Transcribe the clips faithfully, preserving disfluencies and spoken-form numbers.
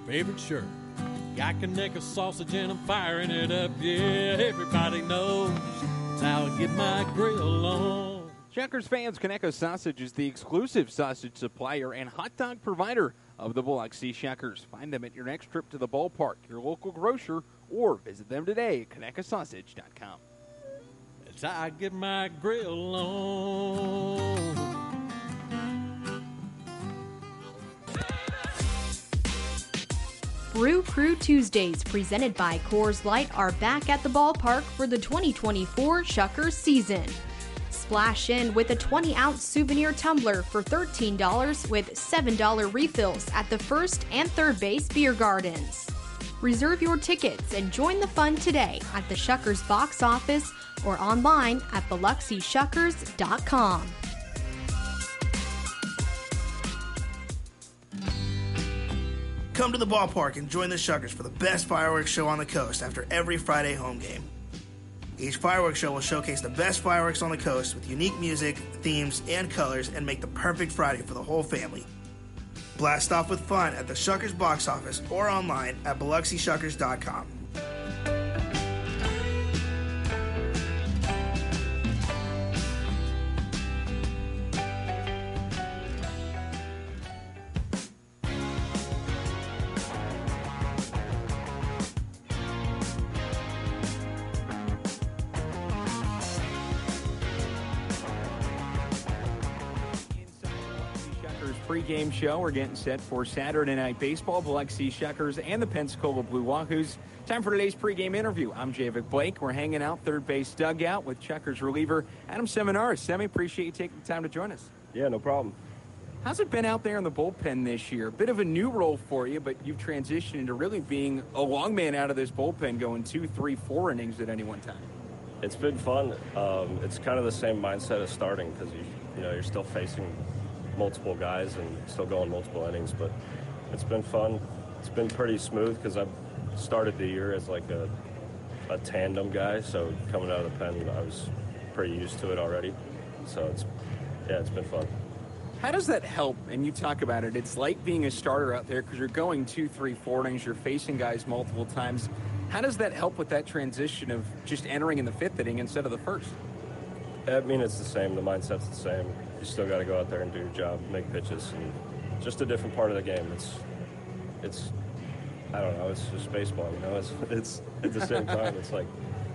favorite shirt. Got Conecuh sausage and I'm firing it up. Yeah, everybody knows that's how I get my grill on. Shuckers fans, Conecuh Sausage is the exclusive sausage supplier and hot dog provider of the Biloxi Shuckers. Find them at your next trip to the ballpark, your local grocer, or visit them today at Conecuh Sausage dot com. That's how I get my grill on. Brew Crew Tuesdays, presented by Coors Light, are back at the ballpark for the twenty twenty-four Shuckers season. Splash in with a twenty ounce souvenir tumbler for thirteen dollars with seven dollars refills at the first and third base beer gardens. Reserve your tickets and join the fun today at the Shuckers box office or online at Biloxi Shuckers dot com. Come to the ballpark and join the Shuckers for the best fireworks show on the coast after every Friday home game. Each fireworks show will showcase the best fireworks on the coast with unique music, themes, and colors and make the perfect Friday for the whole family. Blast off with fun at the Shuckers box office or online at Biloxi Shuckers dot com. Pre-game show. We're getting set for Saturday Night Baseball, Biloxi Shuckers and the Pensacola Blue Wahoos. Time for today's pre-game interview. I'm Javik Blake. We're hanging out third base dugout with Shuckers reliever Adam Seminaris. Semi, appreciate you taking the time to join us. Yeah, no problem. How's it been out there in the bullpen this year? A bit of a new role for you, but you've transitioned into really being a long man out of this bullpen, going two, three, four innings at any one time. It's been fun. Um, it's kind of the same mindset as starting because you, you know, you're still facing multiple guys and still going multiple innings, but it's been fun. It's been pretty smooth because I've started the year as like a, a tandem guy, so coming out of the pen, I was pretty used to it already. So it's, yeah, it's been fun. How does that help? And you talk about it. It's like being a starter out there because you're going two, three, four innings. You're facing guys multiple times. How does that help with that transition of just entering in the fifth inning instead of the first? I mean, it's the same. The mindset's the same. You still got to go out there and do your job, make pitches, and just a different part of the game. It's, it's, I don't know. It's just baseball, you know. It's, it's at the same time. It's like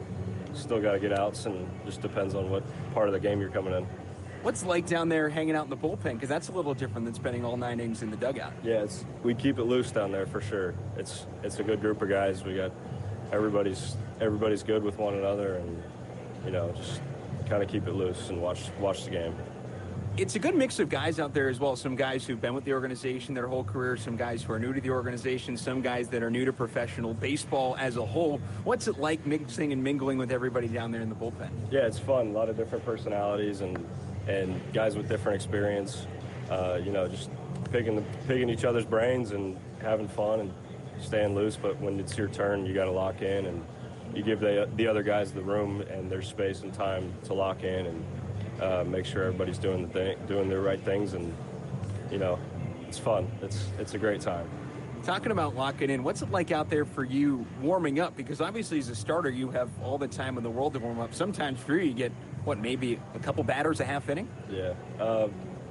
still got to get outs, and just depends on what part of the game you're coming in. What's it like down there hanging out in the bullpen? Because that's a little different than spending all nine innings in the dugout. Yeah, it's we keep it loose down there for sure. It's it's a good group of guys. We got everybody's everybody's good with one another, and you know just kind of keep it loose and watch watch the game. It's a good mix of guys out there as well. Some guys who've been with the organization their whole career, some guys who are new to the organization, some guys that are new to professional baseball as a whole. What's it like mixing and mingling with everybody down there in the bullpen? Yeah, it's fun. A lot of different personalities and and guys with different experience. Uh, you know, just picking the, picking each other's brains and having fun and staying loose. But when it's your turn, you got to lock in, and you give the the other guys the room and their space and time to lock in and uh, make sure everybody's doing the thing, doing the right things. And you know, it's fun. It's it's a great time. Talking about locking in, what's it like out there for you warming up? Because obviously as a starter, you have all the time in the world to warm up. Sometimes for you, you get, what, maybe a couple batters a half inning? Yeah. Uh,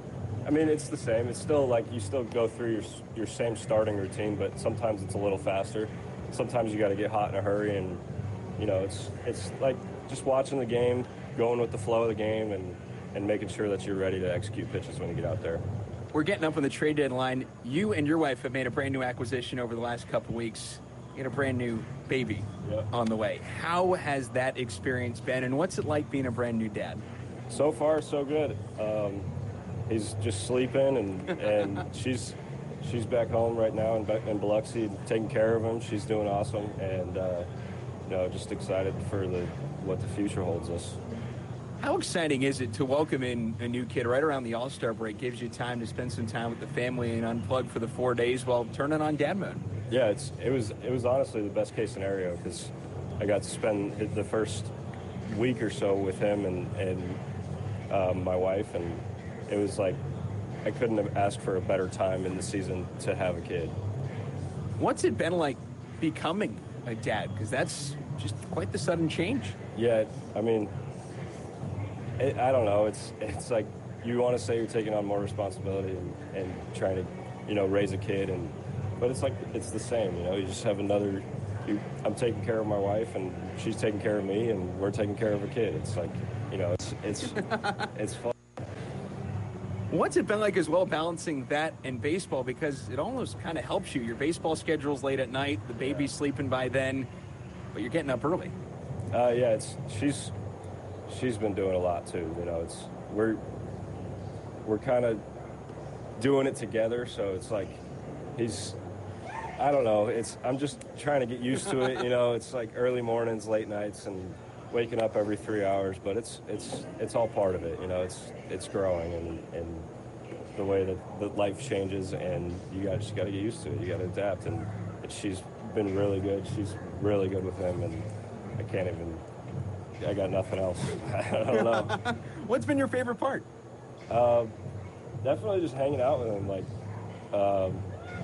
I mean, it's the same. It's still like you still go through your your same starting routine, but sometimes it's a little faster. Sometimes you got to get hot in a hurry, and, you know, it's it's like just watching the game, going with the flow of the game, and, and making sure that you're ready to execute pitches when you get out there. We're getting up on the trade deadline. You and your wife have made a brand new acquisition over the last couple weeks. You got a brand new baby yep. on the way. How has that experience been, and what's it like being a brand new dad? So far, so good. Um, he's just sleeping, and, and she's she's back home right now in, in Biloxi, taking care of him. She's doing awesome, and uh, you know, just excited for the what the future holds us. How exciting is it to welcome in a new kid right around the All-Star break? Gives you time to spend some time with the family and unplug for the four days while turning on dad mode. Yeah, it's it was it was honestly the best case scenario because I got to spend the first week or so with him and and um, my wife, and it was like I couldn't have asked for a better time in the season to have a kid. What's it been like becoming a dad? Because that's just quite the sudden change. Yeah, I mean, it, I don't know. It's it's like you want to say you're taking on more responsibility and, and trying to, you know, raise a kid, and but it's like it's the same. You know, you just have another. You, I'm taking care of my wife, and she's taking care of me, and we're taking care of a kid. It's like, you know, it's it's it's fun. What's it been like as well balancing that and baseball? Because it almost kind of helps you. Your baseball schedule's late at night. The baby's yeah. sleeping by then, but you're getting up early. Uh, yeah, it's she's she's been doing a lot too. You know, it's we're we're kind of doing it together. So it's like he's I don't know. It's I'm just trying to get used to it. You know, it's like early mornings, late nights, and waking up every three hours. But it's it's it's all part of it. You know, it's it's growing and, and the way that, that life changes, and you got just got to get used to it. You got to adapt, and she's been really good. She's really good with him, and I can't even. I got nothing else. I don't know. What's been your favorite part? Uh, definitely just hanging out with him. Like, um,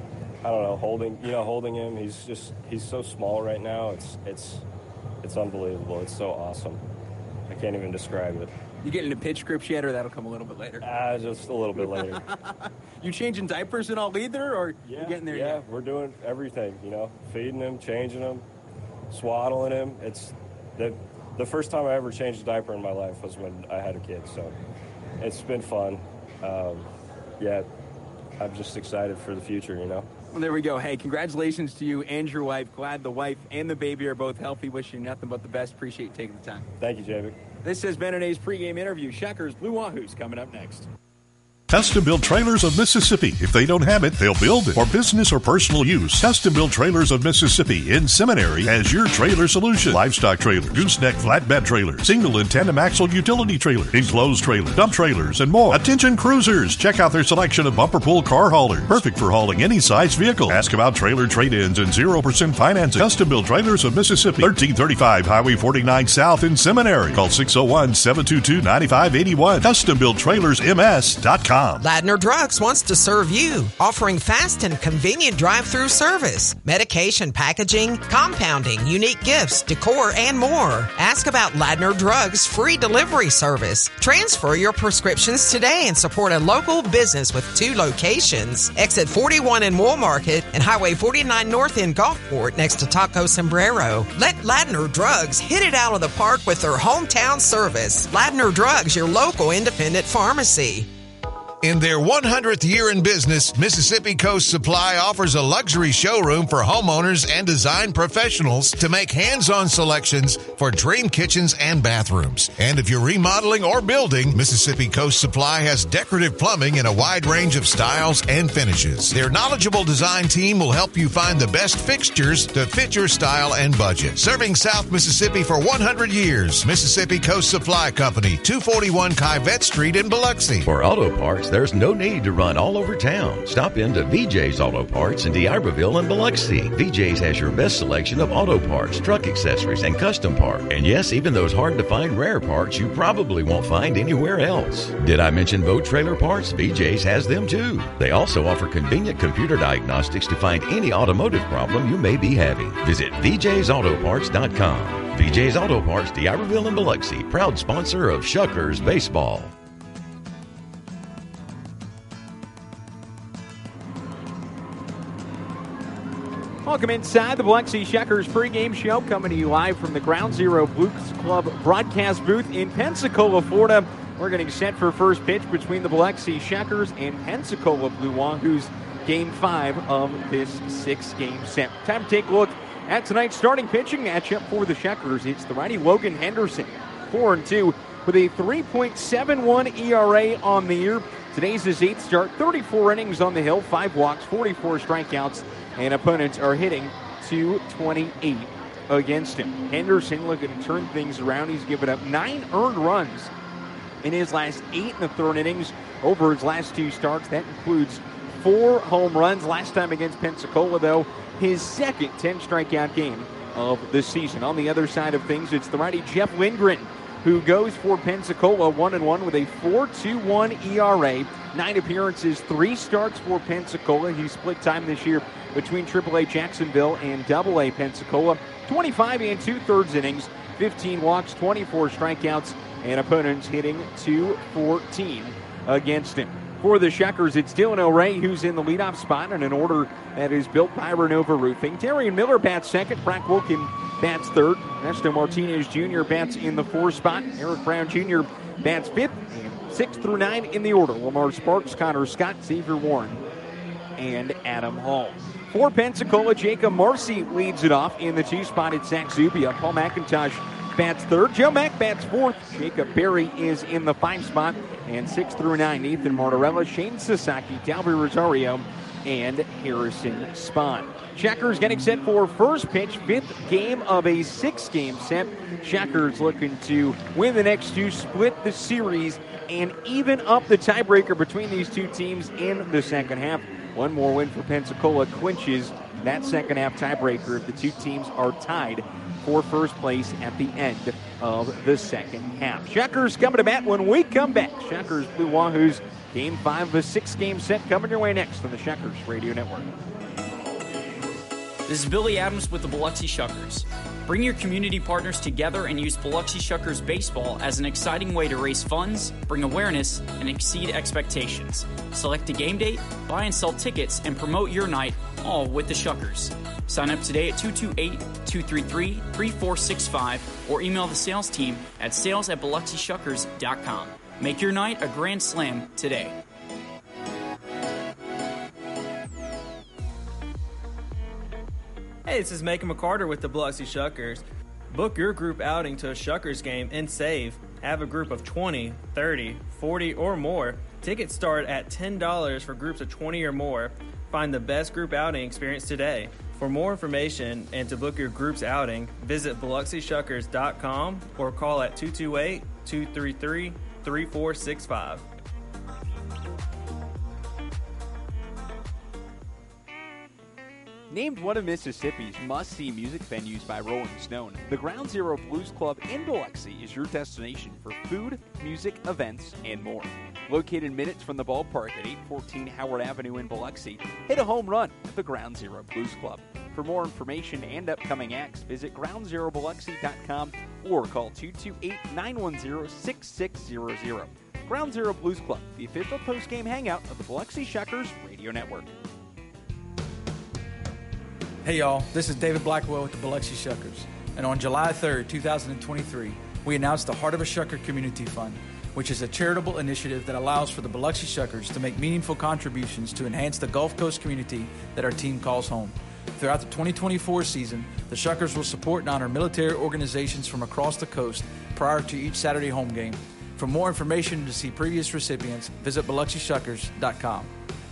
I don't know, holding you know holding him. He's just he's so small right now. It's it's it's unbelievable. It's so awesome. I can't even describe it. You getting into pitch grips yet, or that'll come a little bit later? Ah, uh, just a little bit later. You changing diapers and all either, or yeah, you getting there yeah, yet? We're doing everything, you know, feeding him, changing him, swaddling him. It's the the first time I ever changed a diaper in my life was when I had a kid, so it's been fun. Um, yeah, I'm just excited for the future, you know. Well, there we go. Hey, congratulations to you and your wife. Glad the wife and the baby are both healthy. Wish you nothing but the best. Appreciate you taking the time. Thank you, Javik. This has been today's pregame interview. Shuckers Blue Wahoos coming up next. Custom Built Trailers of Mississippi. If they don't have it, they'll build it. For business or personal use, Custom Built Trailers of Mississippi in Seminary has your trailer solution. Livestock trailer, gooseneck flatbed trailer, single and tandem axle utility trailer, enclosed trailer, dump trailers, and more. Attention cruisers, check out their selection of bumper pull car haulers. Perfect for hauling any size vehicle. Ask about trailer trade-ins and zero percent financing. Custom Built Trailers of Mississippi, thirteen thirty-five Highway forty-nine South in Seminary. Call six oh one, seven two two, nine five eight one. custom built trailers m s dot com. Ladner Drugs wants to serve you, offering fast and convenient drive-through service, medication packaging, compounding, unique gifts, decor, and more. Ask about Ladner Drugs' free delivery service. Transfer your prescriptions today and support a local business with two locations. Exit forty-one in Wool Market and Highway forty-nine North in Gulfport next to Taco Sombrero. Let Ladner Drugs hit it out of the park with their hometown service. Ladner Drugs, your local independent pharmacy. In their one hundredth year in business, Mississippi Coast Supply offers a luxury showroom for homeowners and design professionals to make hands-on selections for dream kitchens and bathrooms. And if you're remodeling or building, Mississippi Coast Supply has decorative plumbing in a wide range of styles and finishes. Their knowledgeable design team will help you find the best fixtures to fit your style and budget. Serving South Mississippi for one hundred years, Mississippi Coast Supply Company, two forty-one Kyvette Street in Biloxi. For auto parts, there's no need to run all over town. Stop into V J's Auto Parts in D'Iberville and Biloxi. V J's has your best selection of auto parts, truck accessories, and custom parts. And yes, even those hard-to-find rare parts you probably won't find anywhere else. Did I mention boat trailer parts? V J's has them too. They also offer convenient computer diagnostics to find any automotive problem you may be having. Visit v j's auto parts dot com. V J's Auto Parts, D'Iberville and Biloxi, proud sponsor of Shuckers Baseball. Welcome inside the Biloxi Shuckers pregame show, coming to you live from the Ground Zero Blues Club broadcast booth in Pensacola, Florida. We're getting set for first pitch between the Biloxi Shuckers and Pensacola Blue Wahoos, game five of this six-game set. Time to take a look at tonight's starting pitching matchup for the Shuckers. It's the righty Logan Henderson, four and two, with a three point seven one E R A on the year. Today's his eighth start, thirty-four innings on the hill, five walks, forty-four strikeouts, and opponents are hitting two twenty-eight against him. Henderson looking to turn things around. He's given up nine earned runs in his last eight in the third innings over his last two starts. That includes four home runs. Last time against Pensacola, though, his second ten-strikeout game of the season. On the other side of things, it's the righty Jeff Lindgren, who goes for Pensacola, one and one with a four point two one E R A. Nine appearances, three starts for Pensacola. He split time this year between triple A Jacksonville and double A Pensacola. twenty-five and two-thirds innings, fifteen walks, twenty-four strikeouts, and opponents hitting two fourteen against him. For the Shuckers, it's Dylan O'Ray who's in the leadoff spot in an order that is built by Renova Roofing. Darian Miller bats second. Brock Wilkin bats third. Ernesto Martinez Junior bats in the fourth spot. Eric Brown Junior bats fifth. And six through nine in the order: Lamar Sparks, Connor Scott, Xavier Warren, and Adam Hall. For Pensacola, Jacob Marcy leads it off in the two spot at Zach Zubia. Paul McIntosh bats third. Joe Mack bats fourth. Jacob Berry is in the five spot. And six through nine, Ethan Martorella, Shane Sasaki, Dalby Rosario, and Harrison Spahn. Checkers getting set for first pitch, fifth game of a six-game set. Checkers looking to win the next two, split the series, and even up the tiebreaker between these two teams in the second half. One more win for Pensacola clinches that second half tiebreaker if the two teams are tied for first place at the end of the second half. Checkers coming to bat when we come back. Checkers Blue Wahoos, game five of a six-game set coming your way next on the Checkers Radio Network. This is Billy Adams with the Biloxi Shuckers. Bring your community partners together and use Biloxi Shuckers Baseball as an exciting way to raise funds, bring awareness, and exceed expectations. Select a game date, buy and sell tickets, and promote your night, all with the Shuckers. Sign up today at two two eight, two three three, three four six five or email the sales team at sales at biloxi shuckers dot com. Make your night a grand slam today. Hey, this is Macon McCarter with the Biloxi Shuckers. Book your group outing to a Shuckers game and save. Have a group of twenty, thirty, forty, or more. Tickets start at ten dollars for groups of twenty or more. Find the best group outing experience today. For more information and to book your group's outing, visit biloxi shuckers dot com or call at two two eight, two three three, three four six five. Named one of Mississippi's must-see music venues by Rolling Stone, the Ground Zero Blues Club in Biloxi is your destination for food, music, events, and more. Located minutes from the ballpark at eight fourteen Howard Avenue in Biloxi, hit a home run at the Ground Zero Blues Club. For more information and upcoming acts, visit ground zero biloxi dot com or call two two eight, nine one zero, six six zero zero. Ground Zero Blues Club, the official post-game hangout of the Biloxi Shuckers Radio Network. Hey y'all, this is David Blackwell with the Biloxi Shuckers. And on July third, two thousand twenty-three, we announced the Heart of a Shucker Community Fund, which is a charitable initiative that allows for the Biloxi Shuckers to make meaningful contributions to enhance the Gulf Coast community that our team calls home. Throughout the twenty twenty-four season, the Shuckers will support and honor military organizations from across the coast prior to each Saturday home game. For more information and to see previous recipients, visit biloxi shuckers dot com.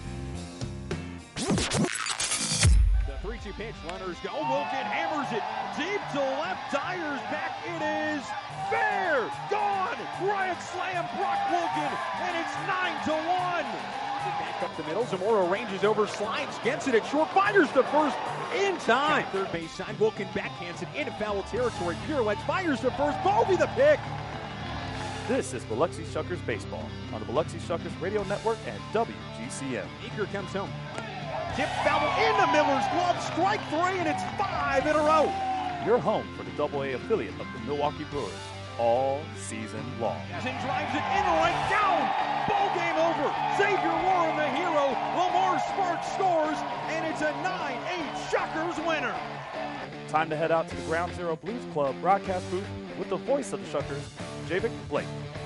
three two pitch, runners go. Wilkin hammers it deep to left. Dyer's back. It is fair. Gone. Grand slam, Brock Wilkin, and it's nine to one. Back up the middle. Zamora ranges over, slides, gets it at short, fires to first in time. Third base side. Wilkin backhands it into foul territory. Pirouettes, fires to first. Bovey the pick. This is Biloxi Shuckers Baseball on the Biloxi Shuckers Radio Network and W G C M. Eager comes home. Tip foul into Miller's glove. Strike three, and it's five in a row. Your home for the double A affiliate of the Milwaukee Brewers all season long. And drives it in right down. Ball game over. Xavier Warren, the hero. Lamar Sparks scores, and it's a nine eight Shuckers winner. Time to head out to the Ground Zero Blues Club broadcast booth with the voice of the Shuckers, Javic Blake.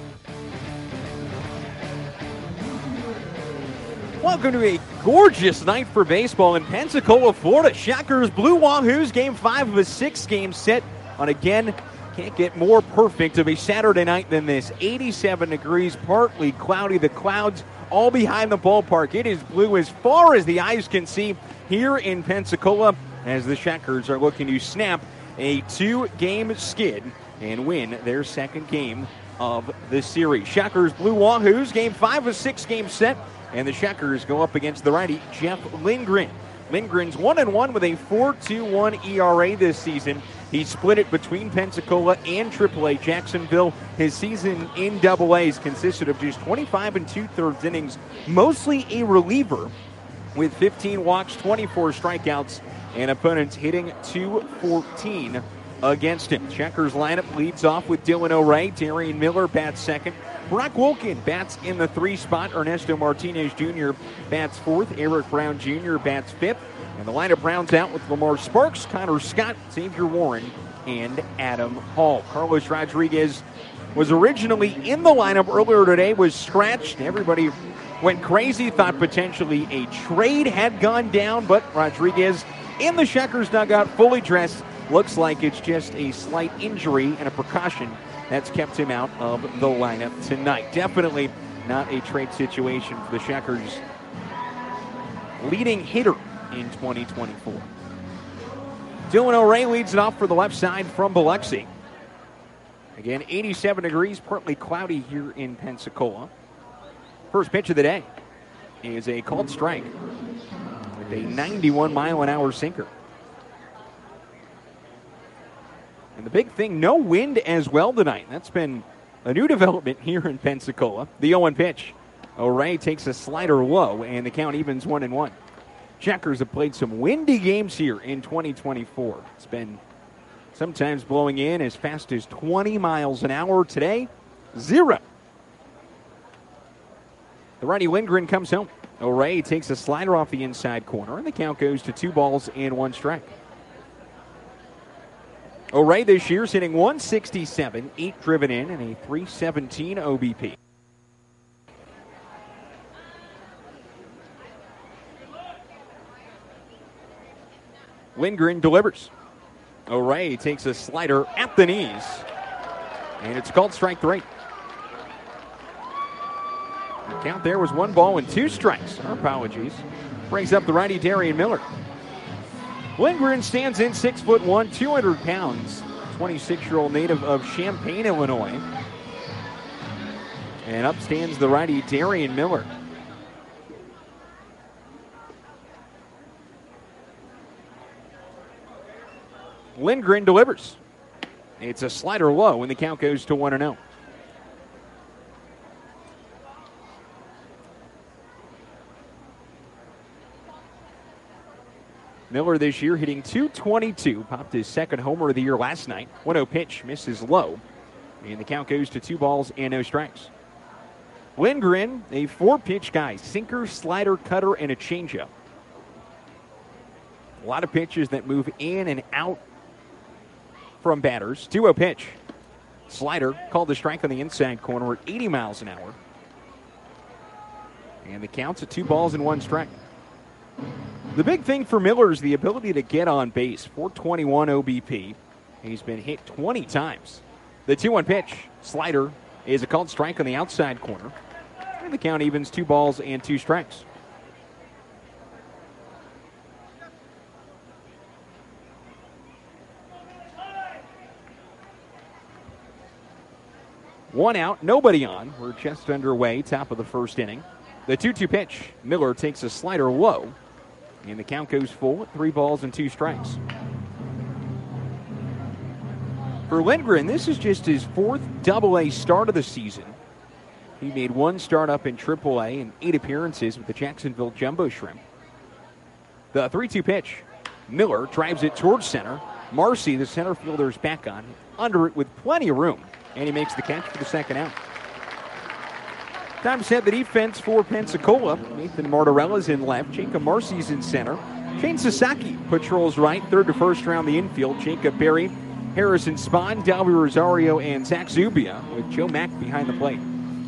Welcome to a gorgeous night for baseball in Pensacola, Florida. Shuckers Blue Wahoos, game five of a six-game set. And again, can't get more perfect of a Saturday night than this. eighty-seven degrees, partly cloudy. The clouds all behind the ballpark. It is blue as far as the eyes can see here in Pensacola as the Shuckers are looking to snap a two-game skid and win their second game of the series. Shuckers Blue Wahoos, game five of a six-game set. And the Shuckers go up against the righty, Jeff Lindgren. Lindgren's one and one with a four point two one E R A this season. He split it between Pensacola and triple A Jacksonville. His season in double A has consisted of just twenty-five and two-thirds innings, mostly a reliever. with fifteen walks, twenty-four strikeouts, and opponents hitting two fourteen against him. Checkers lineup leads off with Dylan O'Ray. Darian Miller bats second. Brock Wilkin bats in the three spot. Ernesto Martinez Junior bats fourth. Eric Brown Junior bats fifth. And the lineup rounds out with Lamar Sparks, Connor Scott, Xavier Warren, and Adam Hall. Carlos Rodriguez was originally in the lineup earlier today, was scratched. Everybody went crazy, thought potentially a trade had gone down, but Rodriguez in the Checkers dugout, fully dressed. Looks like it's just a slight injury and a precaution that's kept him out of the lineup tonight. Definitely not a trade situation for the Checkers' leading hitter in twenty twenty-four. Dylan O'Ray leads it off for the left side from Biloxi. Again, eighty-seven degrees, partly cloudy here in Pensacola. First pitch of the day is a called strike with a ninety-one mile an hour sinker. And the big thing, no wind as well tonight. That's been a new development here in Pensacola. The oh one pitch. O'Ray takes a slider low, and the count evens one and one. Checkers have played some windy games here in twenty twenty-four. It's been sometimes blowing in as fast as twenty miles an hour. Today, zero. The righty Lindgren comes home. O'Ray takes a slider off the inside corner, and the count goes to two balls and one strike. O'Ray this year's hitting one sixty-seven, eight driven in, and a three seventeen O B P. Lindgren delivers. O'Ray takes a slider at the knees, and it's called strike three. The count there was one ball and two strikes. Our apologies. Brings up the righty Darian Miller. Lindgren stands in six foot one, two hundred pounds, twenty-six-year-old native of Champaign, Illinois. And up stands the righty Darian Miller. Lindgren delivers. It's a slider low, and the count goes to one and oh. Miller this year hitting two twenty-two. Popped his second homer of the year last night. one oh pitch, misses low. And the count goes to two balls and no strikes. Lindgren, a four-pitch guy. Sinker, slider, cutter, and a changeup. A lot of pitches that move in and out from batters. two oh pitch. Slider called the strike on the inside corner at eighty miles an hour. And the count's at two balls and one strike. The big thing for Miller is the ability to get on base. four twenty-one O B P. He's been hit twenty times. The two one pitch, slider, is a called strike on the outside corner. And the count evens two balls and two strikes. One out, nobody on. We're just underway, top of the first inning. The two two pitch, Miller takes a slider low. And the count goes full at three balls and two strikes. For Lindgren, this is just his fourth double A start of the season. He made one start up in triple A and eight appearances with the Jacksonville Jumbo Shrimp. The three two pitch, Miller drives it towards center. Marcy, the center fielder, is back on, under it with plenty of room. And he makes the catch for the second out. Time to set the defense for Pensacola. Nathan Martirella's in left. Jacob Marcy's in center. Shane Sasaki patrols right. Third to first around the infield. Jacob Berry, Harrison Spahn, Dalby Rosario, and Zach Zubia with Joe Mack behind the plate.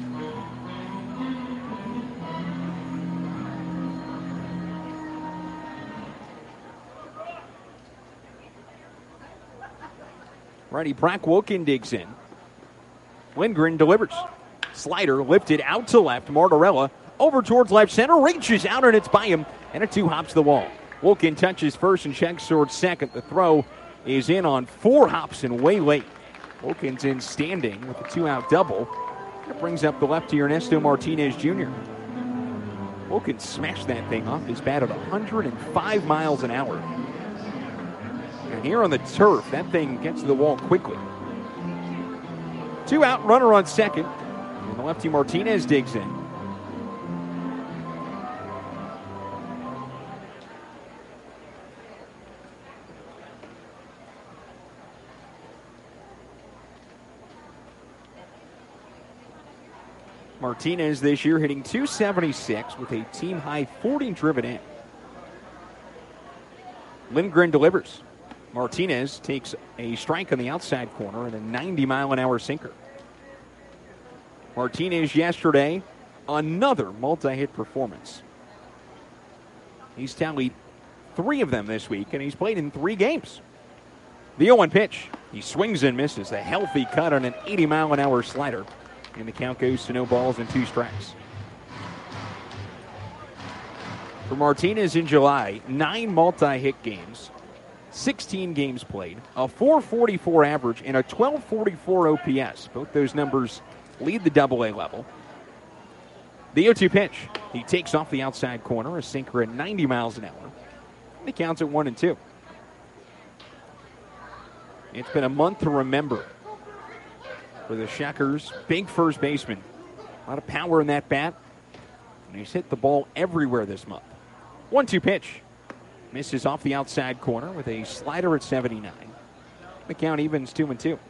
Righty Brock Wilkin digs in. Lindgren delivers. Slider lifted out to left. Martirella over towards left center. Reaches out and it's by him. And a two hops the wall. Wilkin touches first and checks towards second. The throw is in on four hops and way late. Wilkin's in standing with a two-out double. That brings up the lefty Ernesto Martinez Junior Wilkin smashed that thing off his bat at one hundred five miles an hour. And here on the turf, that thing gets to the wall quickly. Two out, runner on second. And the lefty Martinez digs in. Martinez this year hitting two seventy-six with a team-high forty driven in. Lindgren delivers. Martinez takes a strike on the outside corner and a ninety mile an hour sinker. Martinez yesterday, another multi-hit performance. He's tallied three of them this week, and he's played in three games. The oh one pitch. He swings and misses. A healthy cut on an eighty mile an hour slider. And the count goes to no balls and two strikes. For Martinez in July, nine multi-hit games, sixteen games played, a four forty-four average, and a twelve forty-four O P S. Both those numbers lead the double A level. The oh two pitch. He takes off the outside corner, a sinker at ninety miles an hour. And he counts at one and two. It's been a month to remember for the Shuckers. Big first baseman. A lot of power in that bat. And he's hit the ball everywhere this month. one two pitch. Misses off the outside corner with a slider at seventy-nine. The count evens two and two.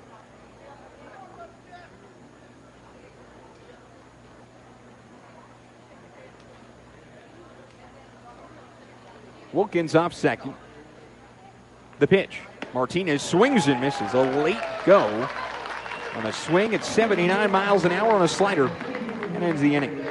Wilkins off second. The pitch. Martinez swings and misses. A late go on a swing at seventy-nine miles an hour on a slider. And ends the inning.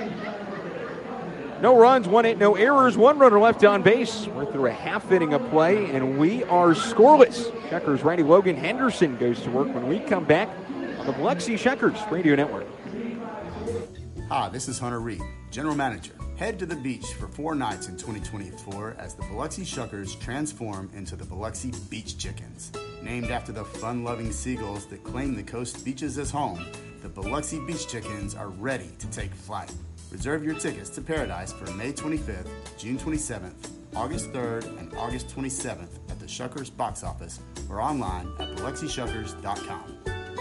No runs, one hit, no errors, one runner left on base. We're through a half inning of play, and we are scoreless. Shuckers righty Logan Henderson goes to work when we come back on the Biloxi Shuckers Radio Network. Hi, this is Hunter Reed, General Manager. Head to the beach for four nights in twenty twenty-four as the Biloxi Shuckers transform into the Biloxi Beach Chickens. Named after the fun-loving seagulls that claim the coast beaches as home, the Biloxi Beach Chickens are ready to take flight. Reserve your tickets to Paradise for May twenty-fifth, June twenty-seventh, August third, and August twenty-seventh at the Shuckers box office or online at biloxi shuckers dot com.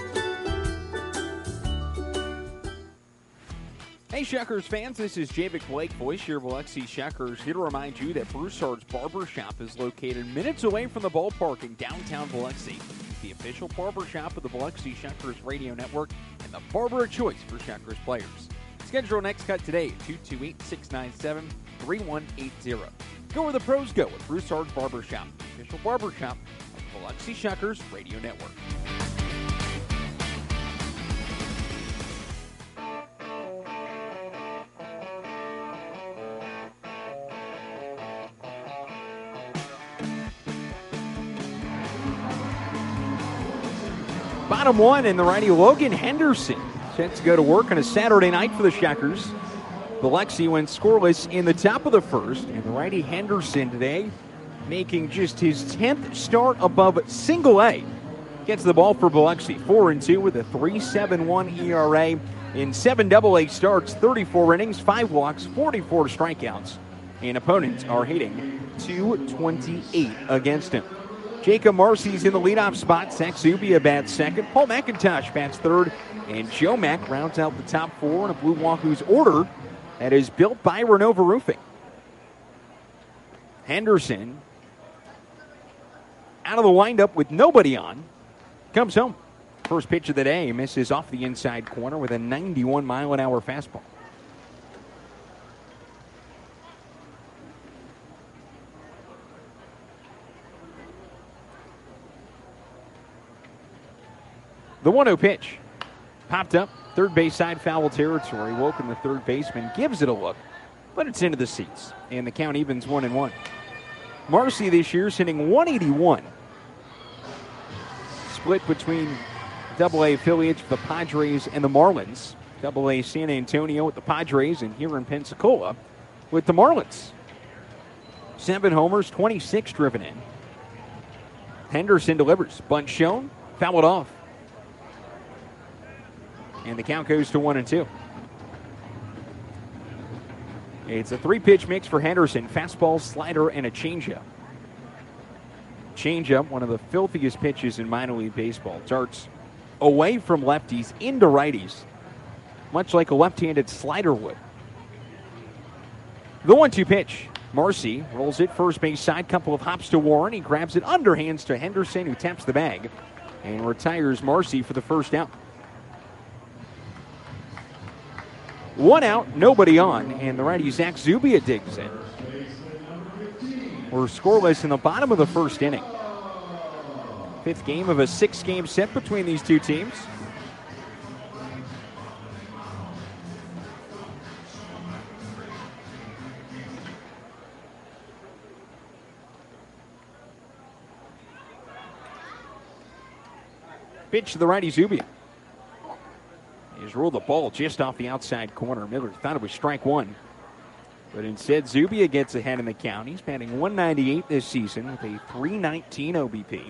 Hey Shuckers fans, this is Javik Blake, voice of your Biloxi Shuckers, here to remind you that Broussard's Barber Shop is located minutes away from the ballpark in downtown Biloxi. The official barber shop of the Biloxi Shuckers Radio Network and the barber of choice for Shuckers players. Schedule your next cut today at two two eight, six nine seven, three one eight zero. Go where the pros go with Broussard's Barber Shop, the official barber shop of the Biloxi Shuckers Radio Network. Bottom one, and the righty Logan Henderson set to go to work on a Saturday night for the Shuckers. Biloxi went scoreless in the top of the first, and the righty Henderson today making just his tenth start above single A. Gets the ball for Biloxi, four and two with a three point seven one E R A in seven double A starts, thirty-four innings, five walks, forty-four strikeouts, and opponents are hitting two twenty-eight against him. Jacob Marcy's in the leadoff spot. Saxubia bats second. Paul McIntosh bats third. And Joe Mack rounds out the top four in a Blue Wahoo's order that is built by Renova Roofing. Henderson out of the windup with nobody on. Comes home. First pitch of the day. Misses off the inside corner with a ninety-one mile an hour fastball. The one oh pitch. Popped up. Third base side foul territory. Woken the third baseman. Gives it a look. But it's into the seats. And the count evens one and one. Marcy this year is hitting one eighty-one. Split between double A affiliates for the Padres and the Marlins. double A San Antonio with the Padres, and here in Pensacola with the Marlins. Seven homers, twenty-six driven in. Henderson delivers. Bunt shown. Foul it off. And the count goes to one and two. It's a three-pitch mix for Henderson. Fastball, slider, and a changeup. Changeup, one of the filthiest pitches in minor league baseball. Darts away from lefties into righties, much like a left-handed slider would. The one two pitch. Marcy rolls it first base side. Couple of hops to Warren. He grabs it underhands to Henderson, who taps the bag and retires Marcy for the first out. One out, nobody on, and the righty Zach Zubia digs in. We're scoreless in the bottom of the first inning. Fifth game of a six-game set between these two teams. Pitch to the righty Zubia. He's rolled the ball just off the outside corner. Miller thought it was strike one. But instead, Zubia gets ahead in the count. He's batting one ninety-eight this season with a three nineteen O B P.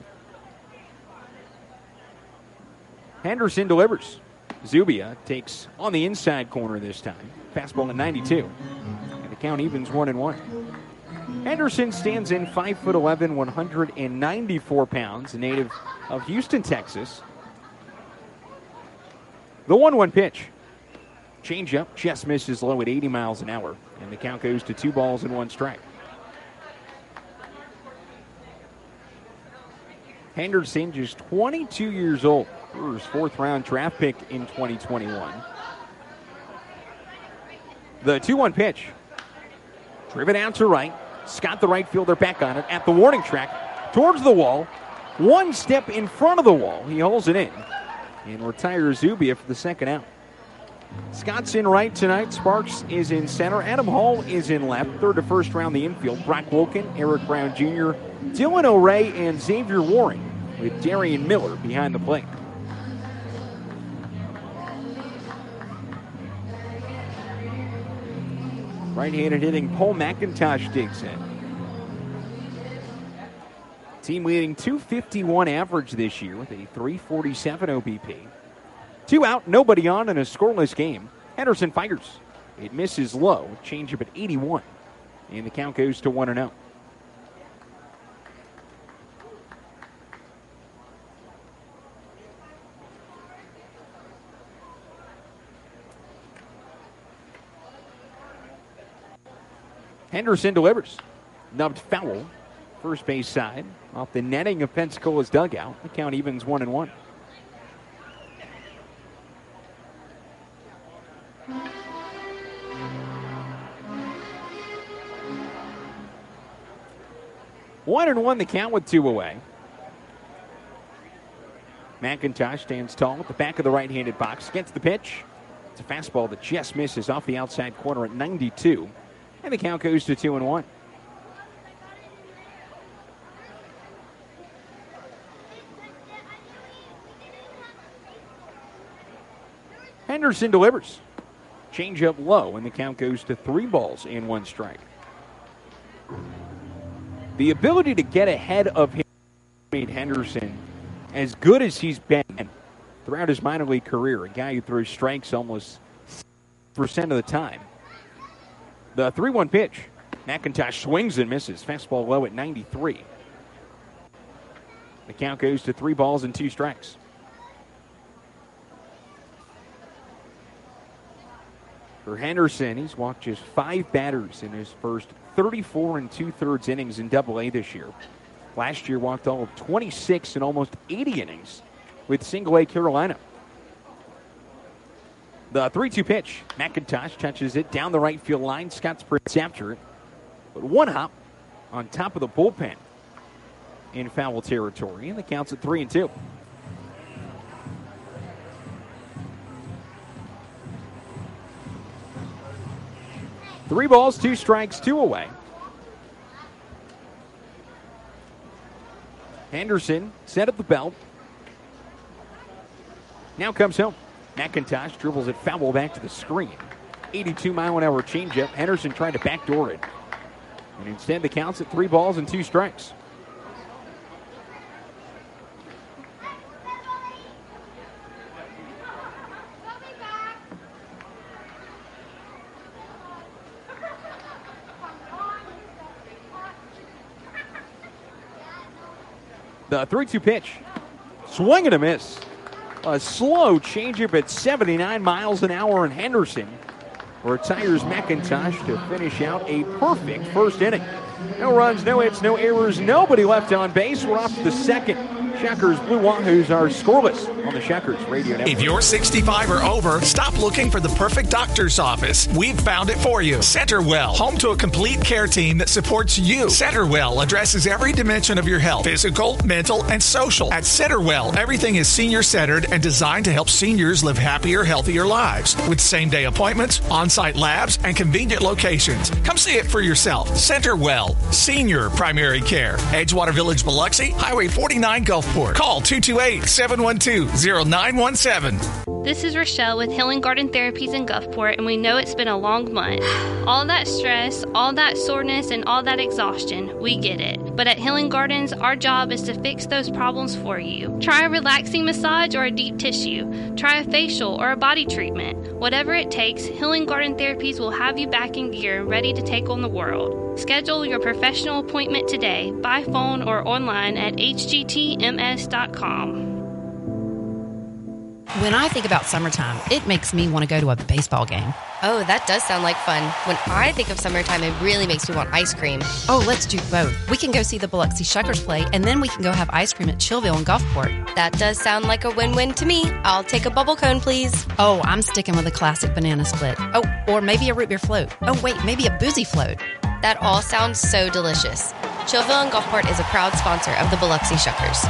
Henderson delivers. Zubia takes on the inside corner this time. Fastball at ninety-two. And the count evens one and one. Henderson stands in five foot eleven, one hundred ninety-four pounds, a native of Houston, Texas. The one one pitch. Change up, just misses low at eighty miles an hour. And the count goes to two balls and one strike. Henderson, just twenty-two years old. Brewers' fourth round draft pick in twenty twenty-one. The two one pitch. Driven out to right. Scott, the right fielder, back on it at the warning track. Towards the wall. One step in front of the wall. He holds it in. And retires Zubia for the second out. Scott's in right tonight. Sparks is in center. Adam Hall is in left. Third to first round the infield. Brock Wilkin, Eric Brown Junior, Dylan O'Ray, and Xavier Waring with Darian Miller behind the plate. Right-handed hitting Paul McIntosh digs in. Team leading two fifty-one average this year with a three forty-seven O B P. Two out, nobody on in a scoreless game. Henderson fires. It misses low. Changeup at eighty-one. And the count goes to one and oh. Henderson delivers. Nubbed foul. First base side. Off the netting of Pensacola's dugout. The count evens one and one. One and one the count with two away. McIntosh stands tall at the back of the right-handed box. Gets the pitch. It's a fastball that just misses off the outside corner at ninety-two. And the count goes to two and one. Henderson delivers. Changeup low, and the count goes to three balls and one strike. The ability to get ahead of him made Henderson as good as he's been throughout his minor league career. A guy who throws strikes almost sixty percent of the time. The three one pitch. McIntosh swings and misses. Fastball low at ninety-three. The count goes to three balls and two strikes. For Henderson, he's walked just five batters in his first thirty-four and two-thirds innings in Double A this year. Last year walked all of twenty-six and almost eighty innings with Single A Carolina. The three two pitch. McIntosh touches it down the right field line. Scott sprints after it. But one hop on top of the bullpen in foul territory. And the count's at three and two. Three balls, two strikes, two away. Henderson set at the belt. Now comes home. McIntosh dribbles it foul back to the screen. eighty-two mile an hour changeup. Henderson tried to backdoor it. And instead the count's at three balls and two strikes. The three two pitch. Swing and a miss. A slow changeup at seventy-nine miles an hour, and Henderson retires McIntosh to finish out a perfect first inning. No runs, no hits, no errors, nobody left on base. We're off to the second. Shuckers Blue Wahoos are scoreless on the Shuckers Radio Network. If you're sixty-five or over, stop looking for the perfect doctor's office. We've found it for you. Centerwell, home to a complete care team that supports you. Centerwell addresses every dimension of your health, physical, mental, and social. At Centerwell, everything is senior-centered and designed to help seniors live happier, healthier lives. With same-day appointments, on-site labs, and convenient locations. Come see it for yourself. Centerwell, senior primary care. Edgewater Village, Biloxi, Highway forty-nine, Gulfport. Call two two eight, seven one two, zero nine one seven. This is Rochelle with Healing Garden Therapies in Gulfport, and we know it's been a long month. All that stress, all that soreness, and all that exhaustion, we get it. But at Healing Gardens, our job is to fix those problems for you. Try a relaxing massage or a deep tissue. Try a facial or a body treatment. Whatever it takes, Healing Garden Therapies will have you back in gear and ready to take on the world. Schedule your professional appointment today by phone or online at h g t m s dot com. When I think about summertime, it makes me want to go to a baseball game. Oh, that does sound like fun. When I think of summertime, it really makes me want ice cream. Oh, let's do both. We can go see the Biloxi Shuckers play, and then we can go have ice cream at Chillville in Gulfport. That does sound like a win-win to me. I'll take a bubble cone, please. Oh, I'm sticking with a classic banana split. Oh, or maybe a root beer float. Oh, wait, maybe a boozy float. That all sounds so delicious. Chillville in Gulfport is a proud sponsor of the Biloxi Shuckers.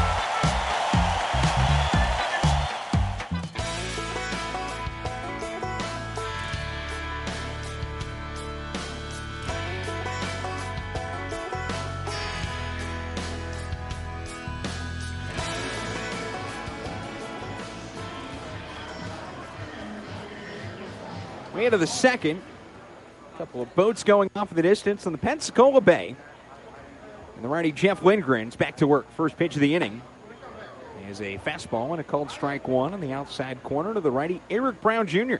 Way into the second. A couple of boats going off in the distance on the Pensacola Bay. And the righty Jeff Lindgren's back to work. First pitch of the inning is a fastball and a called strike one on the outside corner to the righty Eric Brown Junior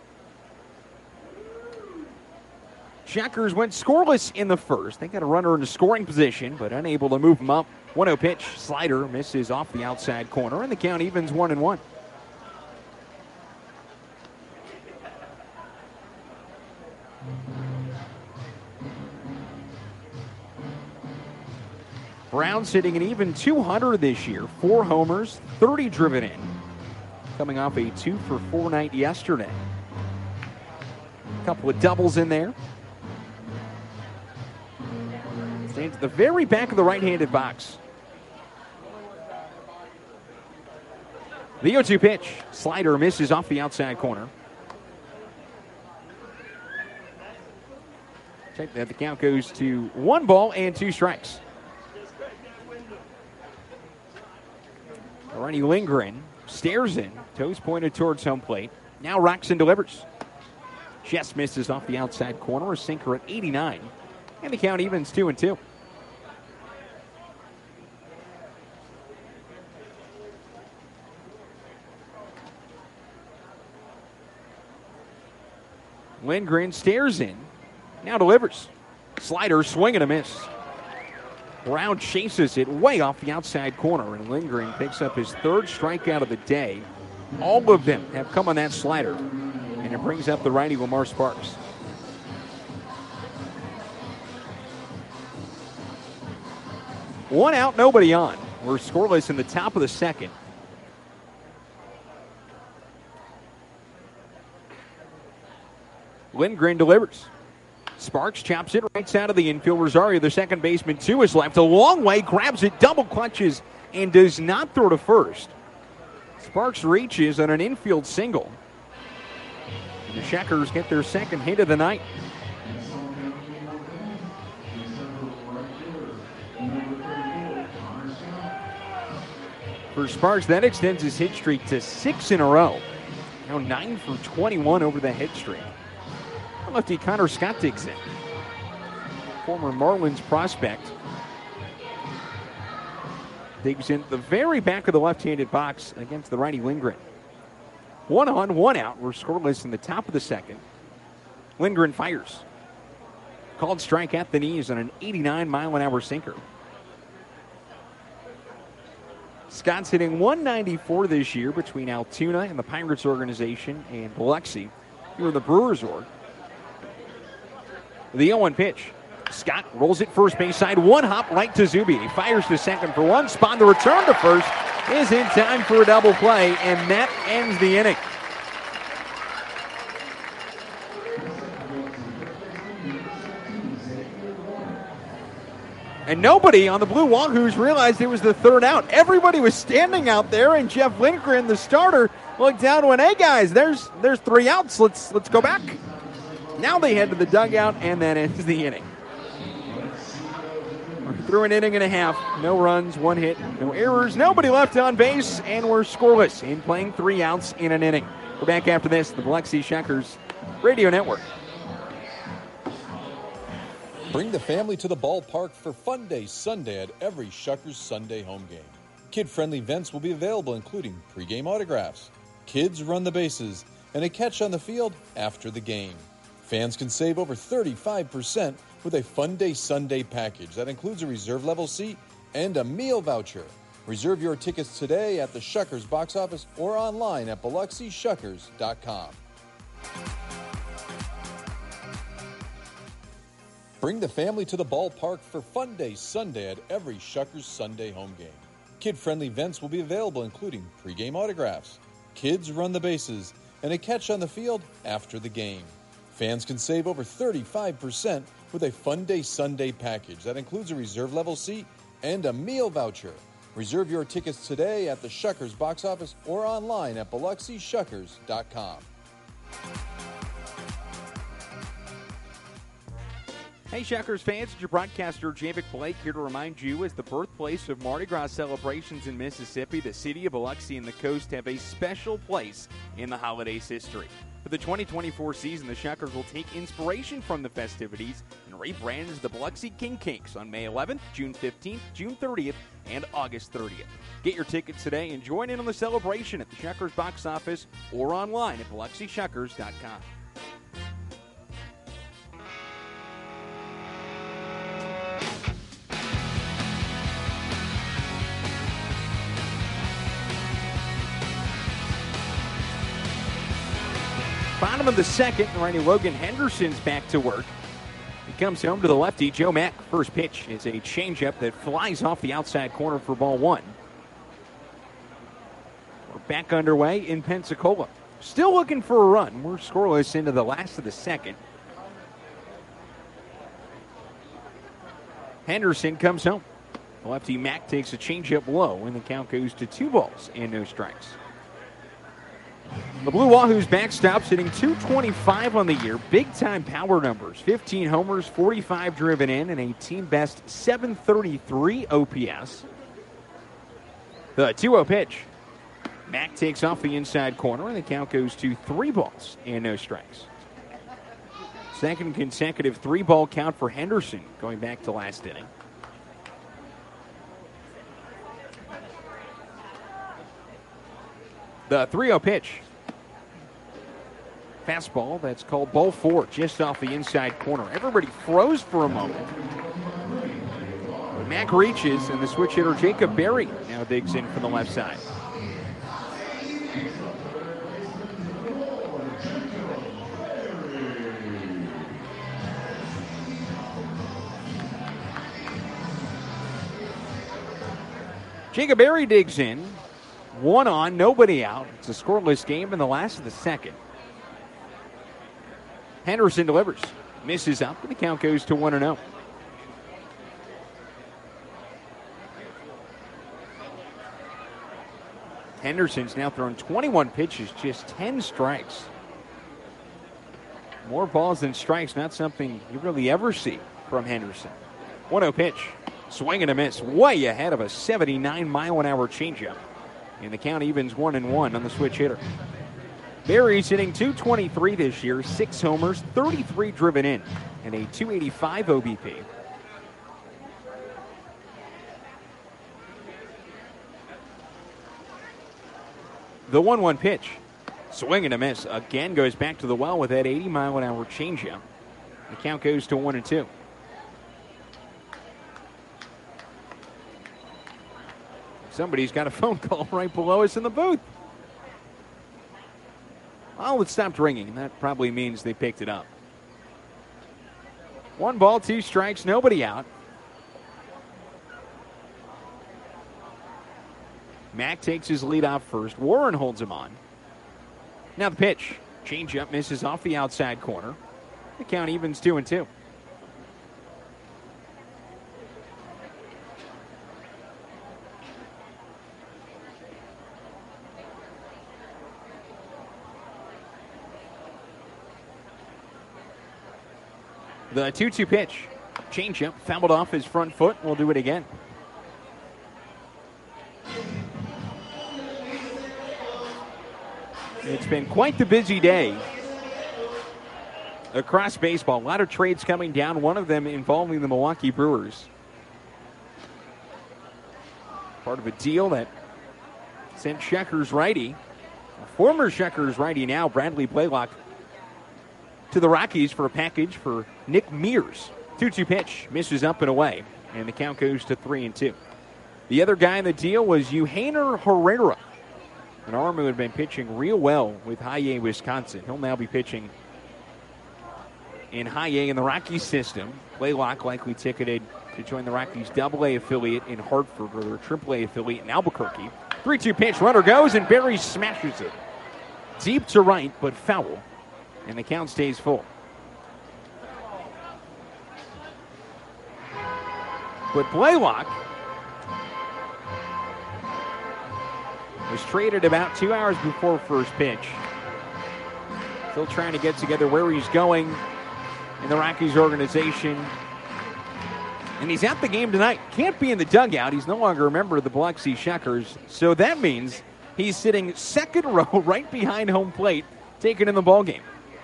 Shuckers went scoreless in the first. They got a runner in scoring position, but unable to move him up. one oh pitch. Slider misses off the outside corner, and the count evens one and one. Brown sitting an even two hundred this year. Four homers, thirty driven in. Coming off a two for four night yesterday. A couple of doubles in there. Stands at the very back of the right-handed box. The oh two pitch. Slider misses off the outside corner. Check that. The count goes to one ball and two strikes. Righty Lindgren stares in, toes pointed towards home plate. Now rocks and delivers. Chest misses off the outside corner, a sinker at eighty-nine. And the count evens two and two. Lindgren stares in, now delivers. Slider, swing and a miss. Brown chases it way off the outside corner, and Lindgren picks up his third strikeout of the day. All of them have come on that slider, and it brings up the righty Lamar Sparks. One out, nobody on. We're scoreless in the top of the second. Lindgren delivers. Sparks chops it right side of the infield. Rosario, the second baseman, to his left. A long way, grabs it, double clutches, and does not throw to first. Sparks reaches on an infield single. And the Shuckers get their second hit of the night. For Sparks, that extends his hit streak to six in a row. Now nine for twenty-one over the hit streak. Lefty Connor Scott digs in. Former Marlins prospect. Digs in the very back of the left-handed box against the righty Lindgren. One on, one out. We're scoreless in the top of the second. Lindgren fires. Called strike at the knees on an eighty-nine mile an hour sinker. Scott's hitting one ninety-four this year between Altoona and the Pirates organization and Biloxi. Here in the Brewers org. The oh one pitch. Scott rolls it first base side. One hop right to Zuby. He fires to second for one. Spahn the return to first. is in time for a double play, and that ends the inning. And nobody on the Blue Wahoos realized it was the third out. Everybody was standing out there, and Jeff Lindgren, the starter, looked down and went, "Hey guys, there's there's three outs. Let's let's go back." Now they head to the dugout, and that ends the inning. We're through an inning and a half. No runs, one hit, no errors, nobody left on base, and we're scoreless in playing three outs in an inning. We're back after this, the Biloxi Shuckers Radio Network. Bring the family to the ballpark for Fun Day Sunday at every Shuckers Sunday home game. Kid-friendly events will be available, including pregame autographs, kids run the bases, and a catch on the field after the game. Fans can save over thirty-five percent with a Fun Day Sunday package that includes a reserve level seat and a meal voucher. Reserve your tickets today at the Shuckers box office or online at Biloxi Shuckers dot com. Bring the family to the ballpark for Fun Day Sunday at every Shuckers Sunday home game. Kid-friendly events will be available, including pregame autographs, kids run the bases, and a catch on the field after the game. Fans can save over thirty-five percent with a Fun Day Sunday package that includes a reserve level seat and a meal voucher. Reserve your tickets today at the Shuckers box office or online at Biloxi Shuckers dot com. Hey Shuckers fans, it's your broadcaster Javic Blake here to remind you, as the birthplace of Mardi Gras celebrations in Mississippi, the city of Biloxi and the coast have a special place in the holiday's history. For the twenty twenty-four season, the Shuckers will take inspiration from the festivities and rebrand as the Biloxi King Cakes on May eleventh, June fifteenth, June thirtieth, and August thirtieth. Get your tickets today and join in on the celebration at the Shuckers box office or online at Biloxi Shuckers dot com. Bottom of the second, Randy Logan Henderson's back to work. He comes home to the lefty, Joe Mack. First pitch is a changeup that flies off the outside corner for ball one. We're back underway in Pensacola. Still looking for a run. We're scoreless into the last of the second. Henderson comes home. The lefty Mack takes a changeup low, and the count goes to two balls and no strikes. The Blue Wahoos backstops hitting two twenty-five on the year. Big-time power numbers. fifteen homers, forty-five driven in, and a team-best seven thirty-three O P S. The two oh pitch. Mack takes off the inside corner, and the count goes to three balls and no strikes. Second consecutive three-ball count for Henderson going back to last inning. The three oh pitch. Fastball that's called ball four, just off the inside corner. Everybody froze for a moment. Mack reaches, and the switch hitter Jacob Berry now digs in from the left side. Jacob Berry digs in. One on, nobody out. It's a scoreless game in the last of the second. Henderson delivers. Misses up, and the count goes to one and oh. Henderson's now thrown twenty-one pitches, just ten strikes. More balls than strikes, not something you really ever see from Henderson. one oh pitch. Swing and a miss, way ahead of a seventy-nine mile an hour changeup. And the count evens one and one on the switch hitter. Berry's hitting two twenty-three this year, six homers, thirty-three driven in, and a two eighty-five O B P. The one one pitch. Swing and a miss. Again goes back to the well with that eighty mile an hour changeup. The count goes to one and two. Somebody's got a phone call right below us in the booth. Well, it stopped ringing. That probably means they picked it up. One ball, two strikes, nobody out. Mack takes his lead off first. Warren holds him on. Now the pitch. Changeup misses off the outside corner. The count evens two and two. The two two pitch. Changeup fouled off his front foot. We'll do it again. It's been quite the busy day across baseball. A lot of trades coming down, one of them involving the Milwaukee Brewers. Part of a deal that sent Checkers righty, a former Checkers righty now, Bradley Blaylock, to the Rockies for a package for Nick Mears. two two pitch, misses up and away, and the count goes to three and two. The other guy in the deal was Eugenio Herrera, an arm who had been pitching real well with High A, Wisconsin. He'll now be pitching in High A in the Rockies system. Blaylock likely ticketed to join the Rockies Double A affiliate in Hartford or their Triple A affiliate in Albuquerque. three two pitch, runner goes, and Barry smashes it. Deep to right, but foul, and the count stays full. But Blaylock was traded about two hours before first pitch. Still trying to get together where he's going in the Rockies organization. And he's at the game tonight. Can't be in the dugout. He's no longer a member of the Biloxi Shuckers. So that means he's sitting second row right behind home plate, taking in the ballgame.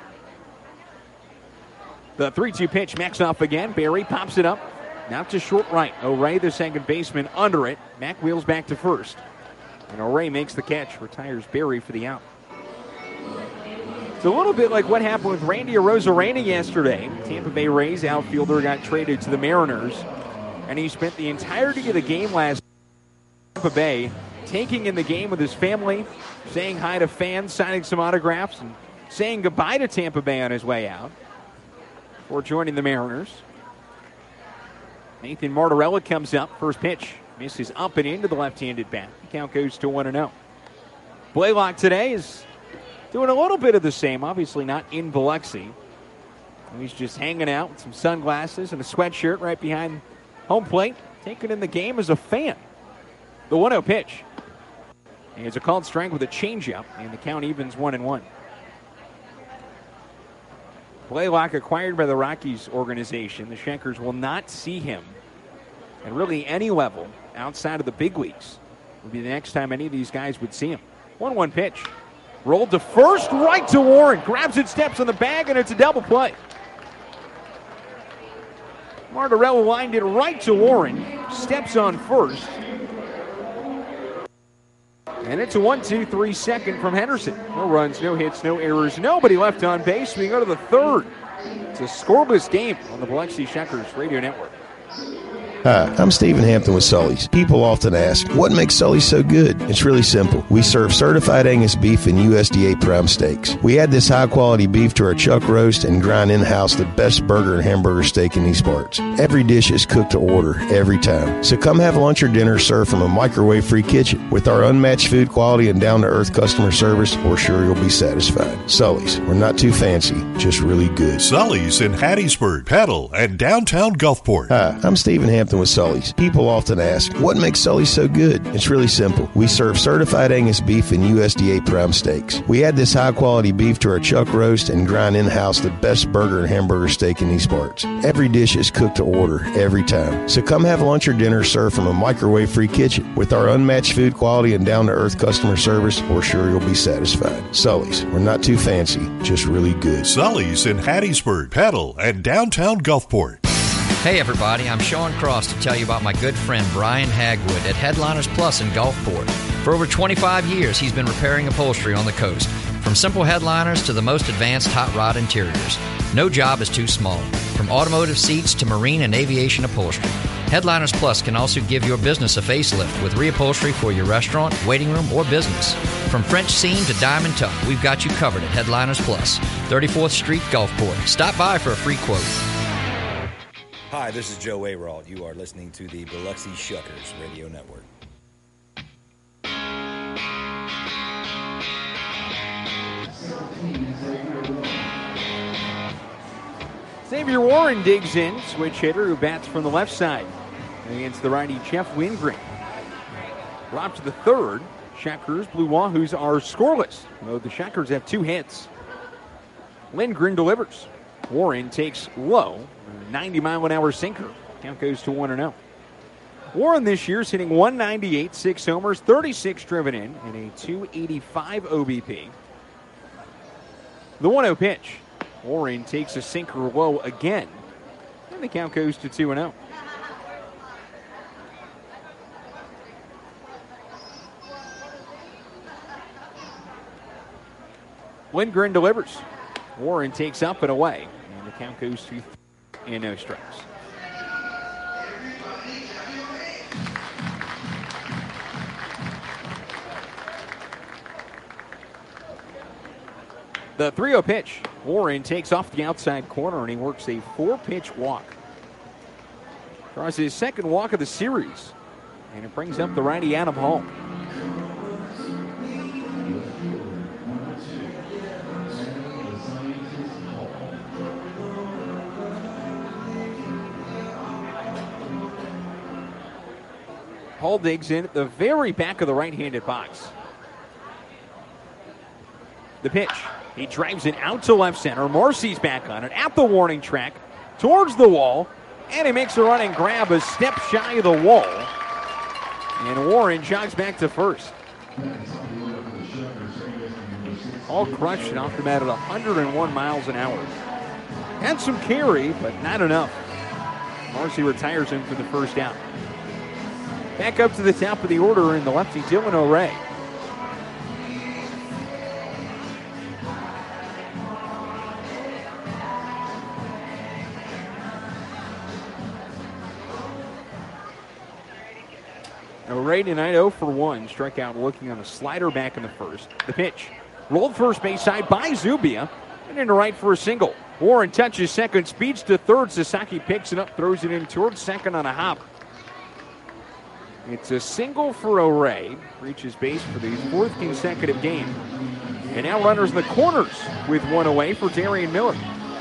The three two pitch, Mack's off again. Barry pops it up. Now to short right. O'Ray, the second baseman, under it. Mack wheels back to first. And O'Ray makes the catch, retires Barry for the out. It's a little bit like what happened with Randy Arozarena yesterday. Tampa Bay Rays outfielder got traded to the Mariners, and he spent the entirety of the game last Tampa Bay, taking in the game with his family, saying hi to fans, signing some autographs, and saying goodbye to Tampa Bay on his way out before joining the Mariners. Nathan Martorella comes up, first pitch. Misses up and into the left-handed bat. The count goes to one and oh. Blaylock today is doing a little bit of the same. Obviously not in Biloxi. He's just hanging out with some sunglasses and a sweatshirt right behind home plate, taking in the game as a fan. The one oh pitch. And it's a called strike with a changeup, and the count evens one and one. Blaylock acquired by the Rockies organization. The Checkers will not see him at really any level outside of the big leagues. Would be the next time any of these guys would see him. one one pitch. Rolled to first, right to Warren. Grabs it, steps on the bag, and it's a double play. Martorella lined it right to Warren. Steps on first. And it's a one two three second from Henderson. No runs, no hits, no errors. Nobody left on base. We go to the third. It's a scoreless game on the Biloxi Checkers Radio Network. Hi, I'm Stephen Hampton with Sully's. People often ask, what makes Sully's so good? It's really simple. We serve certified Angus beef and U S D A prime steaks. We add this high-quality beef to our chuck roast and grind in-house the best burger and hamburger steak in these parts. Every dish is cooked to order, every time. So come have lunch or dinner served from a microwave-free kitchen. With our unmatched food quality and down-to-earth customer service, we're sure you'll be satisfied. Sully's. We're not too fancy, just really good. Sully's in Hattiesburg, Petal, and downtown Gulfport. Hi, I'm Stephen Hampton with Sully's. People often ask, what makes Sully's so good? It's really simple. We serve certified Angus beef and U S D A prime steaks. We add this high-quality beef to our chuck roast and grind in-house the best burger and hamburger steak in these parts. Every dish is cooked to order, every time. So come have lunch or dinner served from a microwave-free kitchen. With our unmatched food quality and down-to-earth customer service, we're sure you'll be satisfied. Sully's. We're not too fancy, just really good. Sully's in Hattiesburg, Petal, and downtown Gulfport. Hey everybody, I'm Sean Cross to tell you about my good friend Brian Hagwood at Headliners Plus in Gulfport. For over twenty-five years, he's been repairing upholstery on the coast. From simple headliners to the most advanced hot rod interiors. No job is too small. From automotive seats to marine and aviation upholstery. Headliners Plus can also give your business a facelift with reupholstery for your restaurant, waiting room, or business. From French seam to diamond tuck, we've got you covered at Headliners Plus, thirty-fourth Street, Gulfport. Stop by for a free quote. Hi, this is Joe Ayrald. You are listening to the Biloxi Shuckers Radio Network. Xavier Warren digs in, switch hitter who bats from the left side against the righty Jeff Lindgren. Rob to the third. Checkers, Blue Wahoos are scoreless, though the Checkers have two hits. Lindgren delivers. Warren takes low, ninety mile an hour sinker. Count goes to one and oh. Warren this year is hitting one ninety-eight, six homers, thirty-six driven in, and a two eighty-five O B P. The one oh pitch. Warren takes a sinker low again, and the count goes to two and oh. Lindgren delivers. Warren takes up and away, and the count goes to and no strikes. The three oh pitch. Warren takes off the outside corner, and he works a four-pitch walk. Draws his second walk of the series, and it brings up the righty Adam Hall. Hall digs in at the very back of the right-handed box. The pitch. He drives it out to left center. Marcy's back on it at the warning track towards the wall. And he makes a running grab a step shy of the wall. And Warren jogs back to first. Hall crushed it off the bat at one hundred one miles an hour. Had some carry, but not enough. Marcy retires him for the first out. Back up to the top of the order in the lefty, Dylan O'Ray. O'Ray tonight oh for one. Struck out looking on a slider back in the first. The pitch. Rolled first base side by Zubia. And into right for a single. Warren touches second, speeds to third. Sasaki picks it up, throws it in towards second on a hop. It's a single for O'Ray. Reaches base for the fourth consecutive game. And now runners in the corners with one away for Darian Miller.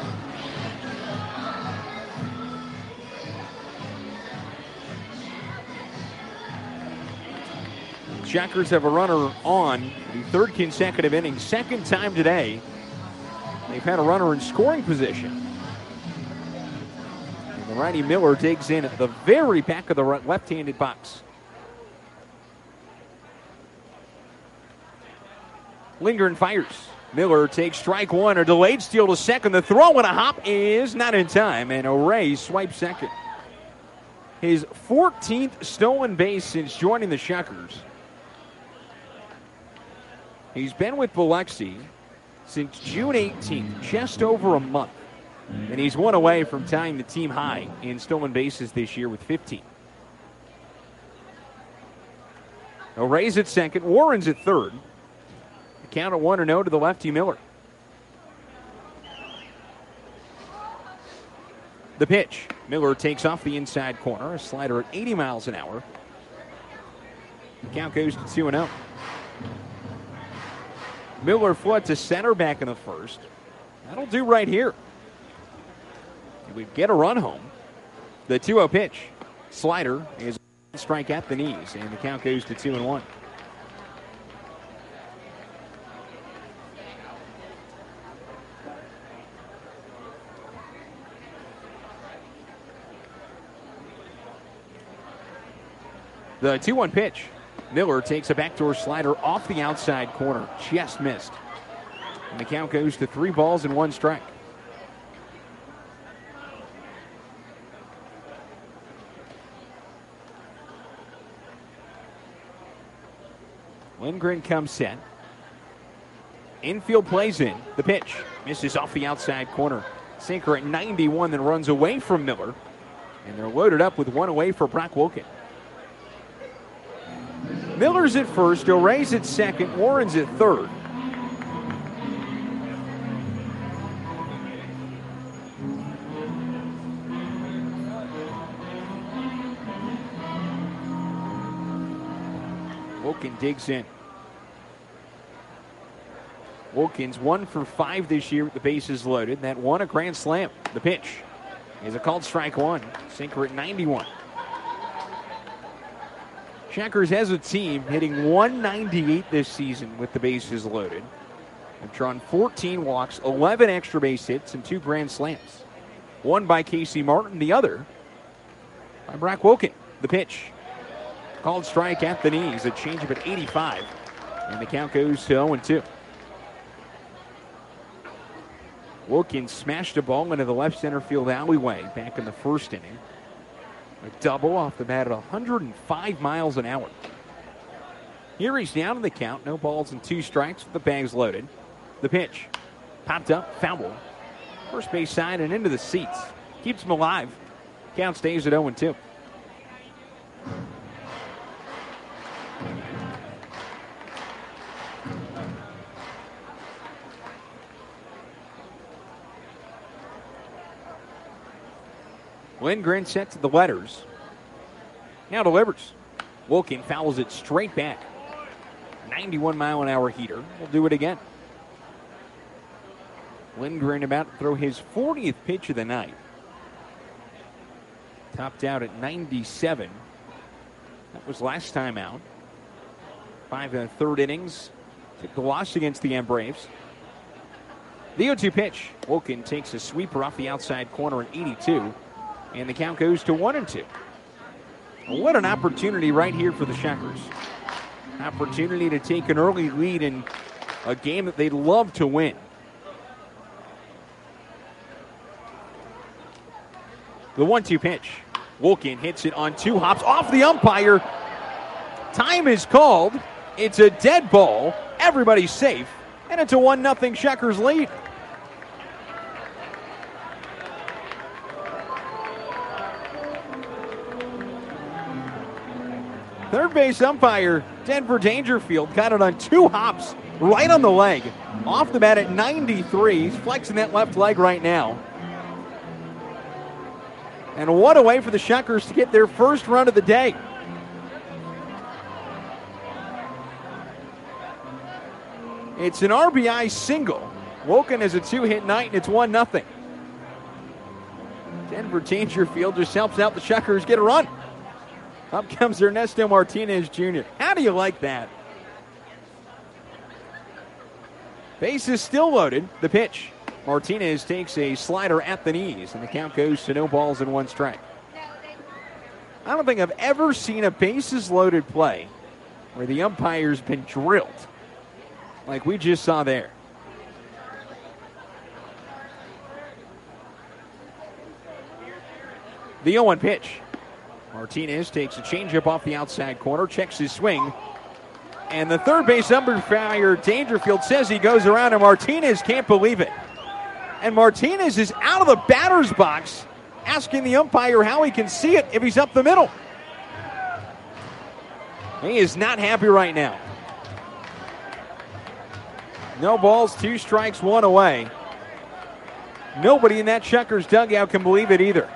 Checkers have a runner on the third consecutive inning. Second time today they've had a runner in scoring position. And the righty Miller digs in at the very back of the left-handed box. Lindgren fires. Miller takes strike one. A delayed steal to second. The throw and a hop is not in time, and O'Ray swipes second. His fourteenth stolen base since joining the Checkers. He's been with Biloxi since June eighteenth, just over a month. And he's one away from tying the team high in stolen bases this year with fifteen. O'Ray's at second. Warren's at third. The count at one and oh to the lefty Miller. The pitch. Miller takes off the inside corner. A slider at eighty miles an hour. The count goes to two and oh. Miller fled to center back in the first. That'll do right here. We get a run home. The two oh pitch. Slider is a strike at the knees, and the count goes to two and one. The two one pitch. Miller takes a backdoor slider off the outside corner. Just missed. And the count goes to three balls and one strike. Lindgren comes set. Infield plays in. The pitch. Misses off the outside corner. Sinker at ninety-one, then runs away from Miller. And they're loaded up with one away for Brock Wilken. Miller's at first, O'Ray's at second, Warren's at third. Wilken digs in. Wilkins one for five this year with the bases loaded. That one a grand slam. The pitch is a called strike one. Sinker at ninety-one. Checkers as a team hitting one ninety-eight this season with the bases loaded. They've drawn fourteen walks, eleven extra base hits, and two grand slams. One by Casey Martin, the other by Brock Wilken. The pitch called strike at the knees. A changeup at eighty-five. And the count goes to oh and two. Wilkins smashed a ball into the left center field alleyway back in the first inning. A double off the bat at one hundred five miles an hour. Here he's down in the count. No balls and two strikes with the bags loaded. The pitch popped up, foul. First base side and into the seats. Keeps him alive. Count stays at oh and two. Lindgren sets the letters. Now delivers. Wilken fouls it straight back. ninety-one mile an hour heater. We'll do it again. Lindgren about to throw his fortieth pitch of the night. Topped out at ninety-seven. That was last time out. Five and a third innings. Took the loss against the Braves. The oh two pitch. Wilken takes a sweeper off the outside corner at eighty-two. And the count goes to one and two. What an opportunity right here for the Checkers. Opportunity to take an early lead in a game that they'd love to win. The one two pitch. Wilken hits it on two hops off the umpire. Time is called. It's a dead ball. Everybody's safe. And it's a one nothing Checkers lead. Third base umpire Denver Dangerfield got it on two hops right on the leg. Off the bat at ninety-three. He's flexing that left leg right now. And what a way for the Checkers to get their first run of the day. It's an R B I single. Wilken has a two-hit night, and it's one nothing. Denver Dangerfield just helps out the Checkers get a run. Up comes Ernesto Martinez Junior How do you like that? Base is still loaded. The pitch. Martinez takes a slider at the knees, and the count goes to no balls and one strike. I don't think I've ever seen a bases loaded play where the umpire's been drilled like we just saw there. The oh one pitch. Martinez takes a changeup off the outside corner, checks his swing. And the third base umpire, Dangerfield, says he goes around, and Martinez can't believe it. And Martinez is out of the batter's box, asking the umpire how he can see it if he's up the middle. He is not happy right now. No balls, two strikes, one away. Nobody in that Checkers dugout can believe it either.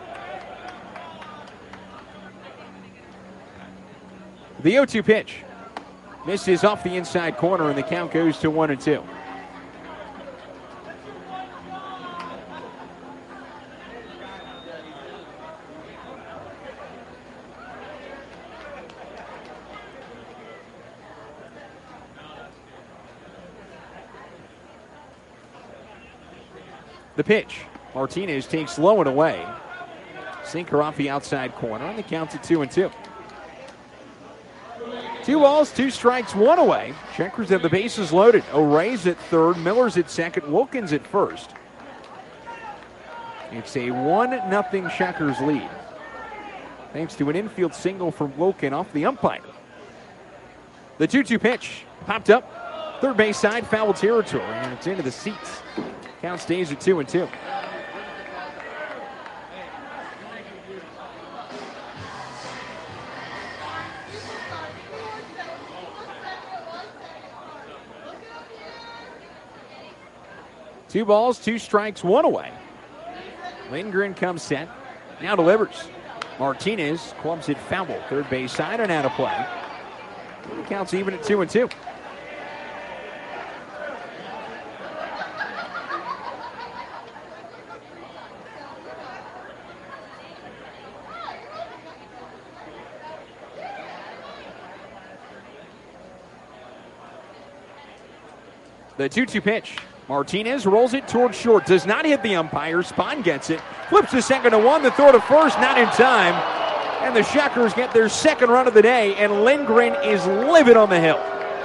The oh two pitch misses off the inside corner, and the count goes to one and two. The pitch. Martinez takes low and away. Sinker off the outside corner, and the count's at two and two. Two balls, two strikes, one away. Checkers have the bases loaded. O'Reilly's at third, Miller's at second, Wilkins at first. It's a one nothing Checkers lead, thanks to an infield single from Wilken off the umpire. The two two pitch popped up. Third base side, foul territory, and it's into the seats. Count stays at two and two. Two balls, two strikes, one away. Lindgren comes set. Now delivers. Martinez clubs it foul. Third base side and out of play. The count's even at two and two. The two two pitch. Martinez rolls it towards short. Does not hit the umpire. Spahn gets it. Flips to second to one. The throw to first. Not in time. And the Shuckers get their second run of the day. And Lindgren is livid on the hill.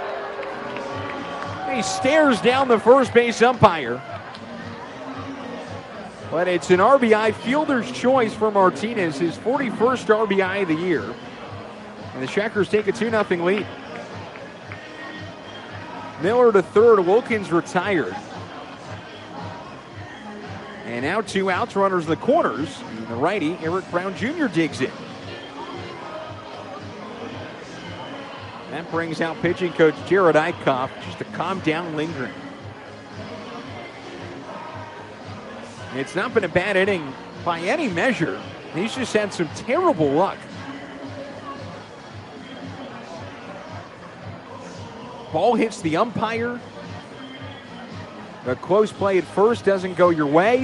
He stares down the first base umpire. But it's an R B I fielder's choice for Martinez. His forty-first R B I of the year. And the Shuckers take a two nothing lead. Miller to third. Wilkins retired. And now two outs, runners in the corners. And the righty, Eric Brown Junior digs in. That brings out pitching coach Jared Eichhoff just to calm down Lindgren. It's not been a bad inning by any measure. He's just had some terrible luck. Ball hits the umpire. A close play at first doesn't go your way.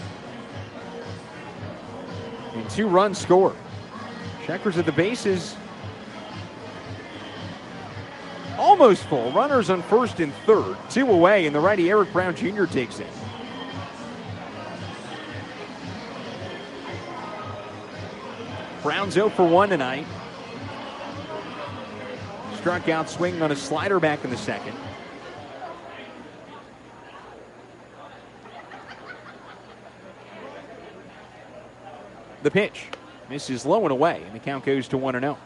And two runs score. Checkers at the bases. Almost full. Runners on first and third. Two away, and the righty Eric Brown Junior takes it. Brown's oh for one tonight. Struck out swinging on a slider back in the second. The pitch misses low and away, and the count goes to one and oh.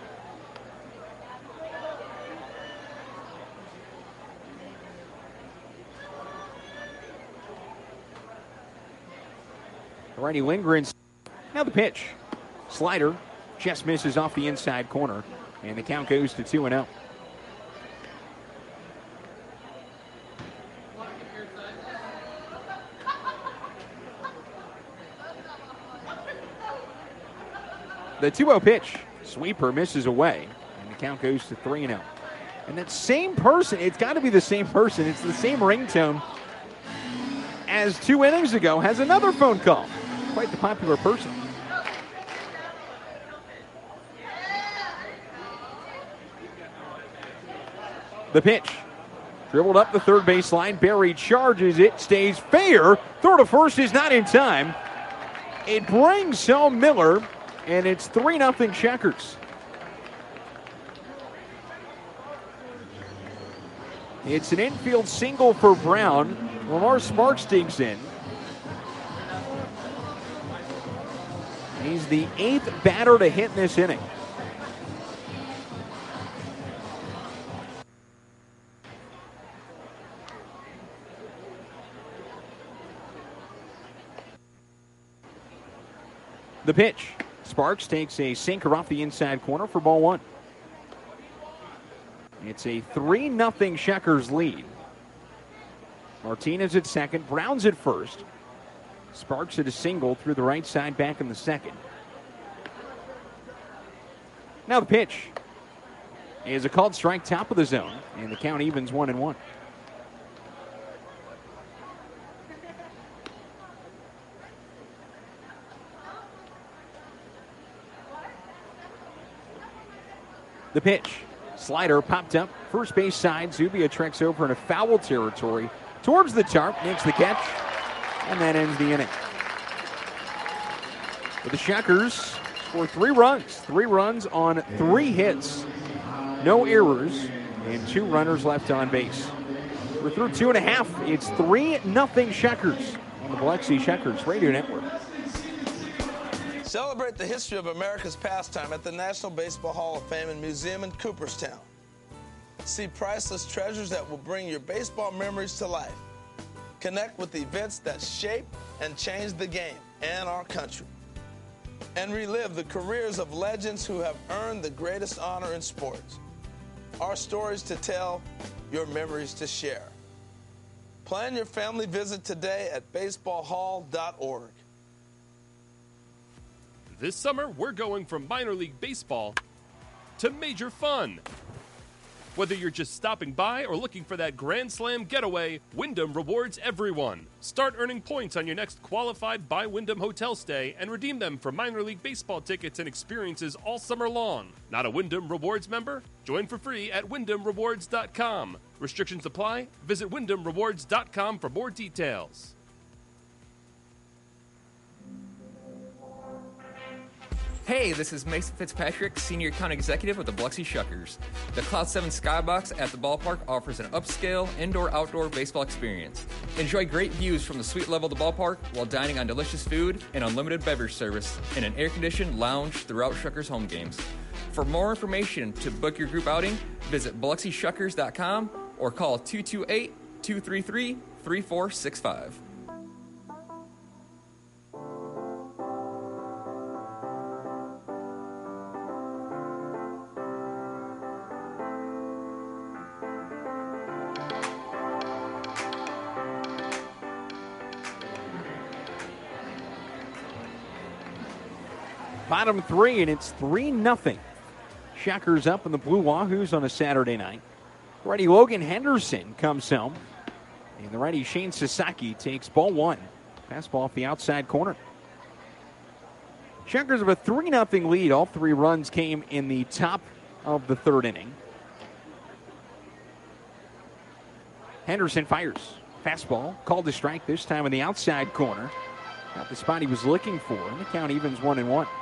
Righty Lindgren. Now the pitch. Slider just misses off the inside corner, and the count goes to two and oh. The two oh pitch. Sweeper misses away, and the count goes to three and oh. And that same person, it's got to be the same person, it's the same ringtone as two innings ago, has another phone call. Quite the popular person. The pitch. Dribbled up the third baseline. Berry charges it. Stays fair. Throw to first is not in time. It brings home Miller, and it's three nothing Checkers. It's an infield single for Brown. Lamar Sparks digs in. He's the eighth batter to hit in this inning. The pitch. Sparks takes a sinker off the inside corner for ball one. It's a three nothing Checkers lead. Martinez at second. Brown's at first. Sparks at a single through the right side back in the second. Now the pitch is a called strike top of the zone, and the count evens one and one. The pitch. Slider popped up. First base side. Zubia treks over into foul territory. Towards the tarp. Makes the catch. And that ends the inning. But the Shuckers score three runs. Three runs on three hits. No errors. And two runners left on base. We're through two and a half. It's three nothing Shuckers on the Biloxi Shuckers Radio Network. Celebrate the history of America's pastime at the National Baseball Hall of Fame and Museum in Cooperstown. See priceless treasures that will bring your baseball memories to life. Connect with the events that shape and change the game and our country. And relive the careers of legends who have earned the greatest honor in sports. Our stories to tell, your memories to share. Plan your family visit today at baseball hall dot org. This summer, we're going from minor league baseball to major fun. Whether you're just stopping by or looking for that Grand Slam getaway, Wyndham rewards everyone. Start earning points on your next qualified by Wyndham hotel stay and redeem them for minor league baseball tickets and experiences all summer long. Not a Wyndham Rewards member? Join for free at wyndham rewards dot com. Restrictions apply. Visit wyndham rewards dot com for more details. Hey, this is Mason Fitzpatrick, Senior Account Executive with the Biloxi Shuckers. The Cloud seven Skybox at the ballpark offers an upscale indoor-outdoor baseball experience. Enjoy great views from the suite level of the ballpark while dining on delicious food and unlimited beverage service in an air-conditioned lounge throughout Shuckers home games. For more information to book your group outing, visit biloxi shuckers dot com or call two two eight, two three three, three four six five. Bottom three, and it's three nothing. Shuckers up in the Blue Wahoos on a Saturday night. Righty Logan Henderson comes home. And the righty Shane Sasaki takes ball one. Fastball off the outside corner. Shuckers have a three nothing lead. All three runs came in the top of the third inning. Henderson fires. Fastball called to strike, this time in the outside corner. Got the spot he was looking for, and the count evens one and one.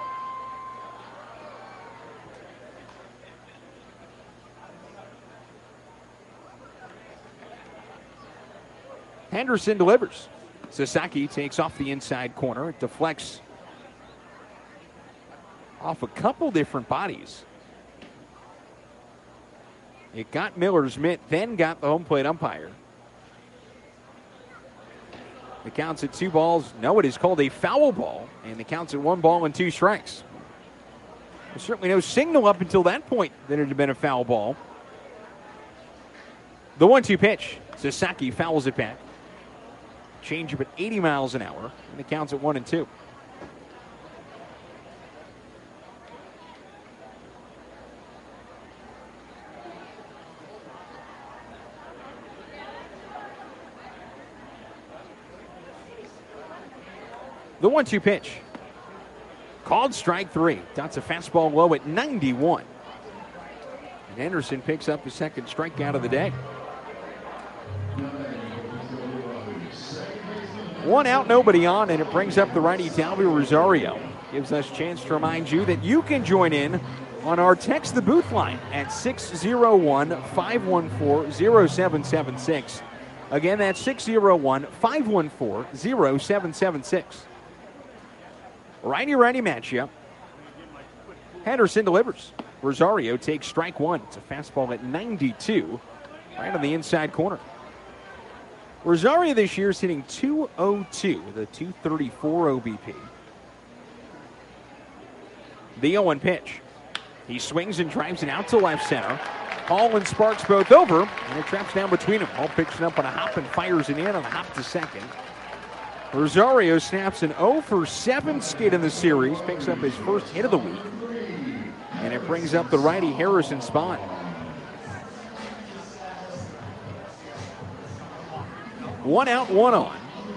Henderson delivers. Sasaki takes off the inside corner. It deflects off a couple different bodies. It got Miller's mitt, then got the home plate umpire. The count's at two balls. No, it is called a foul ball, and the count's at one ball and two strikes. There's certainly no signal up until that point that it had been a foul ball. The one two pitch. Sasaki fouls it back. Changeup at eighty miles an hour, and the count's at one and two. The one two pitch. Called strike three. That's a fastball low at ninety-one. And Anderson picks up his second strikeout of the day. One out, nobody on, and it brings up the righty Dalby Rosario. Gives us a chance to remind you that you can join in on our Text the Booth line at six oh one, five one four, oh seven seven six. Again, that's six oh one, five one four, oh seven seven six. Righty-righty matchup. Henderson delivers. Rosario takes strike one. It's a fastball at ninety-two, right on the inside corner. Rosario this year is hitting two oh two with a two thirty-four O B P. The oh one pitch. He swings and drives it out to left center. Hall and Sparks both over, and it traps down between them. Hall picks it up on a hop and fires it in on a hop to second. Rosario snaps an oh for seven skid in the series, picks up his first hit of the week, and it brings up the righty Harrison Spahn. One out, one on.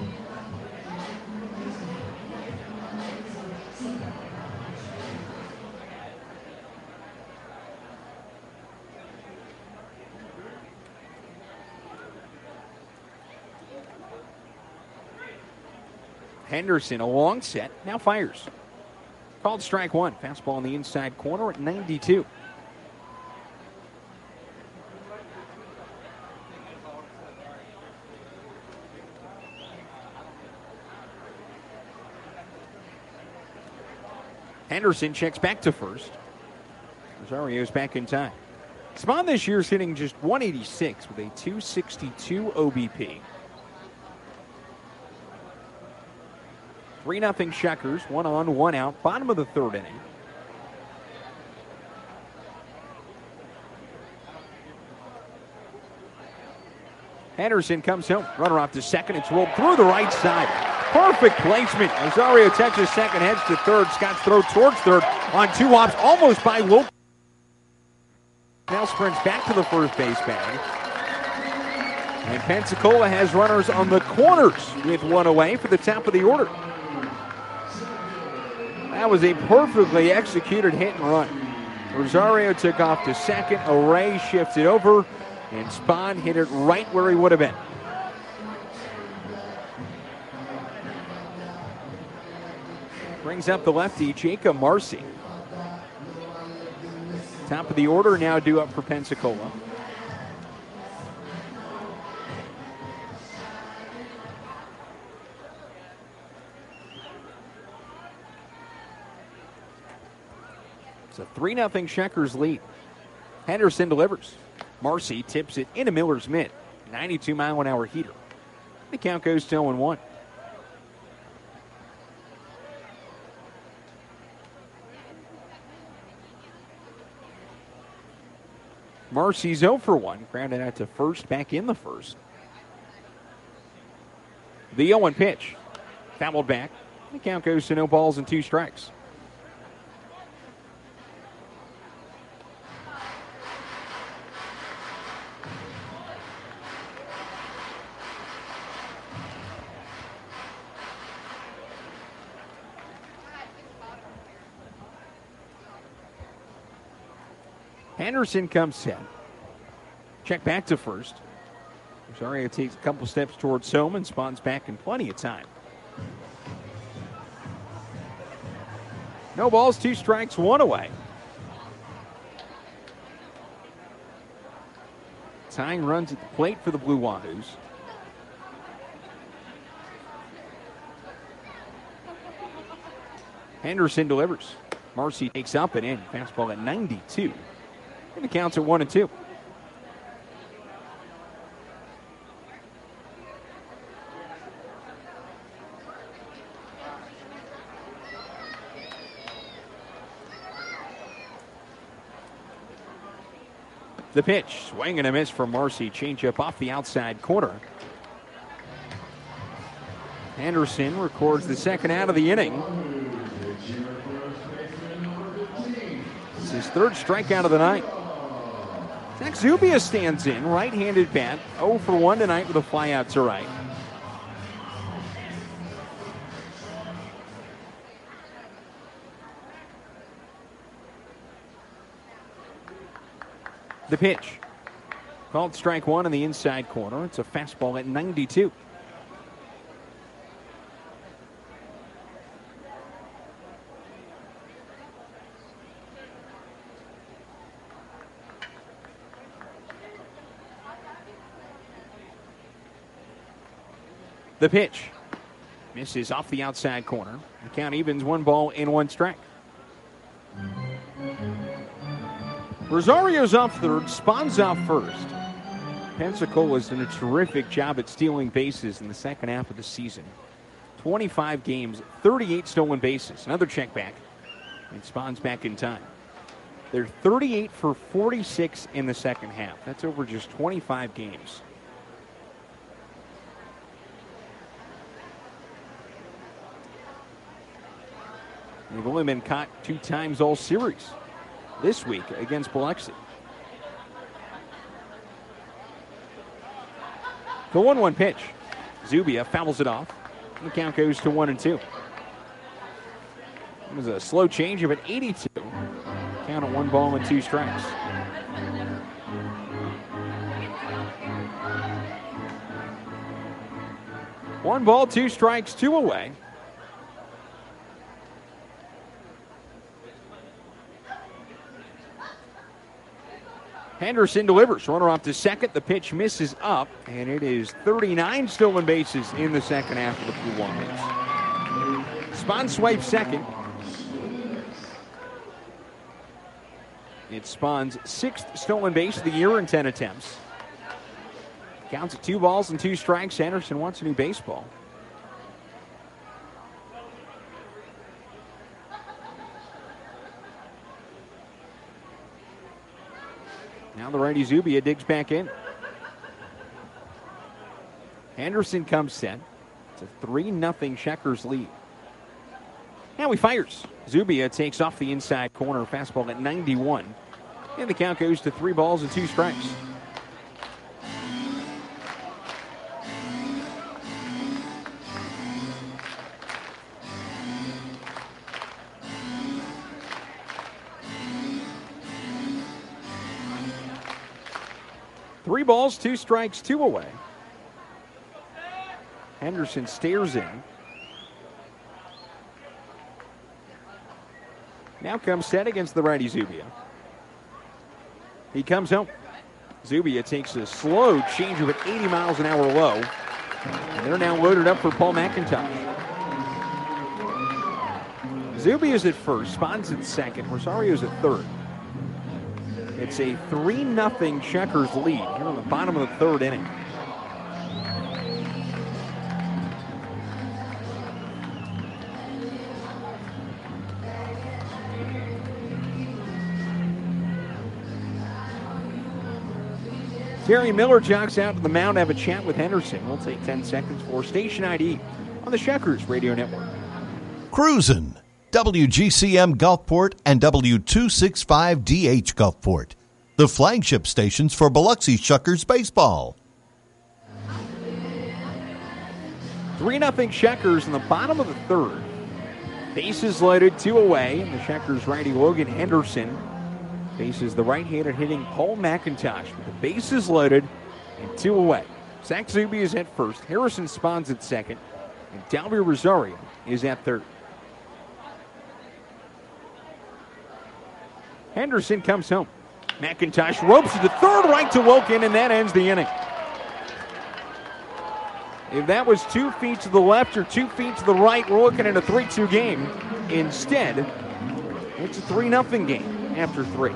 Henderson, a long set, now fires. Called strike one. Fastball in the inside corner at ninety-two. Henderson checks back to first. Rosario's back in time. Spahn this year is hitting just one eighty-six with a two sixty-two O B P. three nothing Shuckers, one on, one out, bottom of the third inning. Henderson comes home, runner off to second, it's rolled through the right side. Perfect placement. Rosario touches second, heads to third. Scott's throw towards third on two hops, almost by Lope. Now sprints back to the first base bag. And Pensacola has runners on the corners with one away for the top of the order. That was a perfectly executed hit and run. Rosario took off to second. Array shifted over, and Spahn hit it right where he would have been. Brings up the lefty, Jacob Marcy. Top of the order now due up for Pensacola. It's a three nothing Checkers lead. Henderson delivers. Marcy tips it into Miller's mitt. ninety-two mile an hour heater. The count goes to oh and one. Marcy's oh for one. Grounded out to first, back in the first. The oh one pitch. Fouled back. The count goes to no balls and two strikes. Henderson comes set. Check back to first. Rosario takes a couple steps towards home and spawns back in plenty of time. No balls, two strikes, one away. Tying runs at the plate for the Blue Wahoos. Henderson delivers. Marcy takes up and in. Fastball at ninety-two. And the count's at one and two. The pitch, swing and a miss from Marcy. Changeup off the outside corner. Henderson records the second out of the inning. It's his third strikeout of the night. Zach Zubia stands in, right-handed bat, oh for one tonight with a flyout to right. The pitch. Called strike one in the inside corner. It's a fastball at ninety-two. The pitch. Misses off the outside corner. The count evens one ball and one strike. Rosario's off third, Spahn's off first. Pensacola's done a terrific job at stealing bases in the second half of the season. twenty-five games, thirty-eight stolen bases. Another check back. And Spahn's back in time. They're thirty-eight for forty-six in the second half. That's over just twenty-five games. They've only been caught two times all series this week against Biloxi. The one one pitch. Zubia fouls it off. The count goes to one and two. It was a slow change of an eighty-two. Count at one ball and two strikes. One ball, two strikes, two away. Henderson delivers. Runner off to second. The pitch misses up, and it is thirty-nine stolen bases in the second half of the Blue Wahoos. Spahn swipes second. It's Spahn's sixth stolen base of the year in ten attempts. Counts at two balls and two strikes. Henderson wants a new baseball. Now the righty Zubia digs back in. Henderson comes set. It's a three nothing Checkers lead. Now he fires. Zubia takes off the inside corner. Fastball at ninety-one. And the count goes to three balls and two strikes. Three balls, two strikes, two away. Henderson stares in. Now comes set against the righty Zubia. He comes home. Zubia takes a slow changeup at eighty miles an hour low. And they're now loaded up for Paul McIntosh. Zubia's at first, Spahns at second, Rosario's at third. It's a three nothing Checkers lead here on the bottom of the third inning. Terry Miller jogs out to the mound to have a chat with Henderson. We'll take ten seconds for station I D on the Checkers Radio Network. Cruisin'. W G C M Gulfport and W two sixty-five D H Gulfport, the flagship stations for Biloxi Shuckers baseball. three nothing Checkers in the bottom of the third. Bases loaded, two away. And the Checkers righty Logan Henderson faces the right-handed hitting Paul McIntosh with the bases loaded and two away. Zach Zubia is at first, Harrison Spahns at second, and Dalby Rosario is at third. Henderson comes home. McIntosh ropes to the third, right to Wilkin, and that ends the inning. If that was two feet to the left or two feet to the right, we're looking at a three two game. Instead, it's a three nothing game after three.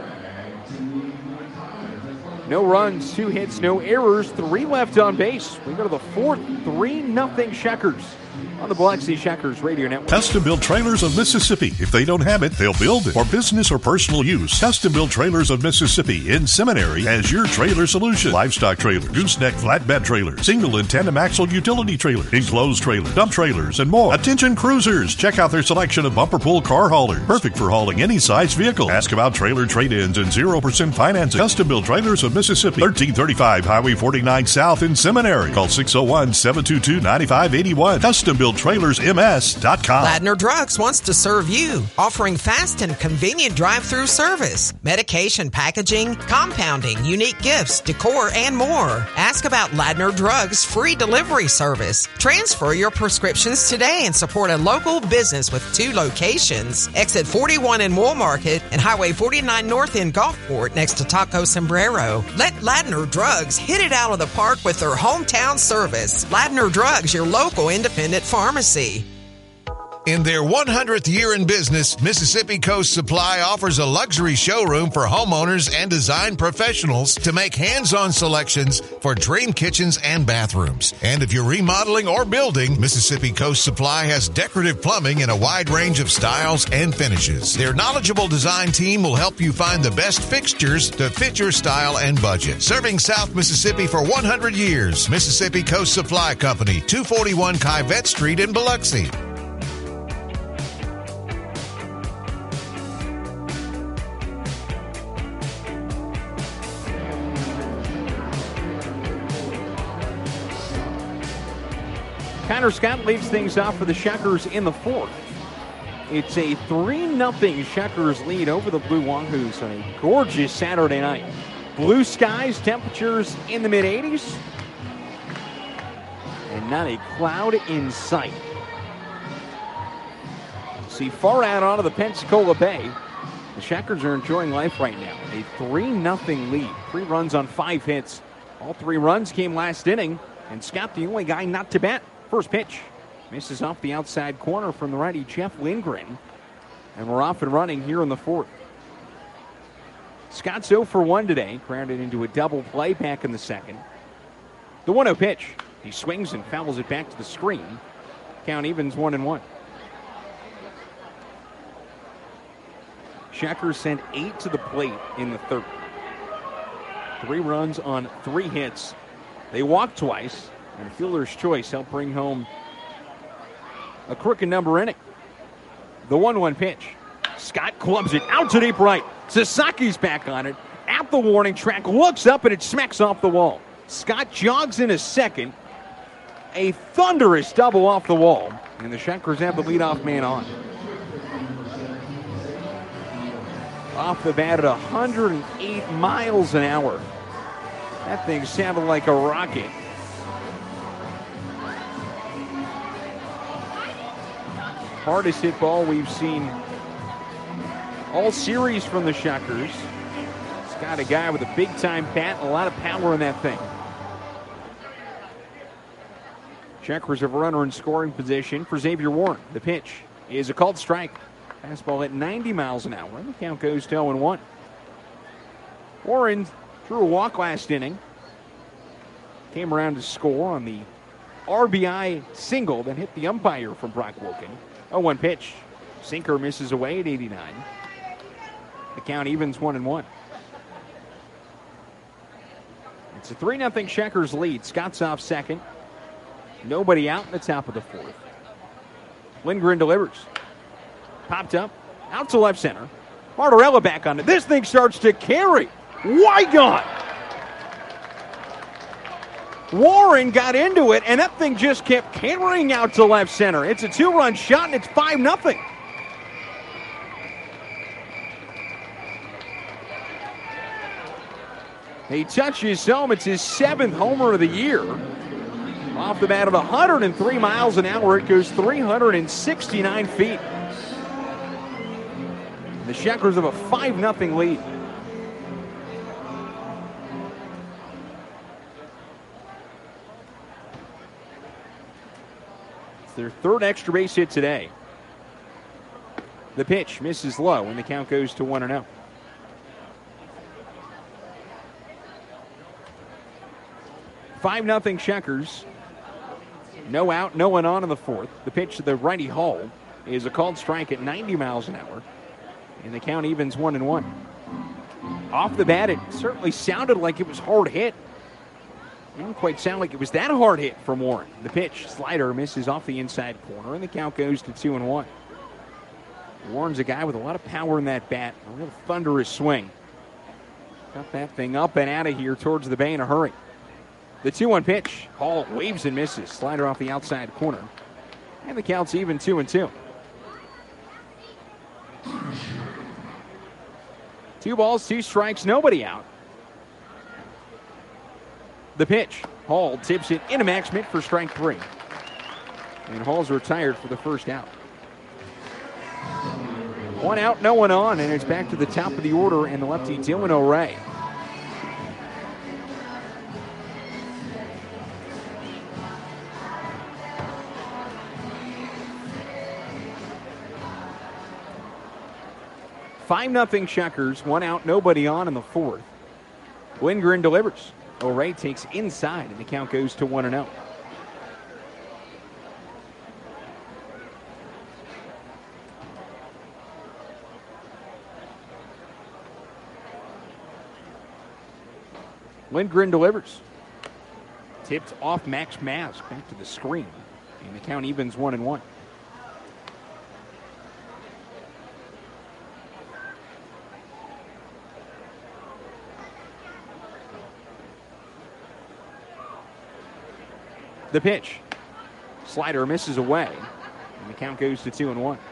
No runs, two hits, no errors, three left on base. We go to the fourth, three nothing Checkers on the Biloxi Checkers Radio Network. Custom Built Trailers of Mississippi. If they don't have it, they'll build it. For business or personal use, Custom Built Trailers of Mississippi in Seminary has your trailer solution. Livestock trailer, gooseneck flatbed trailer, single and tandem axle utility trailer, enclosed trailer, dump trailers, and more. Attention cruisers, check out their selection of bumper pull car haulers. Perfect for hauling any size vehicle. Ask about trailer trade-ins and zero percent financing. Custom Built Trailers of Mississippi, thirteen thirty-five Highway forty-nine South in Seminary. Call six oh one, seven two two, nine five eight one. Custom Built Trailers M S dot com. Ladner Drugs wants to serve you, offering fast and convenient drive-through service, medication packaging, compounding, unique gifts, decor, and more. Ask about Ladner Drugs' free delivery service. Transfer your prescriptions today and support a local business with two locations. Exit forty-one in Wool Market and Highway forty-nine North in Gulfport next to Taco Sombrero. Let Ladner Drugs hit it out of the park with their hometown service. Ladner Drugs, your local independent pharmacy. In their one hundredth year in business, Mississippi Coast Supply offers a luxury showroom for homeowners and design professionals to make hands-on selections for dream kitchens and bathrooms. And if you're remodeling or building, Mississippi Coast Supply has decorative plumbing in a wide range of styles and finishes. Their knowledgeable design team will help you find the best fixtures to fit your style and budget. Serving South Mississippi for one hundred years, Mississippi Coast Supply Company, two forty-one Kyvette Street in Biloxi. Connor Scott leads things off for the Checkers in the fourth. It's a three nothing Checkers lead over the Blue Wahoos on a gorgeous Saturday night. Blue skies, temperatures in the mid eighties, and not a cloud in sight. See far out onto the Pensacola Bay. The Checkers are enjoying life right now. A three nothing lead. Three runs on five hits. All three runs came last inning, and Scott the only guy not to bat. First pitch misses off the outside corner from the righty Jeff Lindgren. And we're off and running here in the fourth. Scott's zero for one today, grounded into a double play back in the second. The one oh pitch. He swings and fouls it back to the screen. Count evens one and one. Checkers sent eight to the plate in the third. Three runs on three hits. They walked twice. And fielder's choice helped bring home a crooked number inning. The one one pitch. Scott clubs it out to deep right. Sasaki's back on it. the warning track, looks up, and it smacks off the wall. Scott jogs in a second. A thunderous double off the wall, and the Shuckers have the leadoff man on. Off the bat at one hundred eight miles an hour. That thing sounded like a rocket. Hardest hit ball we've seen all series from the Shuckers. It's got a guy with a big-time bat and a lot of power in that thing. Shuckers have a runner in scoring position for Xavier Warren. The pitch is a called strike. Fastball at ninety miles an hour. The count goes to oh and one. Warren drew a walk last inning. Came around to score on the R B I single that hit the umpire from Brock Wilken. oh one pitch. Sinker misses away at eighty-nine. The count evens one and one. It's a three nothing Shuckers lead. Scott's off second. Nobody out in the top of the fourth. Lindgren delivers. Popped up. Out to left center. Martorella back on it. This thing starts to carry. Weigon! Warren got into it, and that thing just kept carrying out to left center. It's a two-run shot, and it's five nothing. He touches home. It's his seventh homer of the year. Off the bat at one hundred three miles an hour, it goes three hundred sixty-nine feet. The Shuckers have a five nothing lead. It's their third extra base hit today. The pitch misses low, and the count goes to one and oh. five nothing Shuckers. No out, no one on in the fourth. The pitch to the righty Hall is a called strike at ninety miles an hour. And the count evens one and one. Off the bat, it certainly sounded like it was hard hit. It didn't quite sound like it was that hard hit from Warren. The pitch, slider, misses off the inside corner, and the count goes to two and one. Warren's a guy with a lot of power in that bat. A real thunderous swing. Got that thing up and out of here towards the bay in a hurry. The two one pitch. Hall waves and misses. Slider off the outside corner. And the count's even two and two. Two balls, two strikes, nobody out. The pitch. Hall tips it into Max Schmidt for strike three. And Hall's retired for the first out. One out, no one on, and it's back to the top of the order and the lefty Dylan O'Ray. five nothing Shuckers, one out, nobody on in the fourth. Lindgren delivers. O'Ray takes inside, and the count goes to one and oh. Lindgren delivers. Tipped off Max Mask back to the screen, and the count evens one and one. The pitch. Slider misses away, and the count goes to two and one.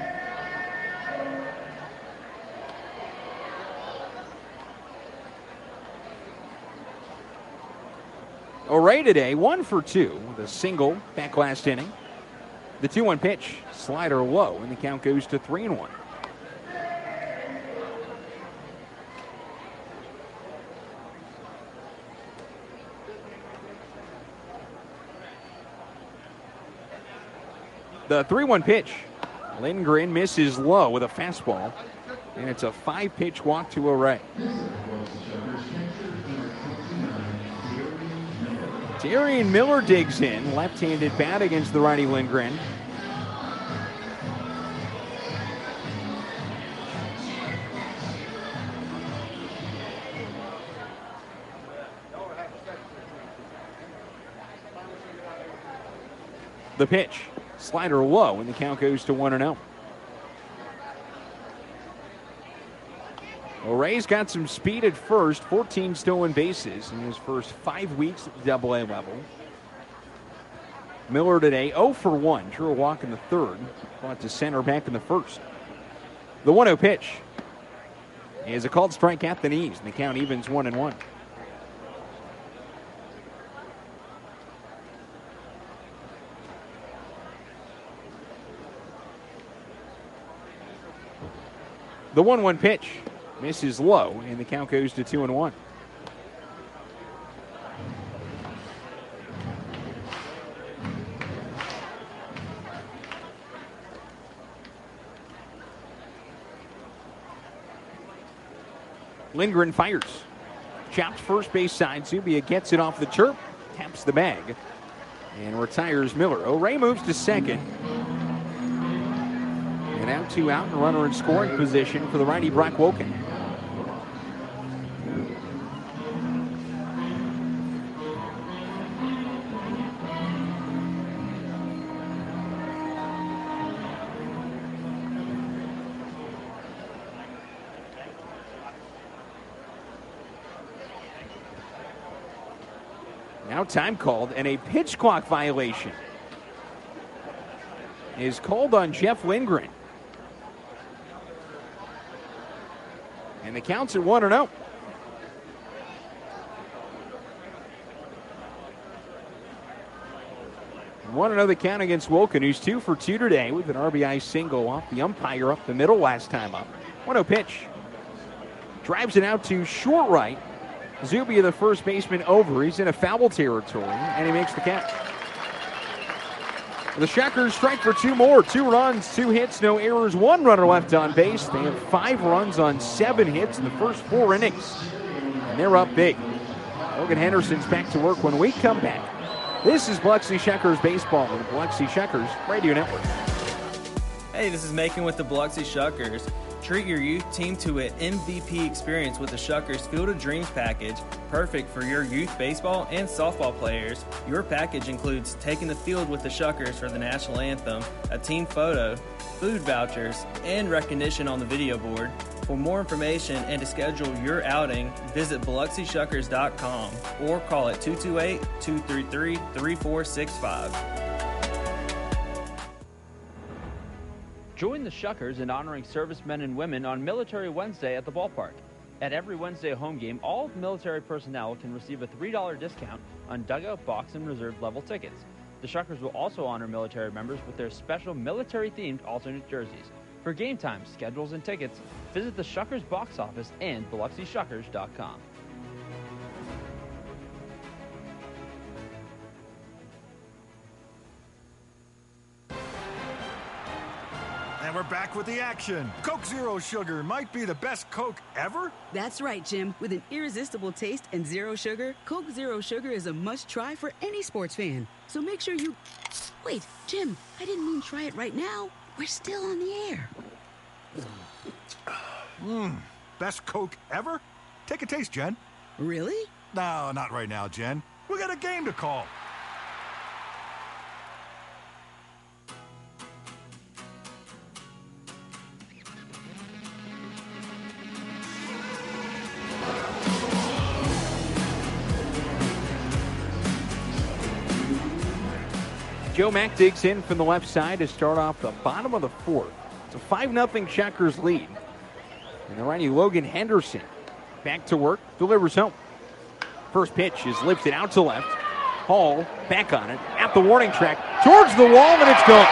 O'Ray today, one for two with a single back last inning. The two one pitch. Slider low, and the count goes to three and one. The three one pitch. Lindgren misses low with a fastball, and it's a five-pitch walk to O'Ray. Darian Miller digs in, left-handed bat against the righty Lindgren. The pitch. Slider low, and the count goes to one and oh. O'Rea's got some speed at first, fourteen stolen bases in his first five weeks at the double A level. Miller today oh for one, drew a walk in the third, brought to center back in the first. The one oh pitch is a called strike at the knees, and the count evens one and one. The one one pitch misses low, and the count goes to two and one. Lindgren fires. Chops first base side. Zubia gets it off the chirp, taps the bag, and retires Miller. O'Rea moves to second. And out two out, and runner in scoring position for the righty Brock Wilken. Now time called, and a pitch clock violation is called on Jeff Lindgren. And the count's at one and oh. one and oh the count against Wilken, who's two for two today with an R B I single off the umpire up the middle last time up. one oh pitch. Drives it out to short right. Zubia, the first baseman, over. He's in a foul territory, and he makes the catch. The Shockers strike for two more. Two runs, two hits, no errors, one runner left on base. They have five runs on seven hits in the first four innings, and they're up big. Logan Henderson's back to work when we come back. This is Biloxi Shuckers Baseball on the Biloxi Shuckers Radio Network. Hey, this is Macon with the Biloxi Shuckers. Treat your youth team to an M V P experience with the Shuckers Field of Dreams package, perfect for your youth baseball and softball players. Your package includes taking the field with the Shuckers for the national anthem, a team photo, food vouchers, and recognition on the video board. For more information and to schedule your outing, visit Biloxi Shuckers dot com or call it two two eight, two three three, three four six five. Join the Shuckers in honoring servicemen and women on Military Wednesday at the ballpark. At every Wednesday home game, all military personnel can receive a three dollar discount on dugout, box, and reserve level tickets. The Shuckers will also honor military members with their special military-themed alternate jerseys. For game times, schedules, and tickets, visit the Shuckers box office and Biloxi Shuckers dot com. And we're back with the action. Coke Zero Sugar might be the best Coke ever. That's right, Jim. With an irresistible taste and zero sugar, Coke Zero Sugar is a must-try for any sports fan. So make sure you... Wait, Jim, I didn't mean try it right now. We're still on the air. Mmm, best Coke ever? Take a taste, Jen. Really? No, not right now, Jen. We got a game to call. Joe Mack digs in from the left side to start off the bottom of the fourth. It's a five nothing Shuckers lead. And the righty Logan Henderson back to work, delivers home. First pitch is lifted out to left. Hall back on it, at the warning track, towards the wall, and it's gone.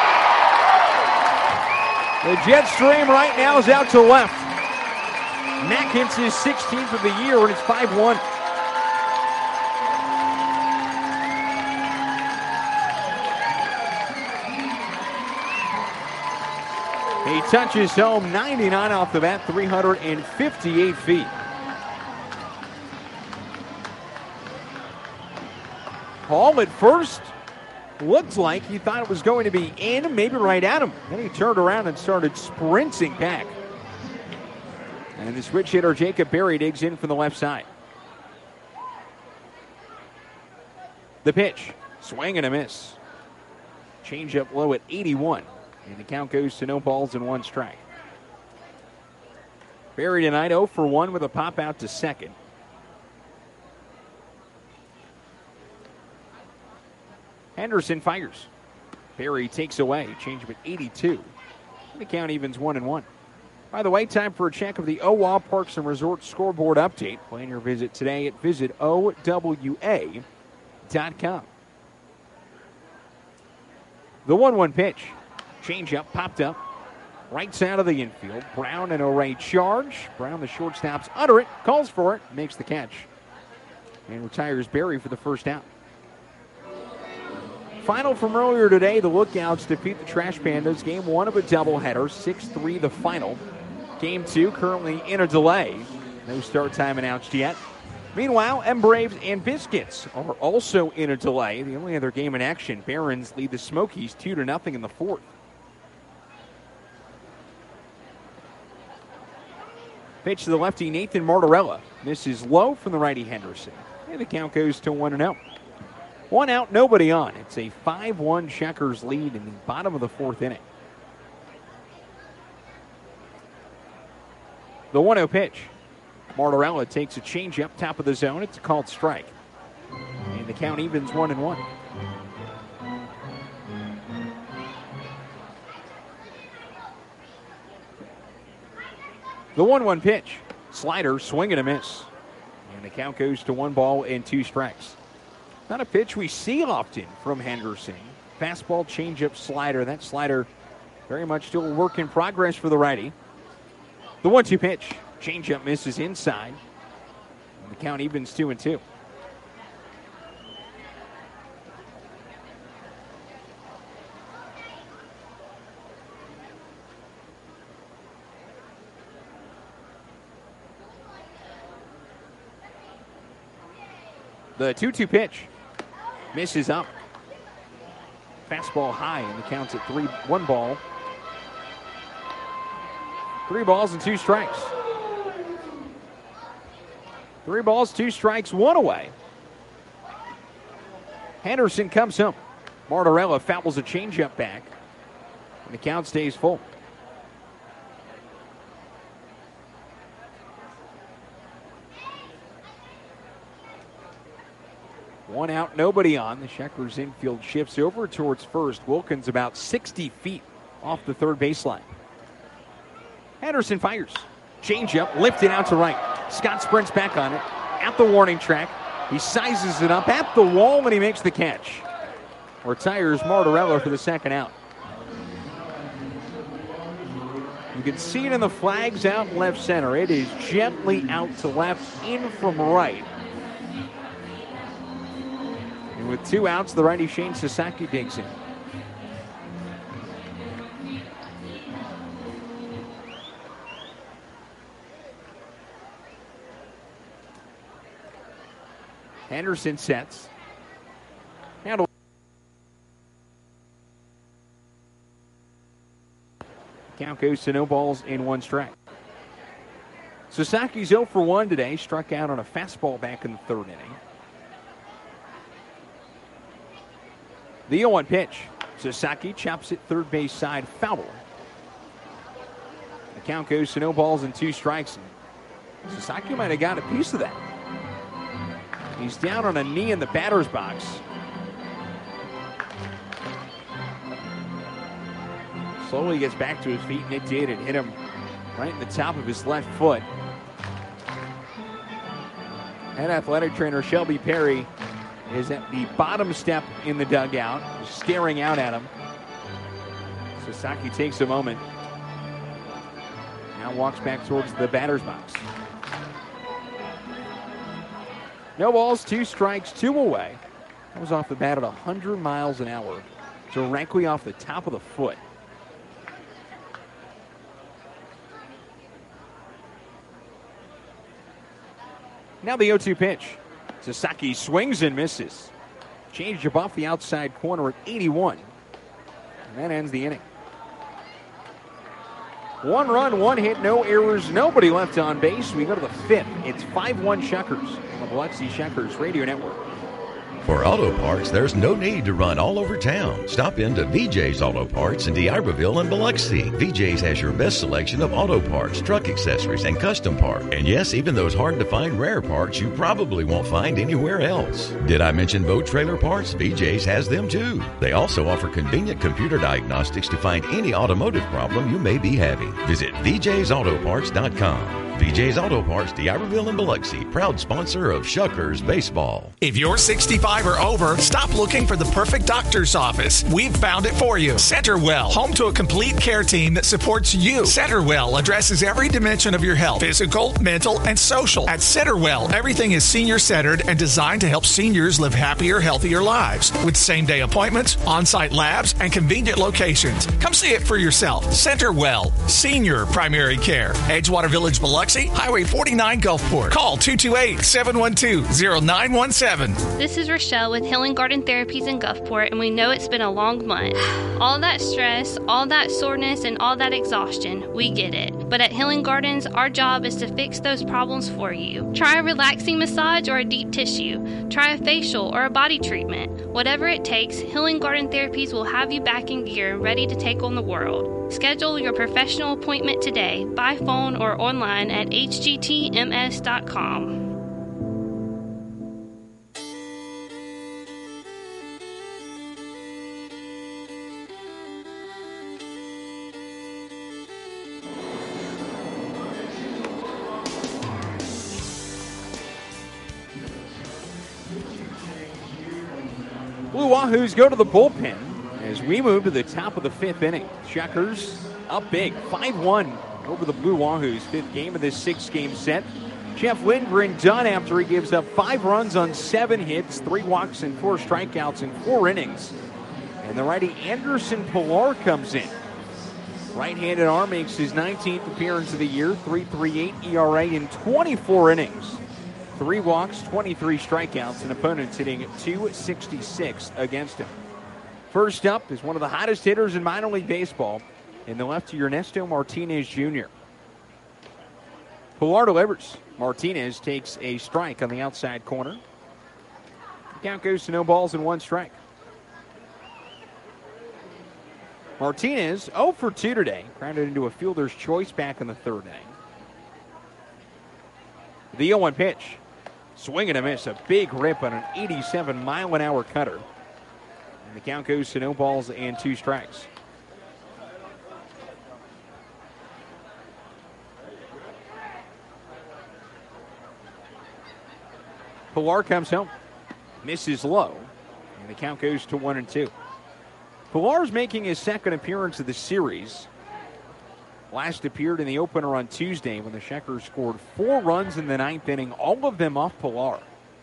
The jet stream right now is out to left. Mack hits his sixteenth of the year, and it's five one. He touches home, ninety-nine off the bat, three hundred fifty-eight feet. Hall at first looked like he thought it was going to be in, maybe right at him. Then he turned around and started sprinting back. And the switch hitter Jacob Berry digs in from the left side. The pitch, swing and a miss. Change up low at eighty-one. And the count goes to no balls and one strike. Berry tonight oh for one with a pop out to second. Henderson fires. Berry takes away. Change at eighty-two. And the count evens one and one. By the way, time for a check of the O W A Parks and Resorts scoreboard update. Plan your visit today at visit O W A dot com. The one one pitch. Change up, popped up. Right side of the infield. Brown and O'Ray charge. Brown, the shortstop's under it, calls for it, makes the catch. And retires Berry for the first out. Final from earlier today, the Lookouts defeat the Trash Pandas. Game one of a doubleheader, six three the final. Game two currently in a delay. No start time announced yet. Meanwhile, M Braves and Biscuits are also in a delay. The only other game in action, Barons lead the Smokies two to nothing in the fourth. Pitch to the lefty, Nathan Martorella. Misses low from the righty, Henderson. And the count goes to one and oh. One out, nobody on. It's a five one Checkers lead in the bottom of the fourth inning. The one oh pitch. Martorella takes a changeup, top of the zone. It's a called strike. And the count evens one and one. The one one pitch. Slider, swing and a miss. And the count goes to one ball and two strikes. Not a pitch we see often from Henderson. Fastball, changeup, slider. That slider very much still a work in progress for the righty. The one two pitch. Changeup misses inside. And the count evens two and two. The two two pitch misses up. Fastball high, and the count's at three, one ball. Three balls and two strikes. Three balls, two strikes, one away. Henderson comes home. Martorella fouls a changeup back, and the count stays full. One out, nobody on. The Checkers infield shifts over towards first. Wilkins about sixty feet off the third baseline. Henderson fires. Changeup, lifted out to right. Scott sprints back on it. At the warning track. He sizes it up at the wall and he makes the catch. Retires Martorella for the second out. You can see it in the flags out left center. It is gently out to left, in from right. And with two outs, the righty Shane Sasaki digs in. Henderson sets. Handle. Count goes to no balls in one strike. Sasaki's oh for one today. Struck out on a fastball back in the third inning. The oh one pitch. Sasaki chops it third base side, foul. The count goes to no balls and two strikes. Sasaki might have got a piece of that. He's down on a knee in the batter's box. Slowly gets back to his feet, and it did. It hit him right in the top of his left foot. Head athletic trainer Shelby Perry is at the bottom step in the dugout, staring out at him. Sasaki takes a moment. Now walks back towards the batter's box. No balls, two strikes, two away. That was off the bat at one hundred miles an hour. Directly off the top of the foot. Now the oh two pitch. Sasaki swings and misses. Changeup off the outside corner at eighty-one. And that ends the inning. One run, one hit, no errors, nobody left on base. We go to the fifth. It's five one Checkers on the Biloxi Checkers Radio Network. For auto parts, there's no need to run all over town. Stop into V J's Auto Parts in D'Iberville and Biloxi. V J's has your best selection of auto parts, truck accessories, and custom parts. And yes, even those hard-to-find rare parts you probably won't find anywhere else. Did I mention boat trailer parts? V J's has them too. They also offer convenient computer diagnostics to find any automotive problem you may be having. Visit V J's Auto Parts dot com. V J's Auto Parts, D'Iberville and Biloxi, proud sponsor of Shuckers Baseball. If you're sixty-five or over, stop looking for the perfect doctor's office. We've found it for you. CenterWell, home to a complete care team that supports you. CenterWell addresses every dimension of your health, physical, mental, and social. At CenterWell, everything is senior-centered and designed to help seniors live happier, healthier lives. With same-day appointments, on-site labs, and convenient locations. Come see it for yourself. CenterWell, Senior Primary Care. Edgewater Village, Biloxi, Highway forty-nine, Gulfport. Call two two eight, seven one two, zero nine one seven. This is Rochelle with Healing Garden Therapies in Gulfport, and we know it's been a long month. All that stress, all that soreness, and all that exhaustion, we get it. But at Healing Gardens, our job is to fix those problems for you. Try a relaxing massage or a deep tissue. Try a facial or a body treatment. Whatever it takes, Healing Garden Therapies will have you back in gear and ready to take on the world. Schedule your professional appointment today by phone or online at h g t m s dot com. Blue Wahoos go to the bullpen as we move to the top of the fifth inning. Shuckers up big, five one over the Blue Wahoos, fifth game of this six-game set. Jeff Lindgren done after he gives up five runs on seven hits, three walks, and four strikeouts in four innings. And the righty Anderson Pilar comes in. Right-handed arm makes his nineteenth appearance of the year, three point three eight E R A in twenty-four innings. Three walks, twenty-three strikeouts, and opponents hitting at two sixty-six against him. First up is one of the hottest hitters in minor league baseball, in the lefty Ernesto Martinez Junior Pilar delivers. Martinez takes a strike on the outside corner. The count goes to no balls and one strike. Martinez oh for two today, grounded into a fielder's choice back in the third inning. The oh one pitch. Swing and a miss. A big rip on an eighty-seven mile an hour cutter. And the count goes to no balls and two strikes. Pilar comes home. Misses low. And the count goes to one and two. Pilar's making his second appearance of the series. Last appeared in the opener on Tuesday when the Shuckers scored four runs in the ninth inning, all of them off Pilar.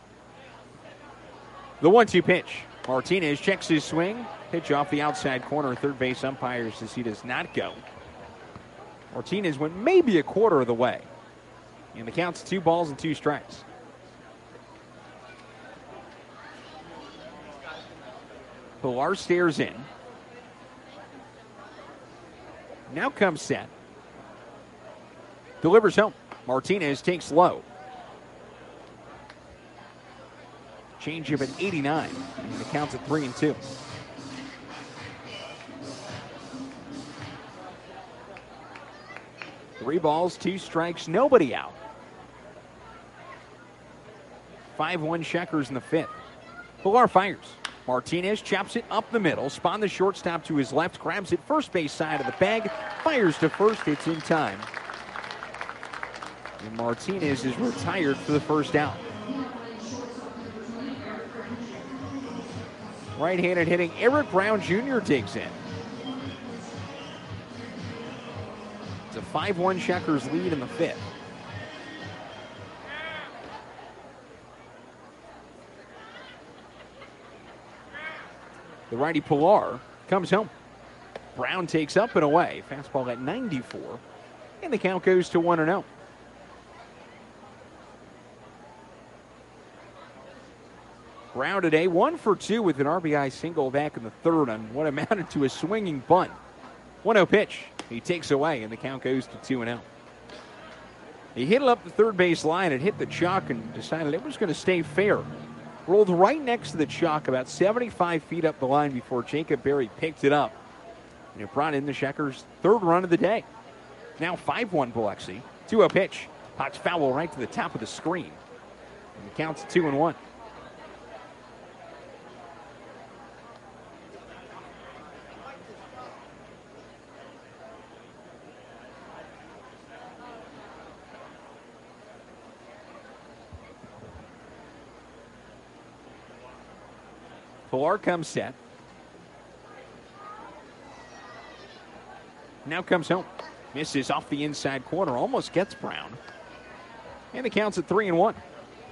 The one two pitch. Martinez checks his swing. Pitch off the outside corner. Third base umpire says he does not go. Martinez went maybe a quarter of the way. And the count's two balls and two strikes. Pilar stares in. Now comes set. Delivers home. Martinez takes low. Changeup at eighty-nine. And the count's at three and two. Three balls, two strikes, nobody out. five one Shuckers in the fifth. Pilar fires. Martinez chops it up the middle. Spawn the shortstop to his left. Grabs it first base side of the bag. Fires to first. It's in time. And Martinez is retired for the first out. Right-handed hitting Eric Brown Junior digs in. It's a five one Shuckers lead in the fifth. The righty Pilar comes home. Brown takes up and away. Fastball at ninety-four. And the count goes to one and oh. Brown today, one for two with an R B I single back in the third on what amounted to a swinging bunt. one oh pitch. He takes away, and the count goes to two and oh. He hit it up the third base line. It hit the chalk and decided it was going to stay fair. rolled right next to the chalk, about seventy-five feet up the line before Jacob Berry picked it up. And it brought in the Checkers' third run of the day. Now five one Biloxi. two oh pitch. Potts foul right to the top of the screen. And it counts two and one. Pilar comes set. Now comes home. Misses off the inside corner. Almost gets Brown. And the count's at three and one.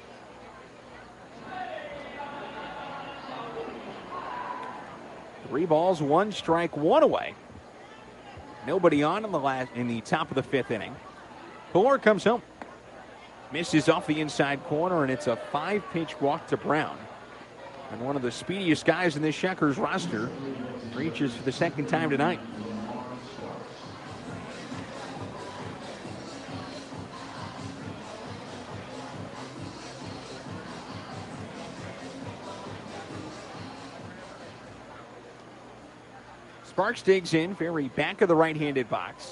Three balls, one strike, one away. Nobody on in the last in the top of the fifth inning. Pilar comes home. Misses off the inside corner, and it's a five-pitch walk to Brown. And one of the speediest guys in this Checkers roster reaches for the second time tonight. Sparks digs in, very back of the right-handed box.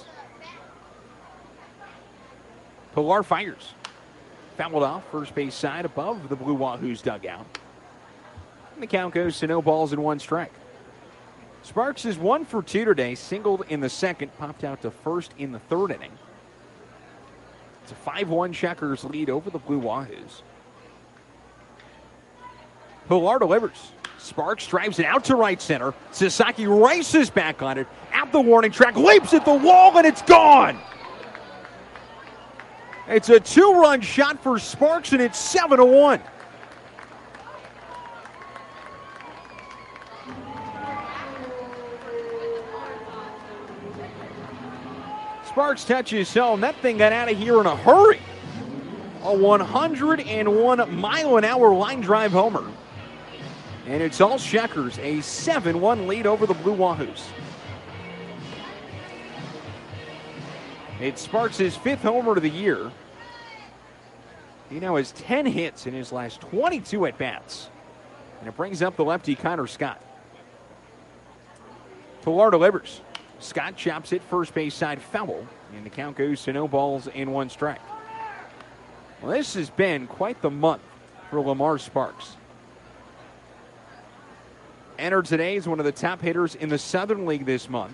Pilar fires. Fouled off, first base side above the Blue Wahoo's dugout. And the count goes to no balls and one strike. Sparks is one for two today, singled in the second, popped out to first in the third inning. It's a five one Checkers lead over the Blue Wahoos. Pilar delivers. Sparks drives it out to right center. Sasaki races back on it at the warning track, leaps at the wall, and it's gone. It's a two-run shot for Sparks, and it's seven to one. Sparks touches home. That thing got out of here in a hurry. A one hundred one mile an hour line drive homer. And it's all Checkers, a seven one lead over the Blue Wahoos. It's Sparks' fifth homer of the year. He now has ten hits in his last twenty-two at-bats. And it brings up the lefty Connor Scott. Pilar delivers. Scott chops it first base side foul. And the count goes to no balls and one strike. Well, this has been quite the month for Lamar Sparks. Entered today as one of the top hitters in the Southern League this month.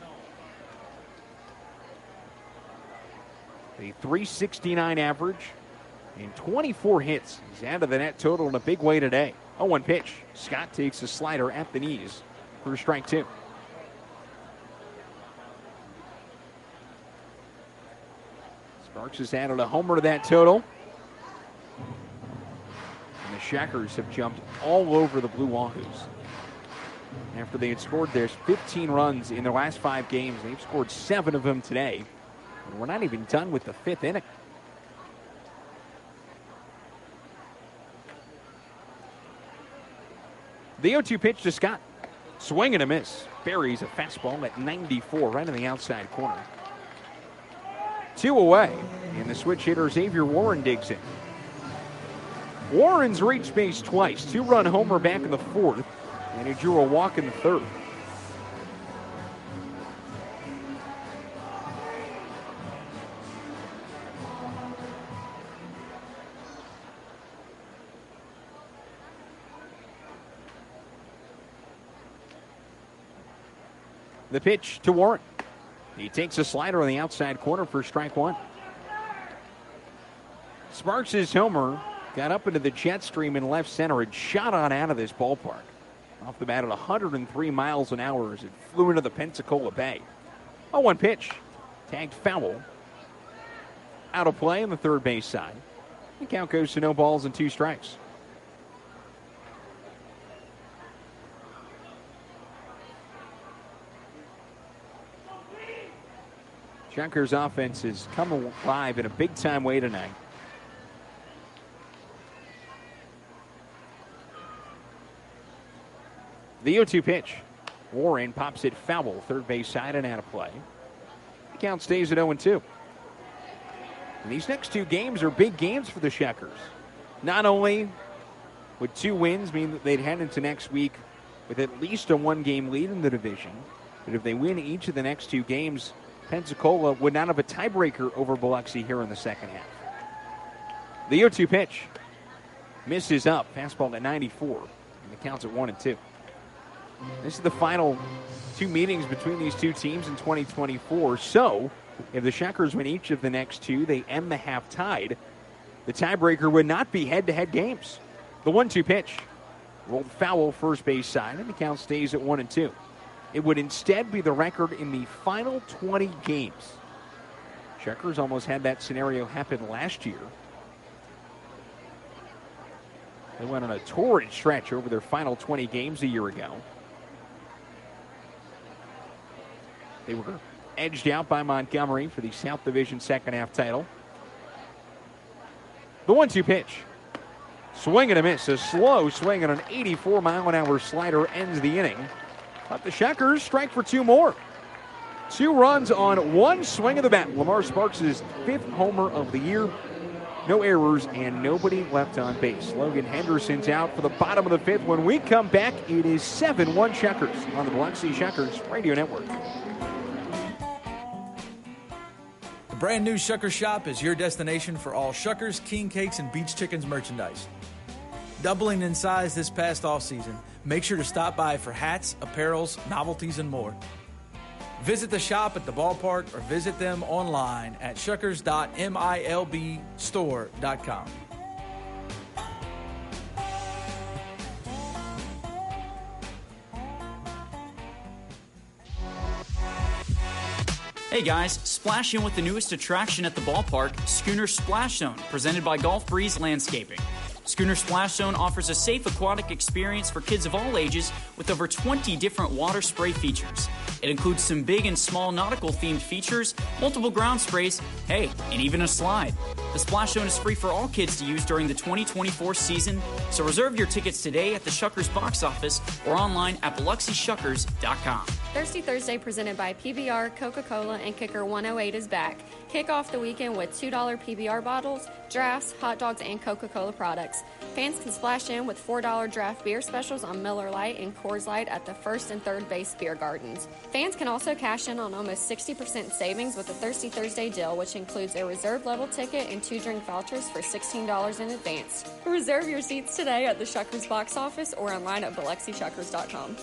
A three sixty-nine average and twenty-four hits. He's added the net total in a big way today. oh one pitch. Scott takes a slider at the knees for strike two. Sparks has added a homer to that total. And the Checkers have jumped all over the Blue Wahoos. After they had scored their fifteen runs in their last five games, they've scored seven of them today. And we're not even done with the fifth inning. The oh two pitch to Scott. Swing and a miss. Buries a fastball at ninety-four, right in the outside corner. Two away, and the switch hitter Xavier Warren digs in. Warren's reached base twice. Two-run homer back in the fourth. And he drew a walk in the third. The pitch to Warren. He takes a slider on the outside corner for strike one. Sparks' homer got up into the jet stream in left center and shot on out of this ballpark. Off the bat at one hundred three miles an hour as it flew into the Pensacola Bay. oh one pitch. Tagged foul. Out of play on the third base side. The count goes to no balls and two strikes. Checkers' offense has come alive in a big-time way tonight. The oh two pitch. Warren pops it foul, third base side and out of play. The count stays at oh and two. And these next two games are big games for the Checkers. Not only With two wins mean that they'd head into next week with at least a one-game lead in the division. But if they win each of the next two games, Pensacola would not have a tiebreaker over Biloxi here in the second half. The oh two pitch misses up. Fastball at ninety-four. And the count's at one and two. This is the final two meetings between these two teams in twenty twenty-four. So, if the Shuckers win each of the next two, they end the half tied. The tiebreaker would not be head-to-head games. The one two pitch rolled foul first base side, and the count stays at one and two. It would instead be the record in the final twenty games. Shuckers almost had that scenario happen last year. They went on a torrid stretch over their final twenty games a year ago. They were edged out by Montgomery for the South Division second half title. The one two pitch. Swing and a miss. A slow swing and an eighty-four mile an hour slider ends the inning. But the Shuckers strike for two more. Two runs on one swing of the bat. Lamar Sparks' fifth homer of the year. No errors and nobody left on base. Logan Henderson's out for the bottom of the fifth. When we come back, it is seven one Shuckers on the Biloxi Shuckers Radio Network. The brand new Shuckers Shop is your destination for all Shuckers, King Cakes, and Beach Chickens merchandise. Doubling in size this past offseason, make sure to stop by for hats, apparels, novelties, and more. Visit the shop at the ballpark or visit them online at shuckers dot milb store dot com. Hey guys, splash in with the newest attraction at the ballpark, Schooner Splash Zone, presented by Golf Breeze Landscaping. Schooner Splash Zone offers a safe aquatic experience for kids of all ages with over twenty different water spray features. It includes some big and small nautical-themed features, multiple ground sprays, hey, and even a slide. The Splash Zone is free for all kids to use during the twenty twenty-four season, so reserve your tickets today at the Shuckers box office or online at biloxi shuckers dot com. Thirsty Thursday presented by P B R, Coca-Cola, and Kicker one oh eight is back. Kick off the weekend with two dollar P B R bottles, drafts, hot dogs, and Coca-Cola products. Fans can splash in with four dollar draft beer specials on Miller Lite and Coors Light at the first and third base beer gardens. Fans can also cash in on almost sixty percent savings with the Thirsty Thursday deal, which includes a reserve level ticket and two drink vouchers for sixteen dollars in advance. Reserve your seats today at the Shuckers box office or online at biloxi shuckers dot com.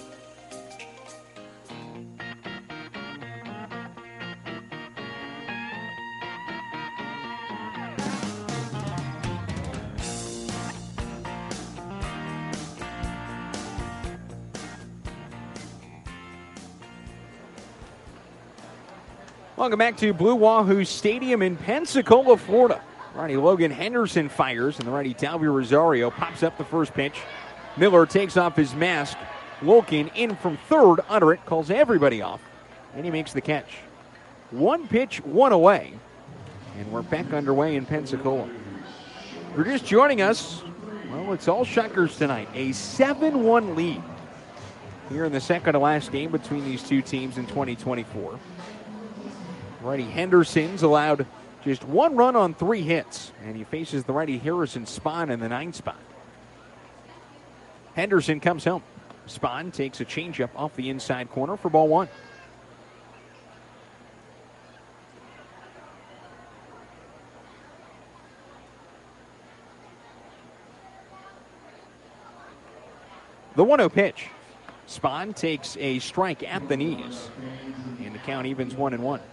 Welcome back to Blue Wahoo Stadium in Pensacola, Florida. Righty Logan Henderson fires, and the righty Talvy Rosario pops up the first pitch. Miller takes off his mask. Wilkin in from third under it, calls everybody off, and he makes the catch. One pitch, one away, and we're back underway in Pensacola. If you're just joining us, well, it's all Shuckers tonight. A seven one lead here in the second to last game between these two teams in twenty twenty-four. Righty Henderson's allowed just one run on three hits, and he faces the righty Harrison Spahn in the ninth spot. Henderson comes home. Spahn takes a changeup off the inside corner for ball one. The one oh pitch. Spahn takes a strike at the knees, and the count evens one and one.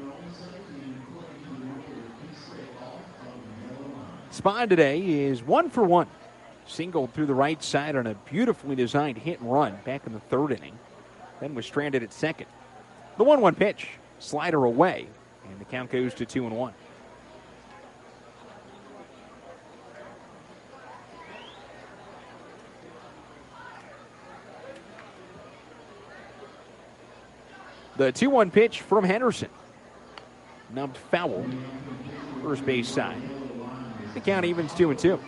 Spahn today is one for one. Singled through the right side on a beautifully designed hit and run back in the third inning. Then was stranded at second. The one one pitch. Slider away. And the count goes to two and one. The two one pitch from Henderson. Nubbed foul. First base side. The count evens two and two.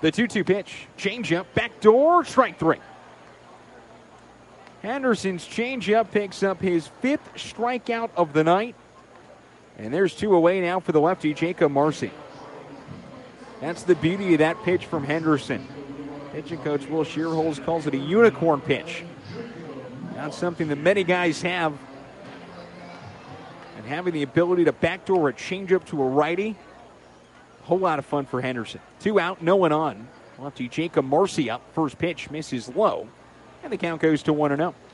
The two two pitch, changeup, backdoor, strike three. Henderson's changeup picks up his fifth strikeout of the night. And there's two away now for the lefty, Jacob Marcy. That's the beauty of that pitch from Henderson. Pitching coach Will Shearholz calls it a unicorn pitch. Not something that many guys have. And having the ability to backdoor a changeup to a righty, a whole lot of fun for Henderson. Two out, no one on. Lefty Jacob Marcy up. First pitch misses low. And the count goes to one and oh.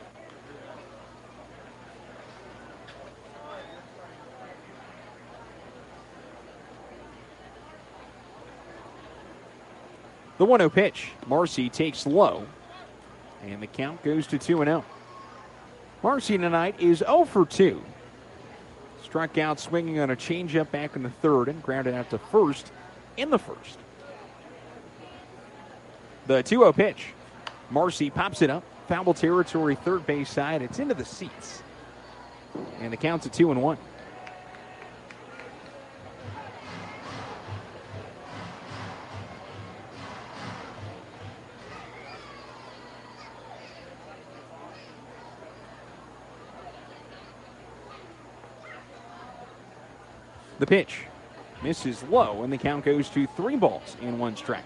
The one oh pitch. Marcy takes low. And the count goes to two and oh. Marcy tonight is oh for two. Struck out swinging on a changeup back in the third and grounded out to first in the first. The two oh pitch. Marcy pops it up. Foul territory, third base side. It's into the seats. And the count's at two and one. The pitch misses low, and the count goes to three balls and one strike.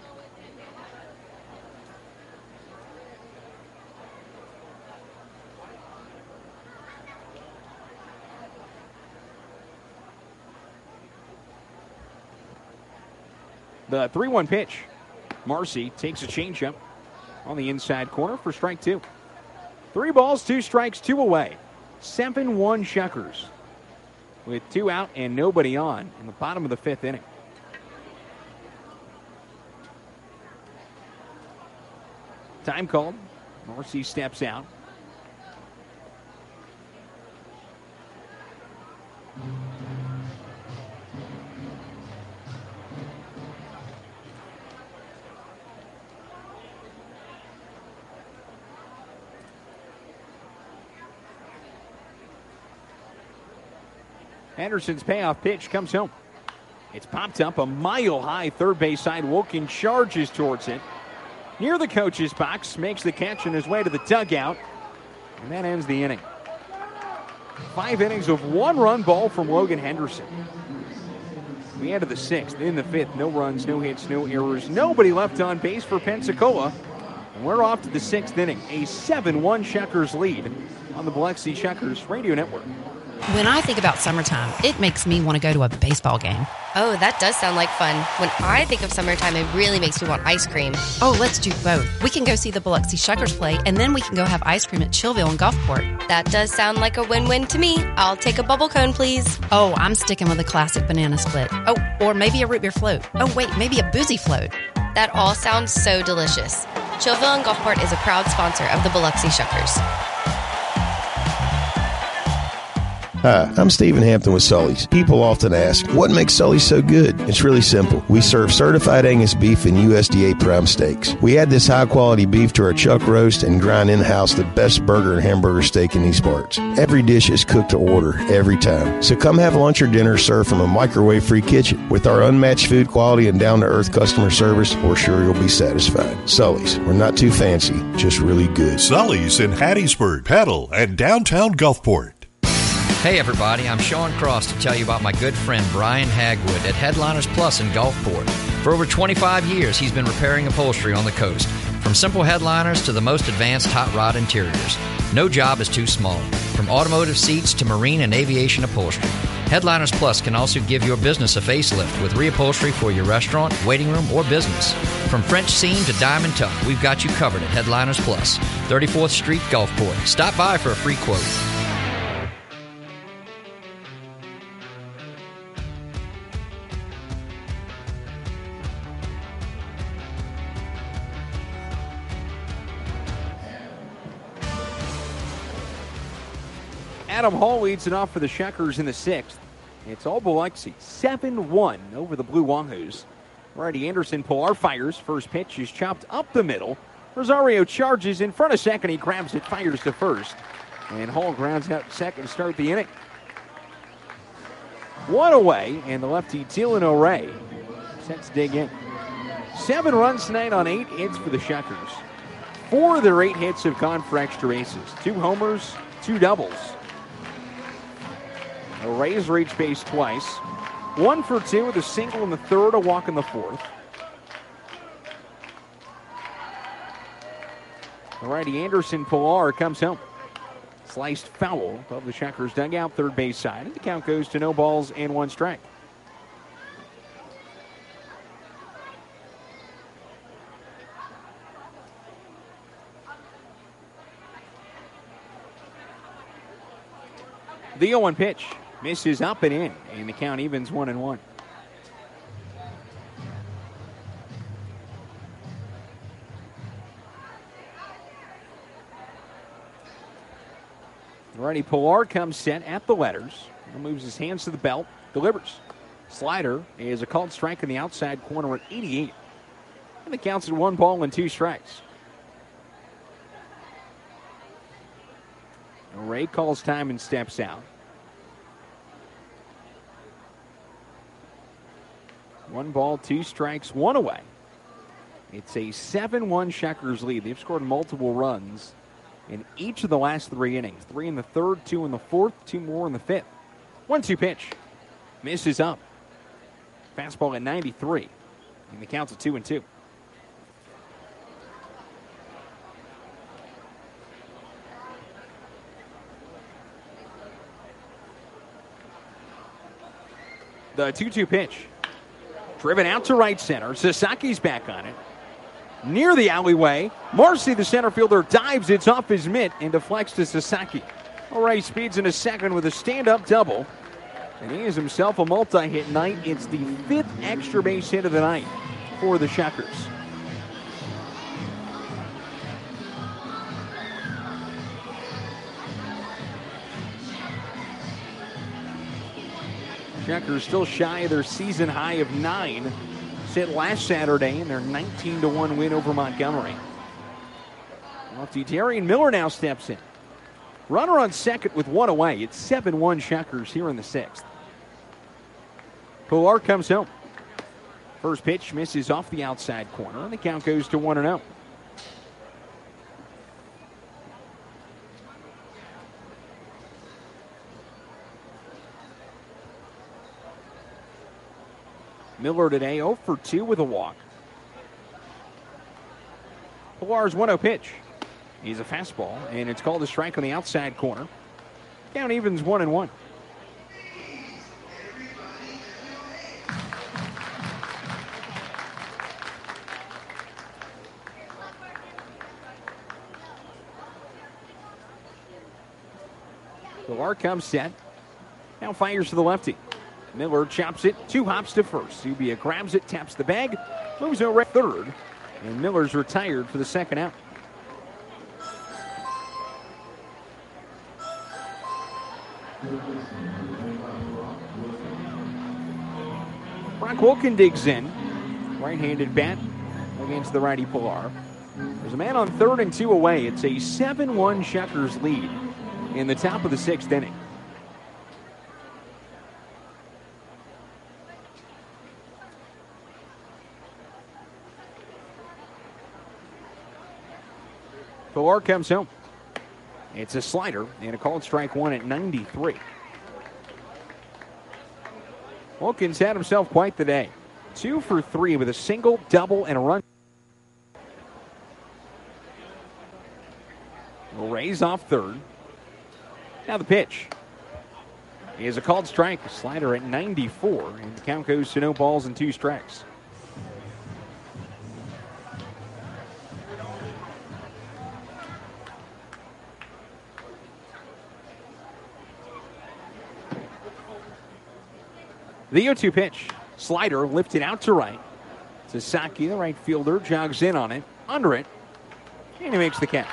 The three one pitch. Marcy takes a changeup on the inside corner for strike two. Three balls, two strikes, two away. seven one Shuckers with two out and nobody on in the bottom of the fifth inning. Time called. Marcy steps out. Henderson's payoff pitch comes home. It's popped up a mile high third base side. Wilkin charges towards it. Near the coach's box, makes the catch on his way to the dugout. And that ends the inning. Five innings of one-run ball from Logan Henderson. We added the sixth. In the fifth, no runs, no hits, no errors. Nobody left on base for Pensacola. And we're off to the sixth inning. A seven one Shuckers lead on the Biloxi Shuckers Radio Network. When I think about summertime, it makes me want to go to a baseball game. Oh, that does sound like fun. When I think of summertime, it really makes me want ice cream. Oh, let's do both. We can go see the Biloxi Shuckers play, and then we can go have ice cream at Chillville and Gulfport. That does sound like a win-win to me. I'll take a bubble cone, please. Oh, I'm sticking with a classic banana split. Oh, or maybe a root beer float. Oh, wait, maybe a boozy float. That all sounds so delicious. Chillville and Gulfport is a proud sponsor of the Biloxi Shuckers. Hi, I'm Stephen Hampton with Sully's. People often ask, what makes Sully's so good? It's really simple. We serve certified Angus beef and U S D A prime steaks. We add this high-quality beef to our chuck roast and grind in-house the best burger and hamburger steak in these parts. Every dish is cooked to order, every time. So come have lunch or dinner served from a microwave-free kitchen. With our unmatched food quality and down-to-earth customer service, we're sure you'll be satisfied. Sully's. We're not too fancy, just really good. Sully's in Hattiesburg, Petal, and downtown Gulfport. Hey everybody, I'm Sean Cross to tell you about my good friend Brian Hagwood at Headliners Plus in Gulfport. For over twenty-five years, he's been repairing upholstery on the coast. From simple headliners to the most advanced hot rod interiors. No job is too small. From automotive seats to marine and aviation upholstery. Headliners Plus can also give your business a facelift with reupholstery for your restaurant, waiting room, or business. From French seam to diamond tuck, we've got you covered at Headliners Plus, thirty-fourth Street, Gulfport. Stop by for a free quote. Adam Hall leads it off for the Shuckers in the sixth. It's all Biloxi, seven one over the Blue Wahoos. Righty Anderson Pilar fires. First pitch is chopped up the middle. Rosario charges in front of second. He grabs it, fires to first. And Hall grounds out second to start the inning. One away, and the lefty Dylan O'Ray sets dig in. Seven runs tonight on eight hits for the Shuckers. Four of their eight hits have gone for extra bases. Two homers, two doubles. The Rays reached base twice. One for two with a single in the third, a walk in the fourth. Alrighty, Anderson Pilar comes home. Sliced foul above the Shuckers dugout, third base side. And the count goes to no balls and one strike. The oh one pitch misses up and in, and the count evens one and one. Alrighty, Pilar comes set at the letters. Moves his hands to the belt, delivers. Slider is a called strike in the outside corner at eighty-eight. And the count's at one ball and two strikes. Ray calls time and steps out. One ball, two strikes, one away. It's a seven one Shuckers lead. They've scored multiple runs in each of the last three innings. Three in the third, two in the fourth, two more in the fifth. one two pitch. Misses up. Fastball at ninety-three. And the count's at two and two. The two two pitch. Driven out to right center. Sasaki's back on it. Near the alleyway. Marcy, the center fielder, dives. It's off his mitt and deflects to Sasaki. Ray speeds into second with a stand-up double. And he is himself a multi-hit night. It's the fifth extra base hit of the night for the Shuckers. Shuckers still shy of their season high of nine. Set last Saturday in their nineteen to one win over Montgomery. Lefty Darian Miller now steps in. Runner on second with one away. It's seven one Shuckers here in the sixth. Pilar comes home. First pitch misses off the outside corner, and the count goes to one and oh. Miller today oh for two with a walk. Pilar's one oh pitch. He's a fastball, and it's called a strike on the outside corner. Count evens one and one. Pilar comes set. Now fires to the lefty. Miller chops it, two hops to first. Zubia grabs it, taps the bag, moves over at third, and Miller's retired for the second out. Brock Wilken digs in. Right-handed bat against the righty Pilar. There's a man on third and two away. It's a seven one Shuckers lead in the top of the sixth inning. Pilar comes home. It's a slider and a called strike one at ninety-three. Wilkins had himself quite the day. Two for three with a single, double, and a run. Rays off third. Now the pitch is a called strike. A slider at ninety-four, and the count goes to no balls and two strikes. The oh two pitch. Slider lifted out to right. Sasaki, the right fielder, jogs in on it, under it, and he makes the catch.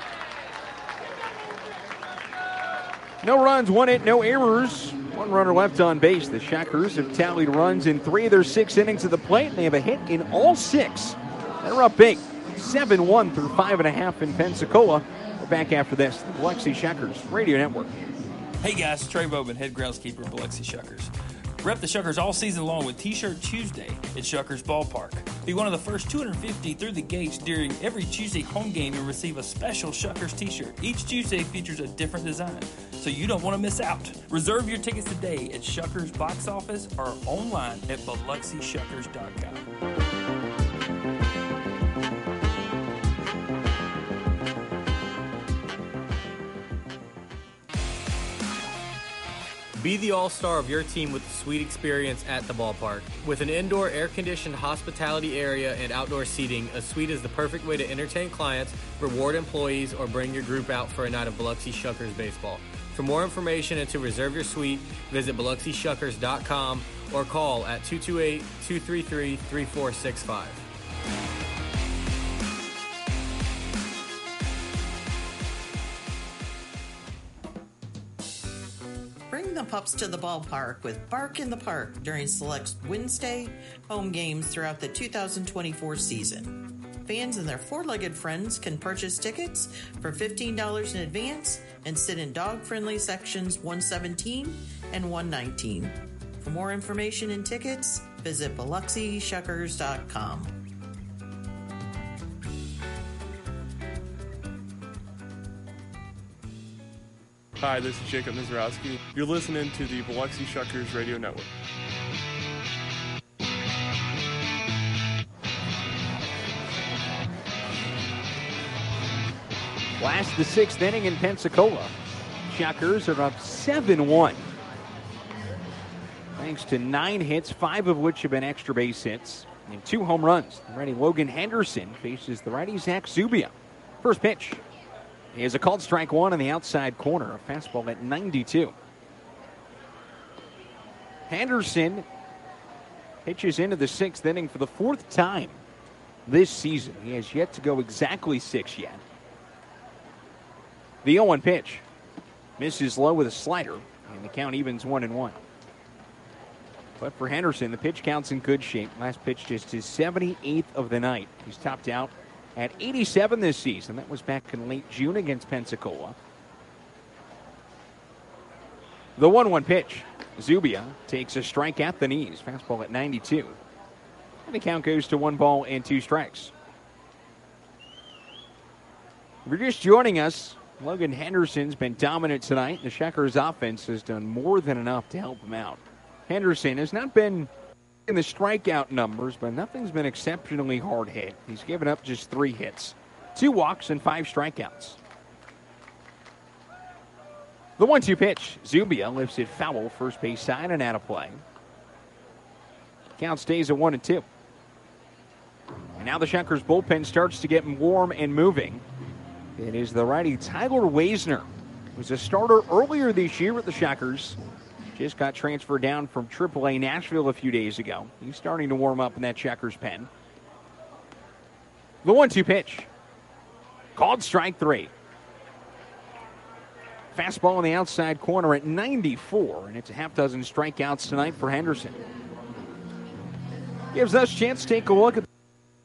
No runs, one hit, no errors. One runner left on base. The Shuckers have tallied runs in three of their six innings at the plate, and they have a hit in all six. They're up big. seven one through five and a half in Pensacola. We're back after this. The Biloxi Shuckers Radio Network. Hey guys, Trey Bowman, head groundskeeper of Biloxi Shuckers. Rep the Shuckers all season long with T-Shirt Tuesday at Shuckers Ballpark. Be one of the first two hundred fifty through the gates during every Tuesday home game and receive a special Shuckers T-shirt. Each Tuesday features a different design, so you don't want to miss out. Reserve your tickets today at Shuckers box office or online at Biloxi Shuckers dot com. Be the all-star of your team with a sweet experience at the ballpark. With an indoor air-conditioned hospitality area and outdoor seating, a suite is the perfect way to entertain clients, reward employees, or bring your group out for a night of Biloxi Shuckers baseball. For more information and to reserve your suite, visit Biloxi Shuckers dot com or call at two two eight, two three three, three four six five. Bring the pups to the ballpark with Bark in the Park during select Wednesday home games throughout the two thousand twenty-four season. Fans and their four-legged friends can purchase tickets for fifteen dollars in advance and sit in dog-friendly sections one seventeen and one nineteen. For more information and tickets, visit Biloxi Shuckers dot com. Hi, this is Jacob Mizrowski. You're listening to the Biloxi Shuckers Radio Network. Last the sixth inning in Pensacola. Shuckers are up seven one. Thanks to nine hits, five of which have been extra base hits, and two home runs. The righty Logan Henderson faces the righty Zach Zubia. First pitch is a called strike one on the outside corner. A fastball at ninety-two. Henderson pitches into the sixth inning for the fourth time this season. He has yet to go exactly six yet. The oh one pitch misses low with a slider, and the count evens one and one. But for Henderson, the pitch count's in good shape. Last pitch just his seventy-eighth of the night. He's topped out at eighty-seven this season. That was back in late June against Pensacola. The one one pitch. Zubia takes a strike at the knees. Fastball at ninety-two. And the count goes to one ball and two strikes. If you're just joining us, Logan Henderson's been dominant tonight. The Shuckers offense has done more than enough to help him out. Henderson has not been in the strikeout numbers, but nothing's been exceptionally hard hit. He's given up just three hits, two walks, and five strikeouts. The one two pitch. Zubia lifts it foul, first base side and out of play. Count stays at one and two. And now the Shuckers bullpen starts to get warm and moving. It is the righty Tyler Waisner, who was a starter earlier this year with the Shuckers. Just got transferred down from triple A Nashville a few days ago. He's starting to warm up in that Shuckers pen. The one two pitch. Called strike three. Fastball on the outside corner at ninety-four, and it's a half dozen strikeouts tonight for Henderson. Gives us a chance to take a look at the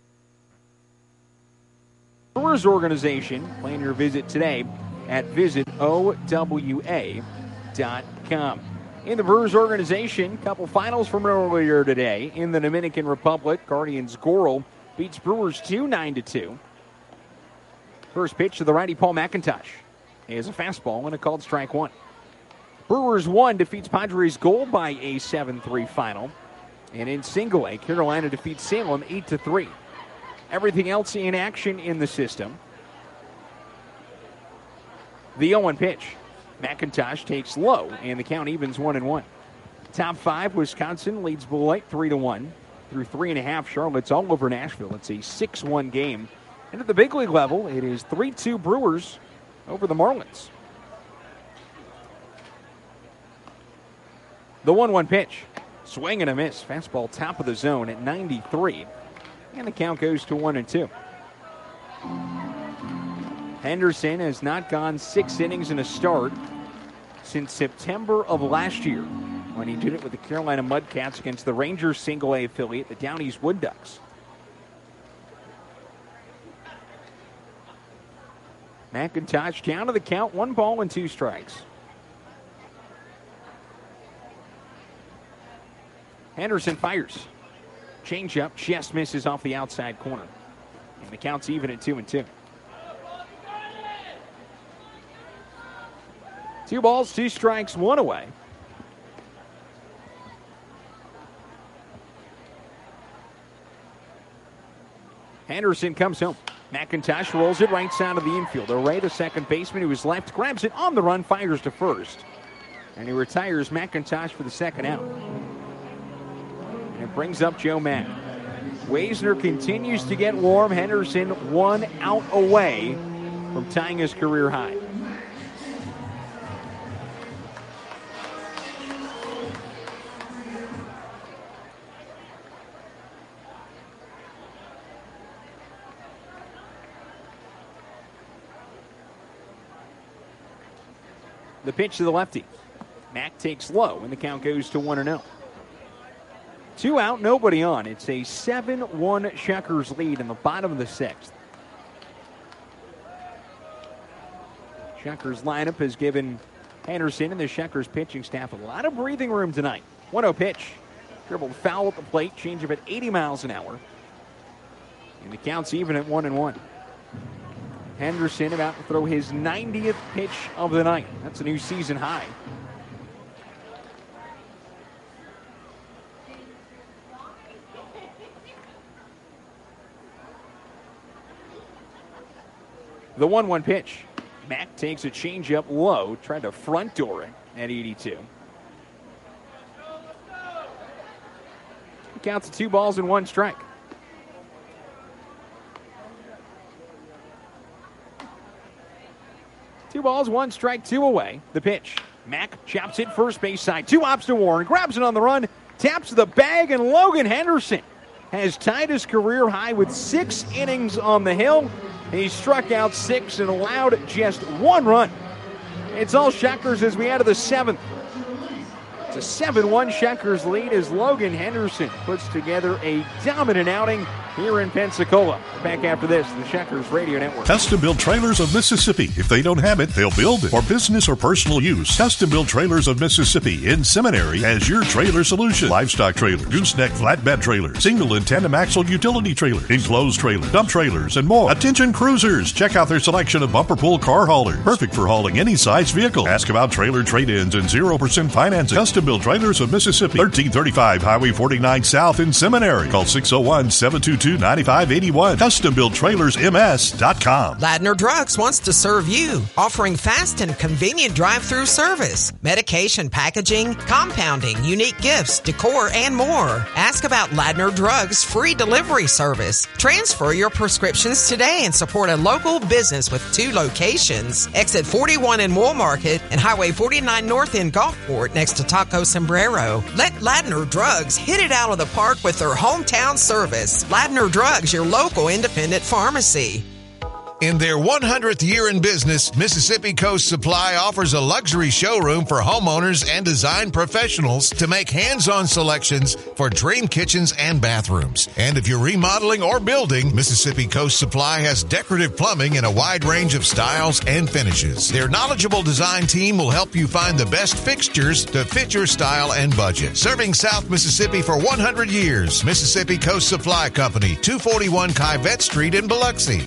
Brewers organization. Plan your visit today at visit O W A dot com. In the Brewers organization, couple finals from earlier today. In the Dominican Republic, Guardians Goral beats Brewers two nine to two. First pitch to the righty Paul McIntosh is a fastball and a called strike one. Brewers one defeats Padres Gold by a seven three final. And in single A, Carolina defeats Salem eight to three. Everything else in action in the system. The oh one pitch. McIntosh takes low, and the count evens one and one. Top five, Wisconsin leads Beloit three to one. Through three and a half, Charlotte's all over Nashville. It's a six one game. And at the big league level, it is three two Brewers over the Marlins. The one one pitch. Swing and a miss. Fastball top of the zone at ninety-three. And the count goes to one and two. Henderson has not gone six innings in a start since September of last year, when he did it with the Carolina Mudcats against the Rangers single A affiliate, the Down East Wood Ducks. McIntosh down to the count, one ball and two strikes. Henderson fires. Change-up, just misses off the outside corner. And the count's even at two and two. Two balls, two strikes, one away. Henderson comes home. McIntosh rolls it right side of the infield. O'Ray, the second baseman, who is left, grabs it on the run, fires to first. And he retires McIntosh for the second out. And it brings up Joe Mack. Waisner continues to get warm. Henderson one out away from tying his career high. The pitch to the lefty. Mack takes low, and the count goes to one and oh. Two out, nobody on. It's a seven one Shuckers lead in the bottom of the sixth. Shuckers lineup has given Henderson and the Shuckers pitching staff a lot of breathing room tonight. one oh pitch. Dribbled foul at the plate, changeup at eighty miles an hour. And the count's even at one and one. Henderson about to throw his ninetieth pitch of the night. That's a new season high. The one one pitch. Mack takes a changeup low, tried to front door it at eighty-two. He counts to two balls and one strike. Two balls, one strike, two away. The pitch. Mack chops it first base side. Two ops to Warren. Grabs it on the run. Taps the bag, and Logan Henderson has tied his career high with six innings on the hill. He struck out six and allowed just one run. It's all Shuckers as we enter the seventh. It's a seven one Shuckers lead as Logan Henderson puts together a dominant outing here in Pensacola. Back after this, the Shuckers Radio Network. Custom Built Trailers of Mississippi. If they don't have it, they'll build it. For business or personal use, Custom Built Trailers of Mississippi in Seminary has your trailer solution. Livestock trailer, gooseneck flatbed trailer, single and tandem axle utility trailer, enclosed trailer, dump trailers, and more. Attention cruisers, check out their selection of bumper pull car haulers. Perfect for hauling any size vehicle. Ask about trailer trade-ins and zero percent financing. Custom Built Trailers of Mississippi. thirteen thirty-five Highway forty-nine South in Seminary. Call six oh one, seven two two, nine five eight one. custom built trailers m s dot com. Ladner Drugs wants to serve you, offering fast and convenient drive-through service, medication packaging, compounding, unique gifts, decor, and more. Ask about Ladner Drugs' free delivery service. Transfer your prescriptions today and support a local business with two locations. Exit forty-one in Wool Market and Highway forty-nine North in Gulfport next to Taco Sombrero. Let Ladner Drugs hit it out of the park with their hometown service. Ladner Drugs, your local independent pharmacy. In their one hundredth year in business, Mississippi Coast Supply offers a luxury showroom for homeowners and design professionals to make hands-on selections for dream kitchens and bathrooms. And if you're remodeling or building, Mississippi Coast Supply has decorative plumbing in a wide range of styles and finishes. Their knowledgeable design team will help you find the best fixtures to fit your style and budget. Serving South Mississippi for one hundred years, Mississippi Coast Supply Company, two forty-one Kyvette Street in Biloxi.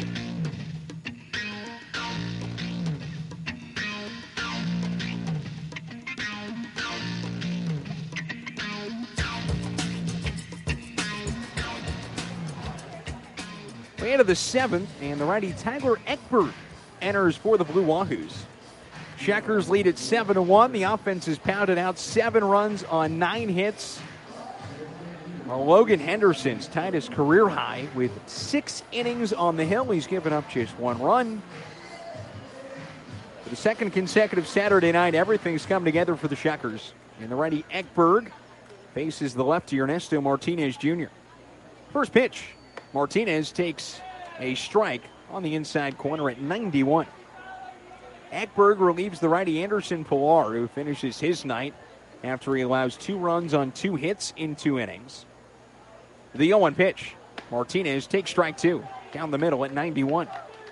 We enter the seventh, and the righty Tyler Eckberg enters for the Blue Wahoos. Shuckers lead at seven to one. The offense has pounded out seven runs on nine hits. Well, Logan Henderson's tied his career high with six innings on the hill. He's given up just one run. For the second consecutive Saturday night, everything's come together for the Shuckers. And the righty Eckberg faces the lefty Ernesto Martinez Junior First pitch. Martinez takes a strike on the inside corner at ninety-one. Eckberg relieves the righty Anderson Pilar, who finishes his night after he allows two runs on two hits in two innings. The oh one pitch. Martinez takes strike two down the middle at ninety-one.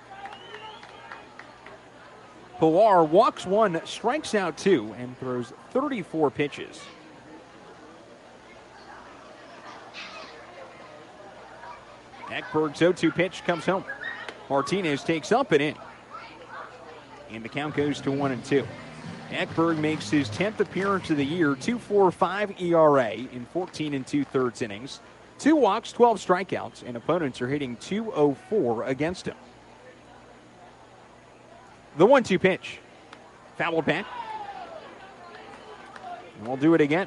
Pilar walks one, strikes out two, and throws thirty-four pitches. Ekberg's oh two pitch comes home. Martinez takes up and in. And the count goes to one and two. Ekberg makes his tenth appearance of the year, two point four five E R A in fourteen and two-thirds innings. Two walks, twelve strikeouts, and opponents are hitting two oh four against him. The one two pitch. Fouled back. And we'll do it again.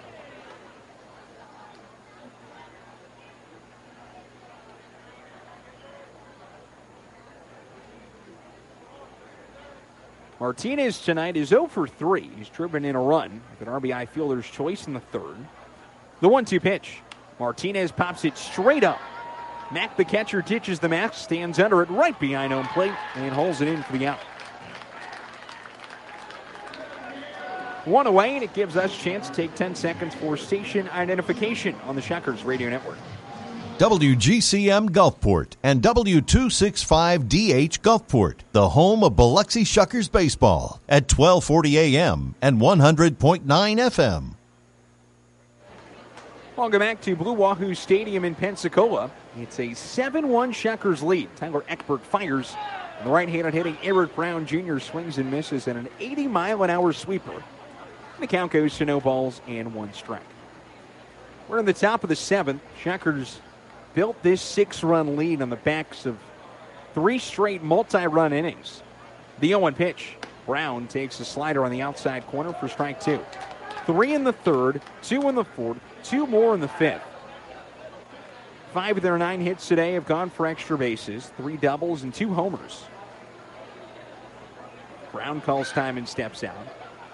Martinez tonight is oh for three. He's driven in a run with an R B I fielder's choice in the third. The one two pitch. Martinez pops it straight up. Mack, the catcher, ditches the mask, stands under it right behind home plate, and holds it in for the out. One away, and it gives us a chance to take ten seconds for station identification on the Shuckers Radio Network. W G C M Gulfport and W two sixty-five D H Gulfport, the home of Biloxi Shuckers baseball at twelve forty A M and one hundred point nine F M. Welcome back to Blue Wahoo Stadium in Pensacola. It's a seven one Shuckers lead. Tyler Ekberg fires. And the right-handed hitting Eric Brown Junior swings and misses at an eighty mile an hour sweeper. And the count goes to no balls and one strike. We're in the top of the seventh. Shuckers built this six-run lead on the backs of three straight multi-run innings. The oh one pitch. Brown takes a slider on the outside corner for strike two. Three in the third, two in the fourth, two more in the fifth. Five of their nine hits today have gone for extra bases, three doubles and two homers. Brown calls time and steps out.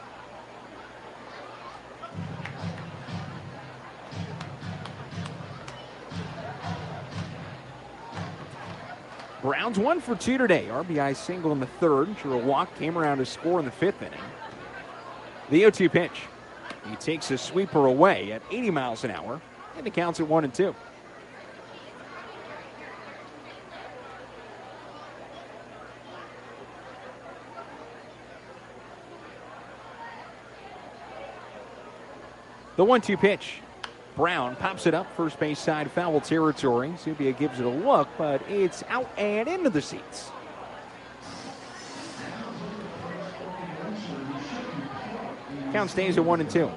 Brown's one for two today. R B I single in the third. Drew a walk, came around to score in the fifth inning. The oh two pitch. He takes a sweeper away at eighty miles an hour, and it counts at one and two. The one two pitch. Brown pops it up first base side, foul territory. Zubia gives it a look, but it's out and into the seats. Count stays at one and two.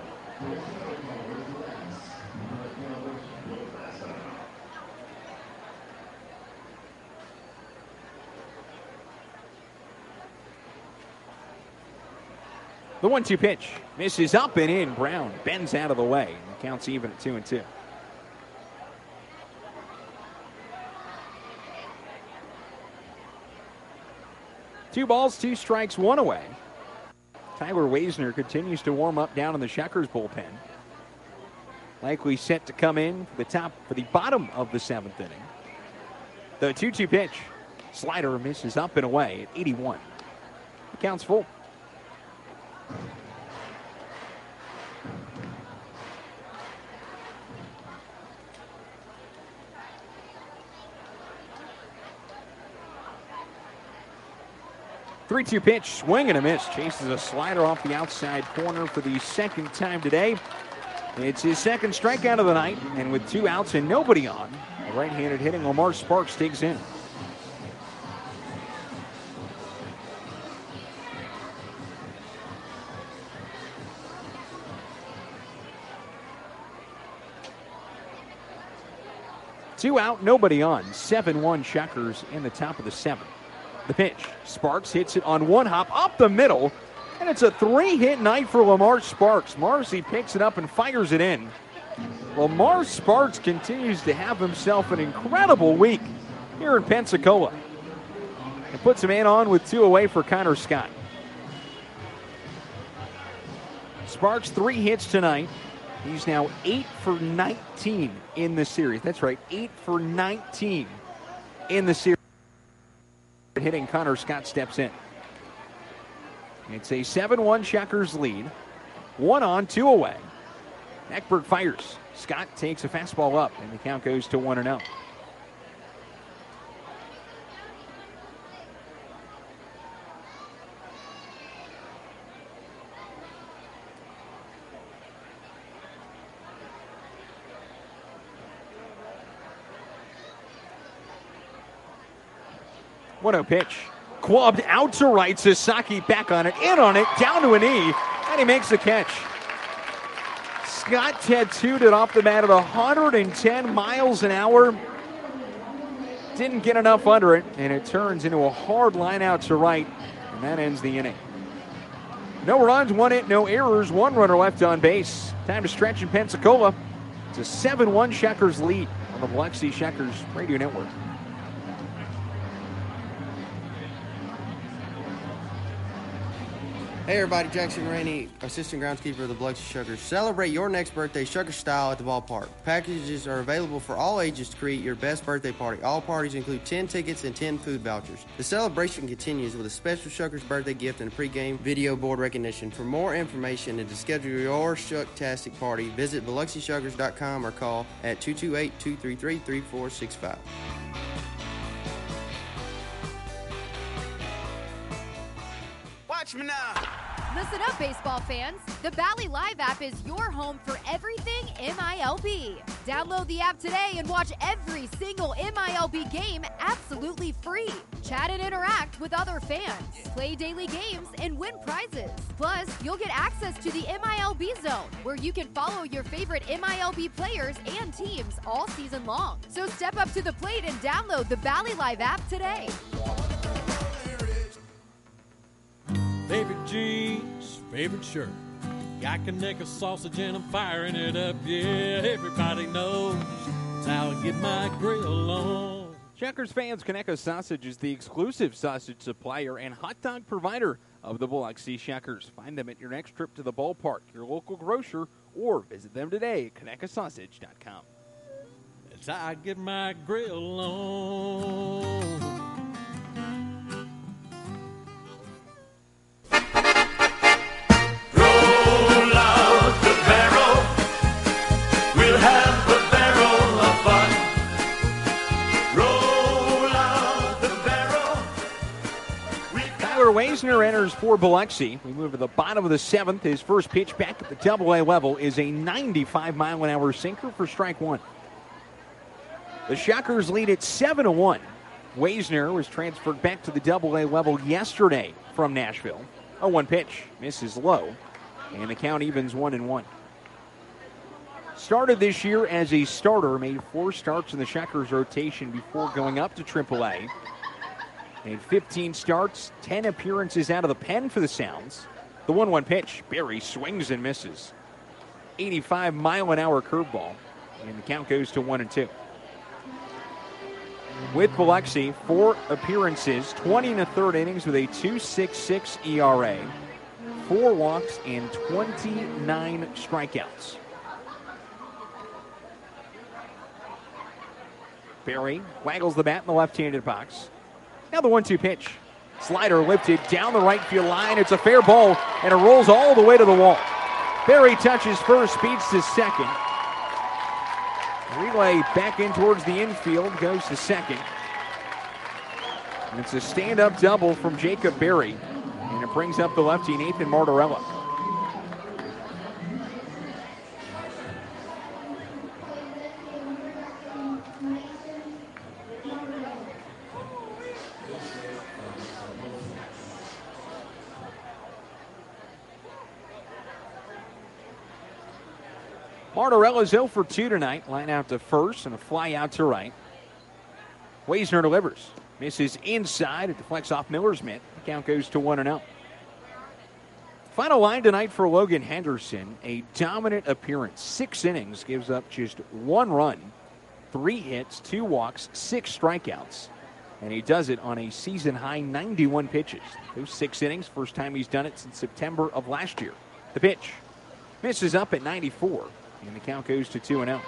The one two pitch misses up and in. Brown bends out of the way. And counts even at two and two. Two balls, two strikes, one away. Tyler Wasner continues to warm up down in the Shuckers bullpen. Likely set to come in for the top, for the bottom of the seventh inning. The two two pitch. Slider misses up and away at eighty-one. The count's full. three two pitch, swing and a miss. Chases a slider off the outside corner for the second time today. It's his second strikeout of the night, and with two outs and nobody on, the right-handed hitting Lamar Sparks digs in. Two out, nobody on. seven one Shuckers in the top of the seventh. The pitch. Sparks hits it on one hop up the middle, and it's a three-hit night for Lamar Sparks. Marcy picks it up and fires it in. Lamar Sparks continues to have himself an incredible week here in Pensacola. And puts a man on with two away for Connor Scott. Sparks, three hits tonight. He's now eight for nineteen in the series. That's right, eight for nineteen in the series. Hitting Connor Scott steps in. It's a seven one Shuckers lead. One on, two away. Ekberg fires. Scott takes a fastball up, and the count goes to one and oh. one oh pitch. Clubbed out to right. Sasaki back on it, in on it, down to a knee, and he makes the catch. Scott tattooed it off the bat at one hundred ten miles an hour. Didn't get enough under it, and it turns into a hard line out to right, and that ends the inning. No runs, one hit, no errors, one runner left on base. Time to stretch in Pensacola. It's a seven one Checkers lead on the Biloxi Checkers Radio Network. Hey everybody, Jackson Rainey, assistant groundskeeper of the Biloxi Shuckers. Celebrate your next birthday Shucker style at the ballpark. Packages are available for all ages to create your best birthday party. All parties include ten tickets and ten food vouchers. The celebration continues with a special Shuckers birthday gift and a pregame video board recognition. For more information and to schedule your Shucktastic party, visit Biloxi Shuckers dot com or call at two two eight, two three three, three four six five. Watch me now. Listen up, baseball fans. The Bally Live app is your home for everything M I L B. Download the app today and watch every single M I L B game absolutely free. Chat and interact with other fans. Play daily games and win prizes. Plus, you'll get access to the M I L B Zone, where you can follow your favorite M I L B players and teams all season long. So step up to the plate and download the Bally Live app today. Favorite jeans, favorite shirt. Got Conecuh sausage and I'm firing it up. Yeah, everybody knows that's how I get my grill on. Checkers fans, Conecuh Sausage is the exclusive sausage supplier and hot dog provider of the Biloxi Checkers. Find them at your next trip to the ballpark, your local grocer, or visit them today at Conecuh Sausage dot com. That's how I get my grill on. Weisner enters for Biloxi. We move to the bottom of the seventh. His first pitch back at the double A level is a ninety-five mile an hour sinker for strike one. The Shockers lead at seven to one. Weisner was transferred back to the double A level yesterday from Nashville. oh one pitch, misses low, and the count evens one and one. Started this year as a starter, made four starts in the Shockers rotation before going up to triple A. Made fifteen starts, ten appearances out of the pen for the Sounds. The one one pitch, Berry swings and misses. eighty-five mile an hour curveball, and the count goes to one and two. With Biloxi, four appearances, twenty and a third innings with a two point six six E R A, four walks, and twenty-nine strikeouts. Berry waggles the bat in the left-handed box. Now the one two pitch. Slider lifted down the right field line. It's a fair ball, and it rolls all the way to the wall. Berry touches first, speeds to second. Relay back in towards the infield, goes to second. And it's a stand-up double from Jacob Berry, and it brings up the lefty Nathan Martorella. Martorella's oh for two tonight. Line out to first and a fly out to right. Weisner delivers. Misses inside. It deflects off Miller's mitt. The count goes to one and oh. Final line tonight for Logan Henderson. A dominant appearance. Six innings. Gives up just one run. Three hits, two walks, six strikeouts. And he does it on a season-high ninety-one pitches. Those six innings, first time he's done it since September of last year. The pitch misses up at ninety-four. And the count goes to two and oh.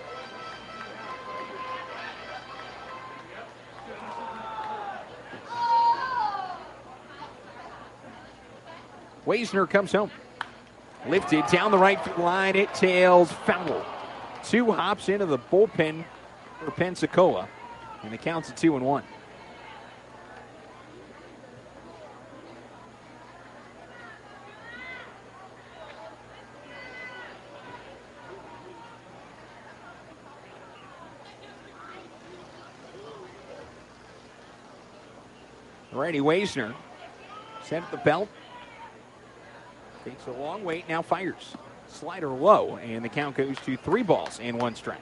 Weisner comes home. Lifted down the right field line. It tails foul. Two hops into the bullpen for Pensacola. And the count's at two and one. Righty Waisner set at the belt. Takes a long wait, now fires. Slider low, and the count goes to three balls and one strike.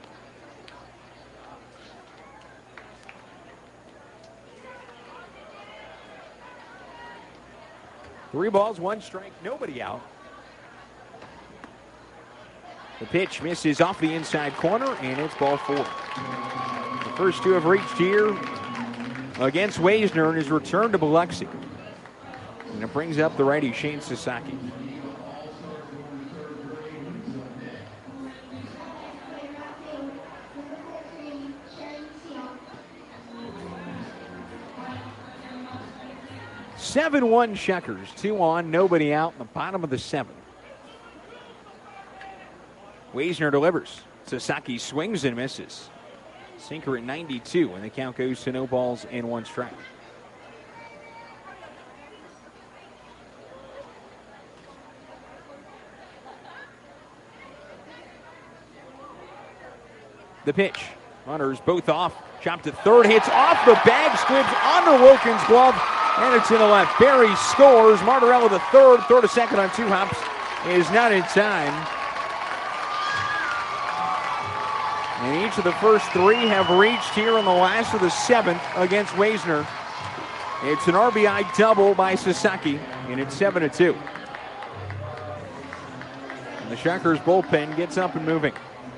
Three balls, one strike, nobody out. The pitch misses off the inside corner, and it's ball four. The first two have reached here against Waisner in his return to Biloxi. And it brings up the righty Shane Sasaki. seven one Checkers, two on, nobody out in the bottom of the seventh. Waisner delivers. Sasaki swings and misses. Sinker at ninety-two, and the count goes to no balls and one strike. The pitch. Runners both off. Chopped to third. Hits off the bag. Squibs under Wilkins' glove. And it's in the left. Barry scores. Martorella the third. Throw to second on two hops is not in time. And each of the first three have reached here in the last of the seventh against Waisner. It's an R B I double by Sasaki, and it's seven to two. And the Shuckers bullpen gets up and moving.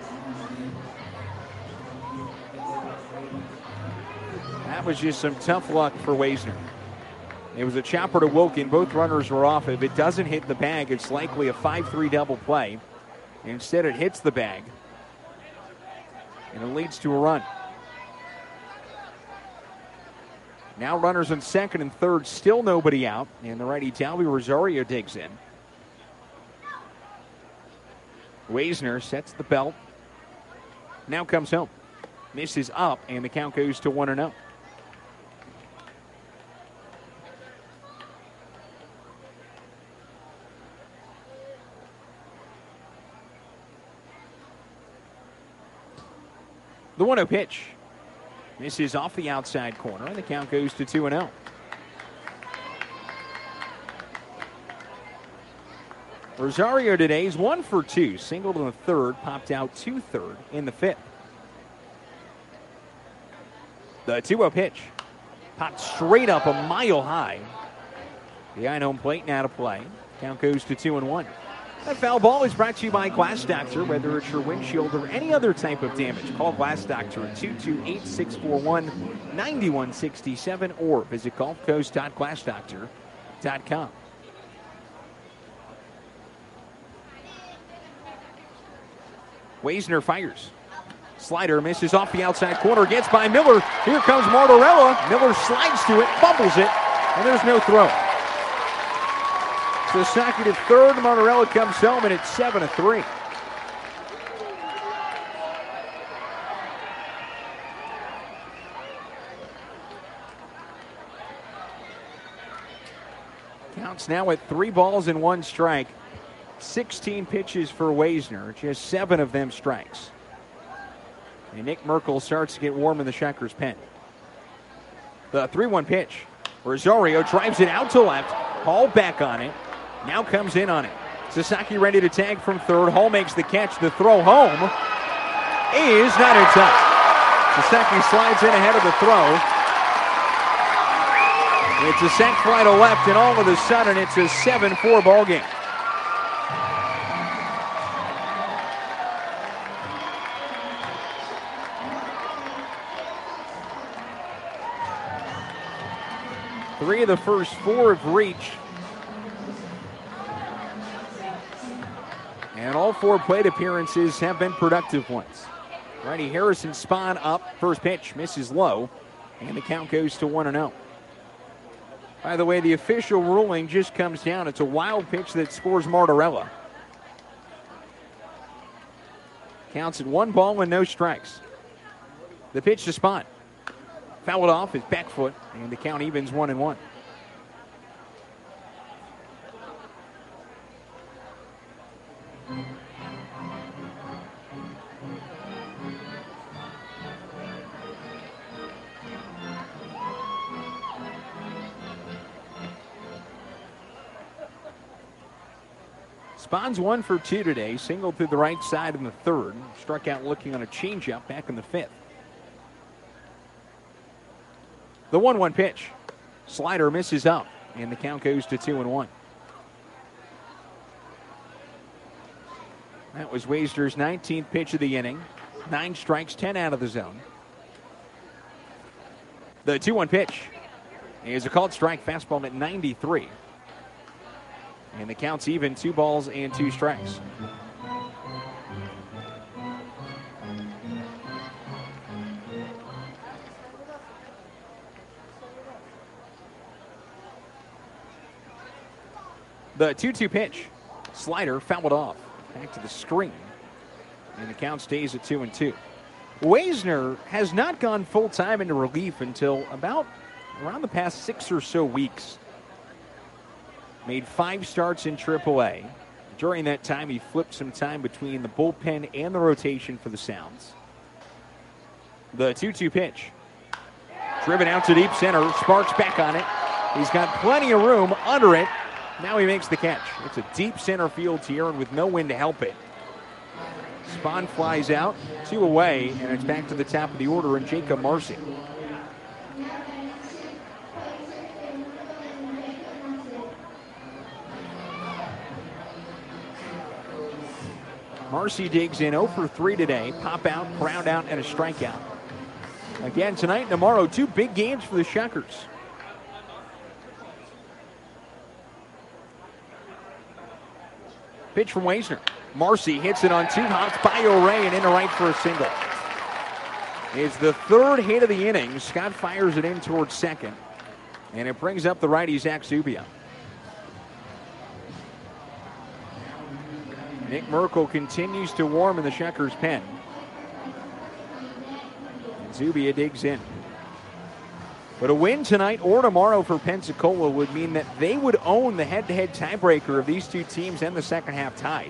That was just some tough luck for Waisner. It was a chopper to Wilkin. Both runners were off. If it doesn't hit the bag, it's likely a five three double play. Instead, it hits the bag, and it leads to a run. Now runners in second and third, still nobody out, and the righty Talby Rosario digs in. Waisner sets the belt. Now comes home. Misses up, and the count goes to one and oh. The one oh pitch. Misses off the outside corner, and the count goes to two and oh. Rosario today's one for two. Singled in the third, popped out two third in the fifth. The two oh pitch. Popped straight up a mile high. Behind home plate, now to play. Count goes to two and one. That foul ball is brought to you by Glass Doctor. Whether it's your windshield or any other type of damage, call Glass Doctor at two two eight, six four one, nine one six seven or visit gulf coast dot glass doctor dot com. Waisner fires. Slider misses off the outside corner, gets by Miller. Here comes Martorella. Miller slides to it, fumbles it, and there's no throw. Sasaki to third. Martorella comes home, and it's seven to three. Counts now at three balls and one strike. sixteen pitches for Waisner, just seven of them strikes. And Nick Merkel starts to get warm in the Shuckers pen. The three one pitch. Rosario drives it out to left. Hall back on it. Now comes in on it. Sasaki ready to tag from third. Hall makes the catch. The throw home is not in time. Sasaki slides in ahead of the throw. It's a sac fly to left, and all of a sudden it's a seven four ball game. Three of the first four have reached. And all four plate appearances have been productive ones. Righty Harrison Spahn up. First pitch misses low. And the count goes to one and oh. By the way, the official ruling just comes down. It's a wild pitch that scores Martorella. Counts at one ball and no strikes. The pitch to Spahn. Fouled off his back foot, and the count evens one and one. Spahn's one for two today. Singled through the right side in the third. Struck out looking on a changeup back in the fifth. The one one pitch. Slider misses up, and the count goes to two and one. That was Waisner's nineteenth pitch of the inning. Nine strikes, ten out of the zone. The two one pitch is a called strike, fastball at ninety-three. And the count's even, two balls and two strikes. The two two pitch. Slider fouled off. Back to the screen. And the count stays at two and two. Waisner has not gone full-time into relief until about around the past six or so weeks. Made five starts in triple A. During that time, he flipped some time between the bullpen and the rotation for the Sounds. The two two pitch. Driven out to deep center. Sparks back on it. He's got plenty of room under it. Now he makes the catch. It's a deep center field here and with no wind to help it. Spahn flies out, two away, and it's back to the top of the order and Jacob Marcy. Marcy digs in oh for three today. Pop out, ground out, and a strikeout. Again, tonight and tomorrow, two big games for the Shuckers. Pitch from Waisner. Marcy hits it on two hops by O'Ray and into right for a single. It's the third hit of the inning. Scott fires it in towards second. And it brings up the righty Zach Zubia. Nick Merkel continues to warm in the Shuckers pen. And Zubia digs in. But a win tonight or tomorrow for Pensacola would mean that they would own the head-to-head tiebreaker of these two teams and the second half tied.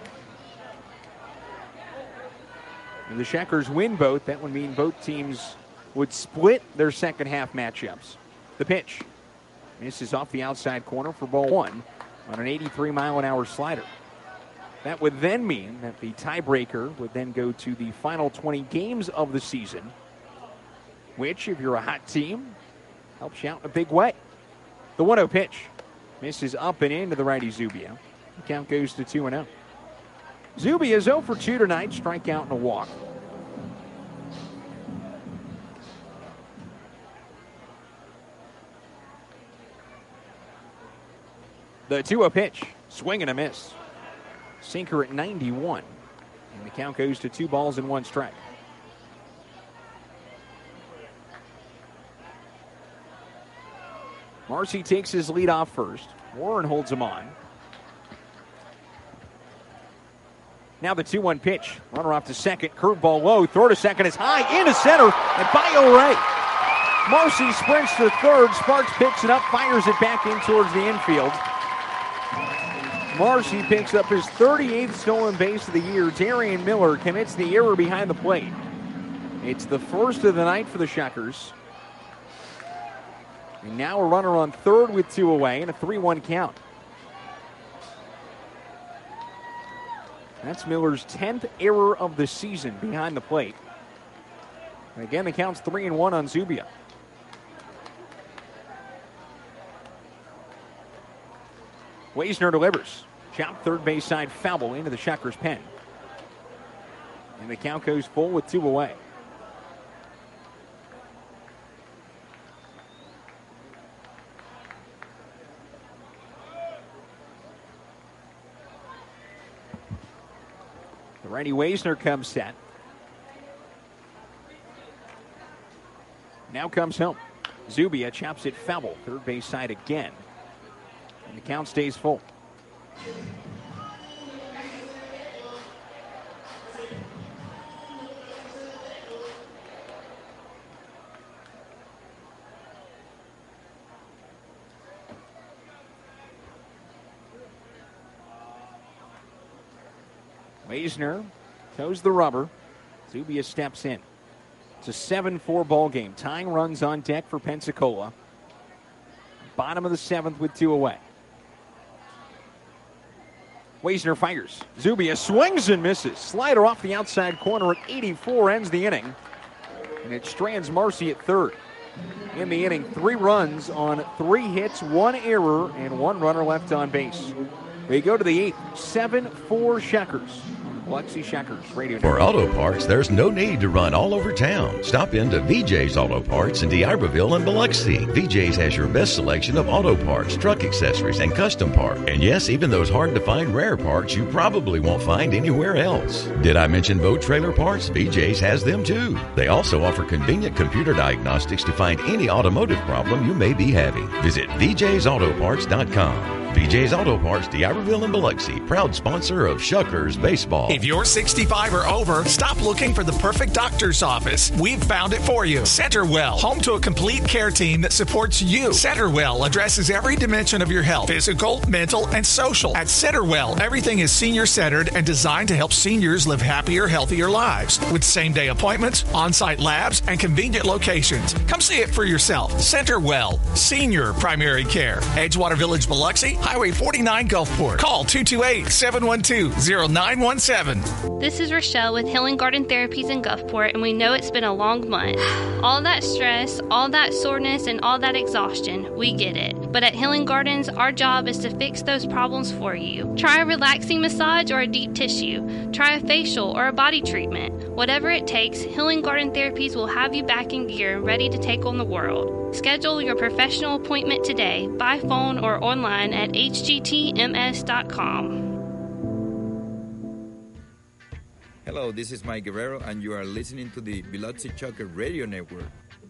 If the Shuckers win both, that would mean both teams would split their second half matchups. The pitch misses off the outside corner for ball one on an eighty-three mile an hour slider. That would then mean that the tiebreaker would then go to the final twenty games of the season, which, if you're a hot team, helps you out in a big way. The one oh pitch misses up and into the righty Zubia. The count goes to two and oh. Zubia is oh for two tonight, strikeout and a walk. The two oh pitch, swing and a miss. Sinker at ninety-one. And the count goes to two balls and one strike. Marcy takes his lead off first. Warren holds him on. Now the two one pitch. Runner off to second. Curveball low. Throw to second is high. Into center. And by O'Ray. Marcy sprints to third. Sparks picks it up. Fires it back in towards the infield. Marcy picks up his thirty-eighth stolen base of the year. Darian Miller commits the error behind the plate. It's the first of the night for the Shuckers. And now a runner on third with two away and a three one count. That's Miller's tenth error of the season behind the plate. And again, the count's three and one on Zubia. Waisner delivers. Chop third base side foul into the Shuckers pen. And the count goes full with two away. The righty Waisner comes set. Now comes home. Zubia chops it foul, third base side again. And the count stays full. Waisner toes the rubber. Zubia steps in. It's a seven four ball game. Tying runs on deck for Pensacola. Bottom of the seventh with two away. Weisner fires. Zubia swings and misses. Slider off the outside corner at eighty-four ends the inning. And it strands Marcy at third. In the inning, three runs on three hits, one error, and one runner left on base. We go to the eighth, seven four Shuckers. Biloxi Shuckers Radio. For auto parts, there's no need to run all over town. Stop into V J's Auto Parts in D'Iberville and Biloxi. V J's has your best selection of auto parts, truck accessories, and custom parts. And yes, even those hard-to-find rare parts you probably won't find anywhere else. Did I mention boat trailer parts? V J's has them too. They also offer convenient computer diagnostics to find any automotive problem you may be having. Visit V J's Auto Parts dot com. V J's Auto Parts, D'Iberville and Biloxi, proud sponsor of Shuckers Baseball. If you're sixty-five or over, stop looking for the perfect doctor's office. We've found it for you. Centerwell, home to a complete care team that supports you. Centerwell addresses every dimension of your health, physical, mental, and social. At Centerwell, everything is senior-centered and designed to help seniors live happier, healthier lives. With same-day appointments, on-site labs, and convenient locations. Come see it for yourself. Centerwell, senior primary care. Edgewater Village, Biloxi, Highway forty-nine, Gulfport. Call two two eight, seven one two, zero nine one seven. This is Rochelle with Healing Garden Therapies in Gulfport, and we know it's been a long month. All that stress, all that soreness, and all that exhaustion, we get it. But at Healing Gardens, our job is to fix those problems for you. Try a relaxing massage or a deep tissue. Try a facial or a body treatment. Whatever it takes, Healing Garden Therapies will have you back in gear and ready to take on the world. Schedule your professional appointment today by phone or online at H G T M S dot com. Hello, this is Mike Guerrero, and you are listening to the Biloxi Shucker Radio Network.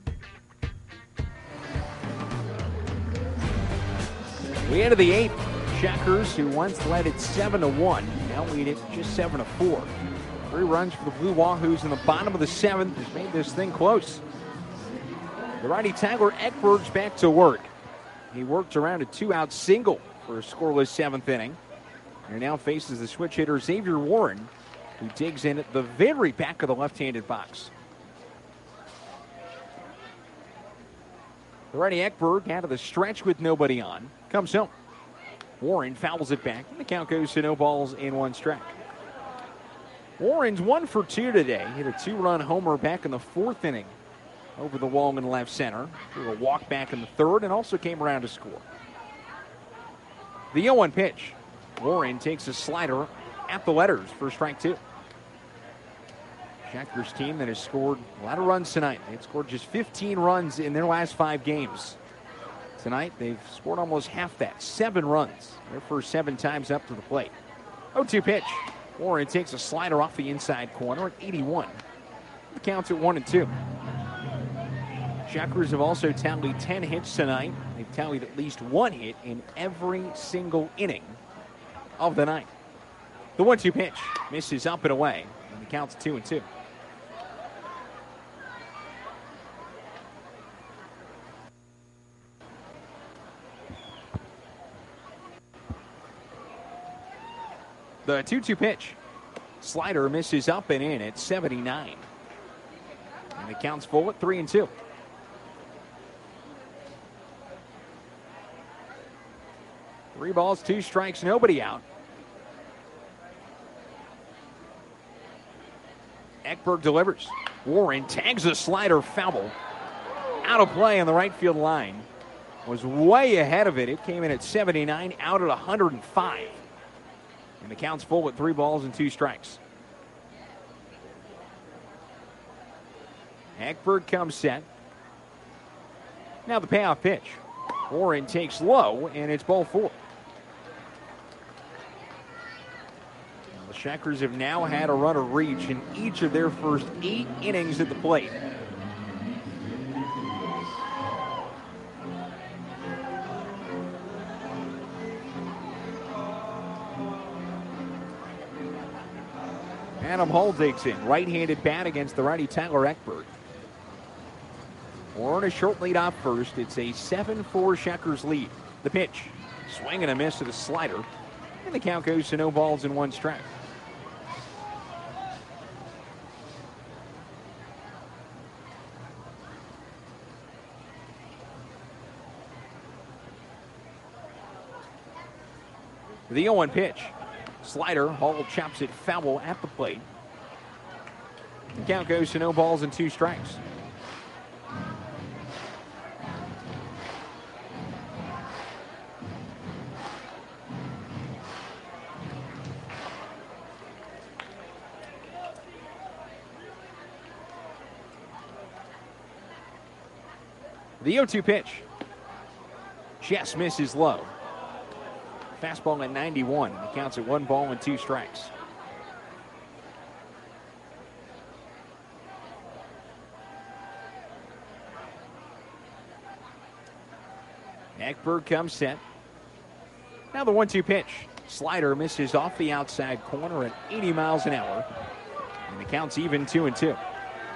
We enter the eighth. Shuckers, who once led it seven to one, now lead it just seven to four. Three runs for the Blue Wahoos in the bottom of the seventh has made this thing close. The righty Tyler Ekberg's back to work. He worked around a two-out single for a scoreless seventh inning. And now faces the switch hitter Xavier Warren, who digs in at the very back of the left-handed box. The righty Ekberg out of the stretch with nobody on. Comes home. Warren fouls it back, and the count goes to no balls and one strike. Warren's one for two today. Hit a two-run homer back in the fourth inning over the wall in left center. Threw a walk back in the third and also came around to score. The oh one pitch. Warren takes a slider at the letters for strike two. Shuckers team that has scored a lot of runs tonight. They've scored just fifteen runs in their last five games. Tonight, they've scored almost half that, seven runs. Their first seven times up to the plate. oh two pitch. Warren takes a slider off the inside corner at eighty-one. The count's at one and two. Shuckers have also tallied ten hits tonight. They've tallied at least one hit in every single inning of the night. The one two pitch misses up and away, and the count's two and two. The two two pitch. Slider misses up and in at seventy-nine. And it counts full at three and two. Three balls, two strikes, nobody out. Ekberg delivers. Warren tags the slider foul. Out of play on the right field line. Was way ahead of it. It came in at seventy-nine, out at one hundred five. And the count's full with three balls and two strikes. Ekberg comes set. Now the payoff pitch. Warren takes low, and it's ball four. The Shuckers have now had a runner reach in each of their first eight innings at the plate. Adam Hull digs in. Right-handed bat against the righty Tyler Ekberg. Warren a short lead off first. It's a seven four Shuckers lead. The pitch. Swing and a miss to the slider. And the count goes to no balls and one strike. The oh one pitch. Slider, Hall chops it foul at the plate. The count goes to no balls and two strikes. The oh two pitch. Just misses low. Fastball at ninety-one. He counts at one ball and two strikes. Ekberg comes set. Now the one two pitch. Slider misses off the outside corner at eighty miles an hour. And the count's even two and two.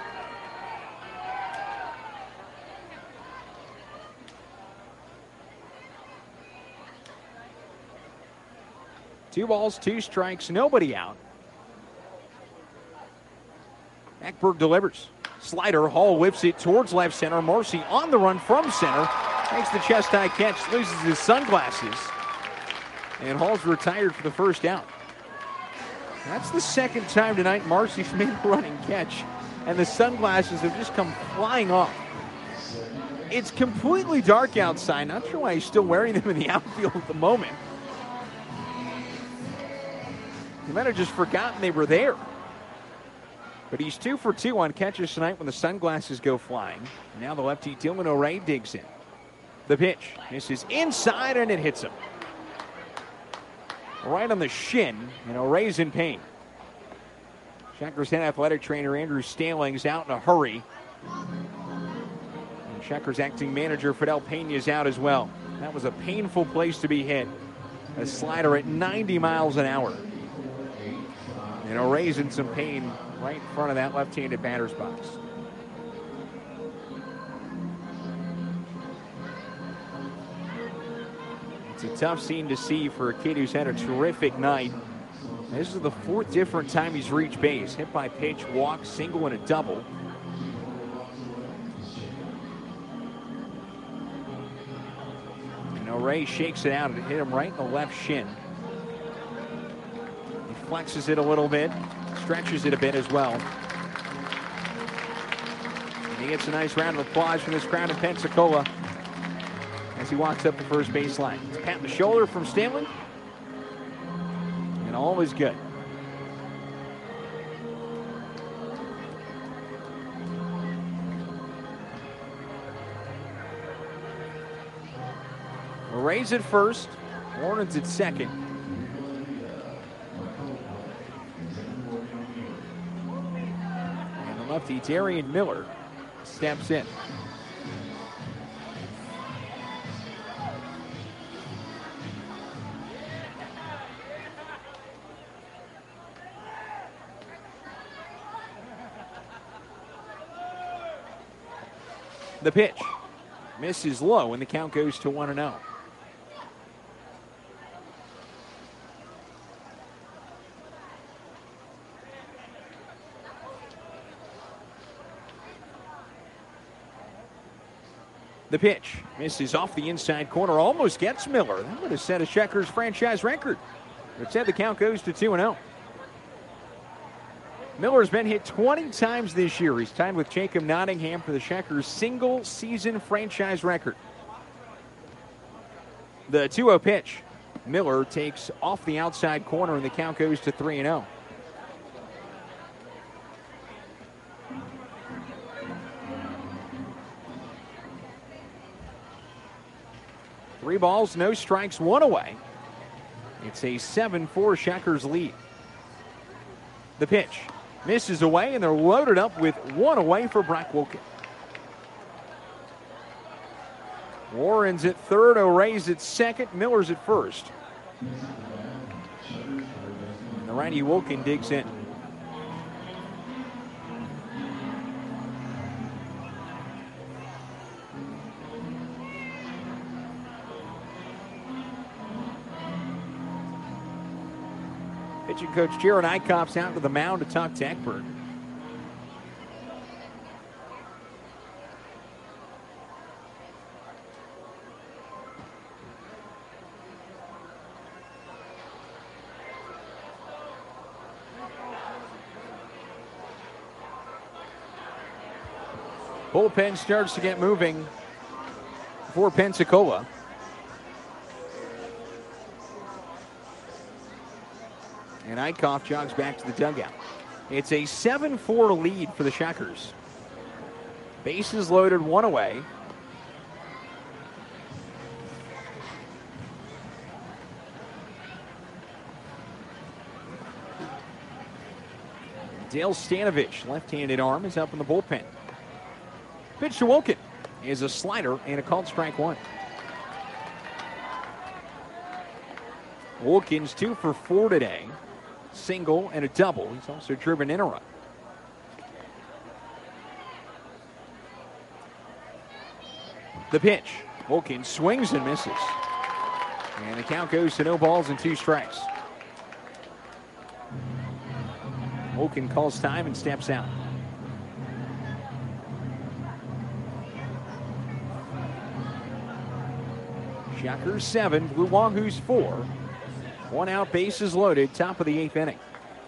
Two balls, two strikes, nobody out. Ekberg delivers. Slider, Hall whips it towards left center. Marcy on the run from center. Makes the chest-high catch, loses his sunglasses. And Hall's retired for the first out. That's the second time tonight Marcy's made a running catch. And the sunglasses have just come flying off. It's completely dark outside. Not sure why he's still wearing them in the outfield at the moment. He might have just forgotten they were there. But he's two for two on catches tonight when the sunglasses go flying. Now the lefty Dylan O'Ray digs in. The pitch misses inside and it hits him. Right on the shin, and O'Ray's in pain. Checkers head athletic trainer Andrew Staling's out in a hurry. And Checkers acting manager Fidel Pena's out as well. That was a painful place to be hit. A slider at ninety miles an hour. And O'Ray's in some pain right in front of that left-handed batter's box. It's a tough scene to see for a kid who's had a terrific night. This is the fourth different time he's reached base. Hit by pitch, walk, single, and a double. And O'Ray shakes it out and hit him right in the left shin. Flexes it a little bit, stretches it a bit as well. And he gets a nice round of applause from this crowd in Pensacola as he walks up the first baseline. It's a pat on the shoulder from Stanley, and all is good. O'Ray's at first, Warren's at second. Lefty Darian Miller steps in. The pitch misses low, and the count goes to one and oh. The pitch misses off the inside corner, almost gets Miller. That would have set a Checkers franchise record. Instead, the count goes to two and oh. Miller's been hit twenty times this year. He's tied with Jacob Nottingham for the Checkers' single-season franchise record. The two oh pitch. Miller takes off the outside corner, and the count goes to three and oh. Three balls, no strikes, one away. It's a seven four Checkers lead. The pitch misses away, and they're loaded up with one away for Brock Wilken. Warren's at third, O'Ray's at second, Miller's at first. And the righty Wilken digs in. Pitching coach Jared Eichhoff's out to the mound to talk to Ekberg. Bullpen starts to get moving for Pensacola. And Eichhoff jogs back to the dugout. It's a seven four lead for the Shuckers. Bases loaded, one away. Dale Stanovich, left-handed arm, is up in the bullpen. Pitch to Wilkin is a slider and a called strike one. Wilkins two for four today. Single and a double. He's also driven in a run. The pitch. Wilkins swings and misses. And the count goes to no balls and two strikes. Wilkin calls time and steps out. Shuckers seven, Blue Wahoos four. One out, bases loaded, top of the eighth inning.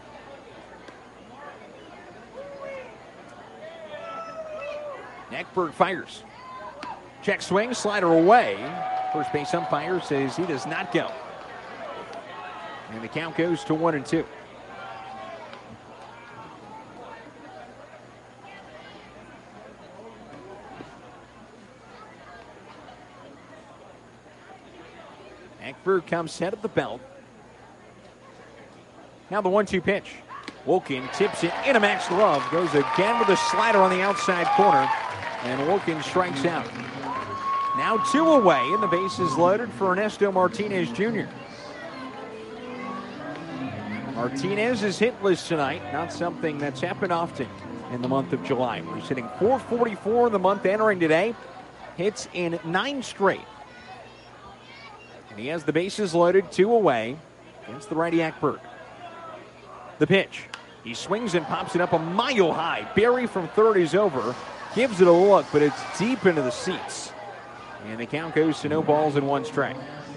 Eckberg fires. Check swing, slider away. First base umpire says he does not go. And the count goes to one and two. Eckberg comes set at the belt. Now the one two pitch. Wilkin tips it in a Max Love. Goes again with a slider on the outside corner. And Wilkin strikes out. Now two away, and the bases loaded for Ernesto Martinez Junior Martinez is hitless tonight. Not something that's happened often in the month of July. He's hitting four forty-four in the month entering today. Hits in nine straight. And he has the bases loaded, two away against the righty Eckberg. The pitch. He swings and pops it up a mile high. Barry from third is over. Gives it a look, but it's deep into the seats. And the count goes to no balls and one strike.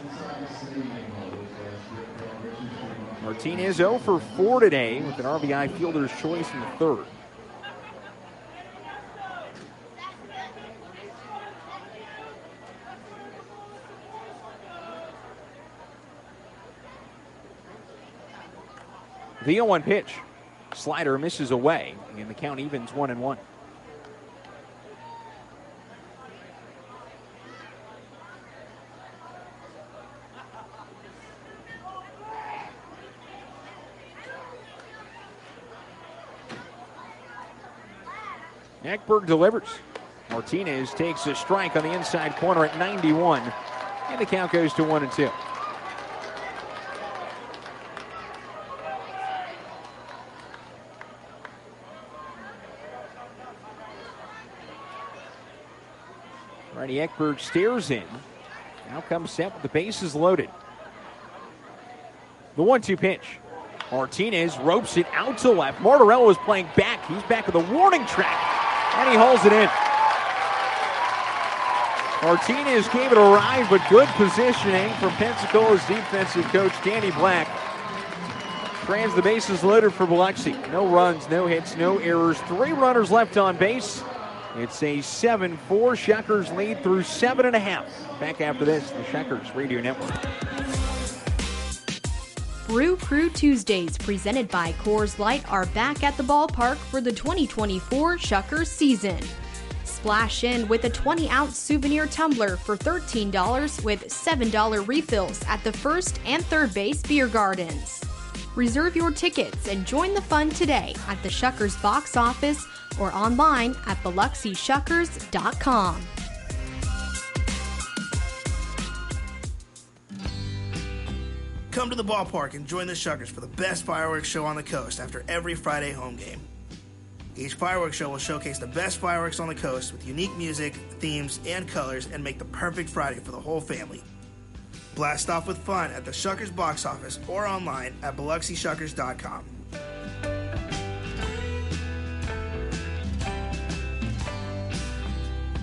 Martinez oh for four today with an R B I fielder's choice in the third. The oh one pitch. Slider misses away, and the count evens one and one. Eckberg delivers. Martinez takes a strike on the inside corner at ninety-one, and the count goes to one and two. Righty Eckberg stares in. Now comes set with the bases loaded. The one two pitch. Martinez ropes it out to left. Martorell is playing back. He's back at the warning track, and he hauls it in. Martinez gave it a ride, but good positioning from Pensacola's defensive coach, Danny Black. Trans the bases loaded for Biloxi. No runs, no hits, no errors. Three runners left on base. It's a seven four Shuckers lead through seven and a half. Back after this, the Shuckers Radio Network. Brew Crew Tuesdays, presented by Coors Light, are back at the ballpark for the twenty twenty-four Shuckers season. Splash in with a twenty ounce souvenir tumbler for thirteen dollars with seven dollars refills at the first and third base beer gardens. Reserve your tickets and join the fun today at the Shuckers box office or online at Biloxi Shuckers dot com. Come to the ballpark and join the Shuckers for the best fireworks show on the coast after every Friday home game. Each fireworks show will showcase the best fireworks on the coast with unique music, themes, and colors and make the perfect Friday for the whole family. Blast off with fun at the Shuckers box office or online at Biloxi Shuckers dot com.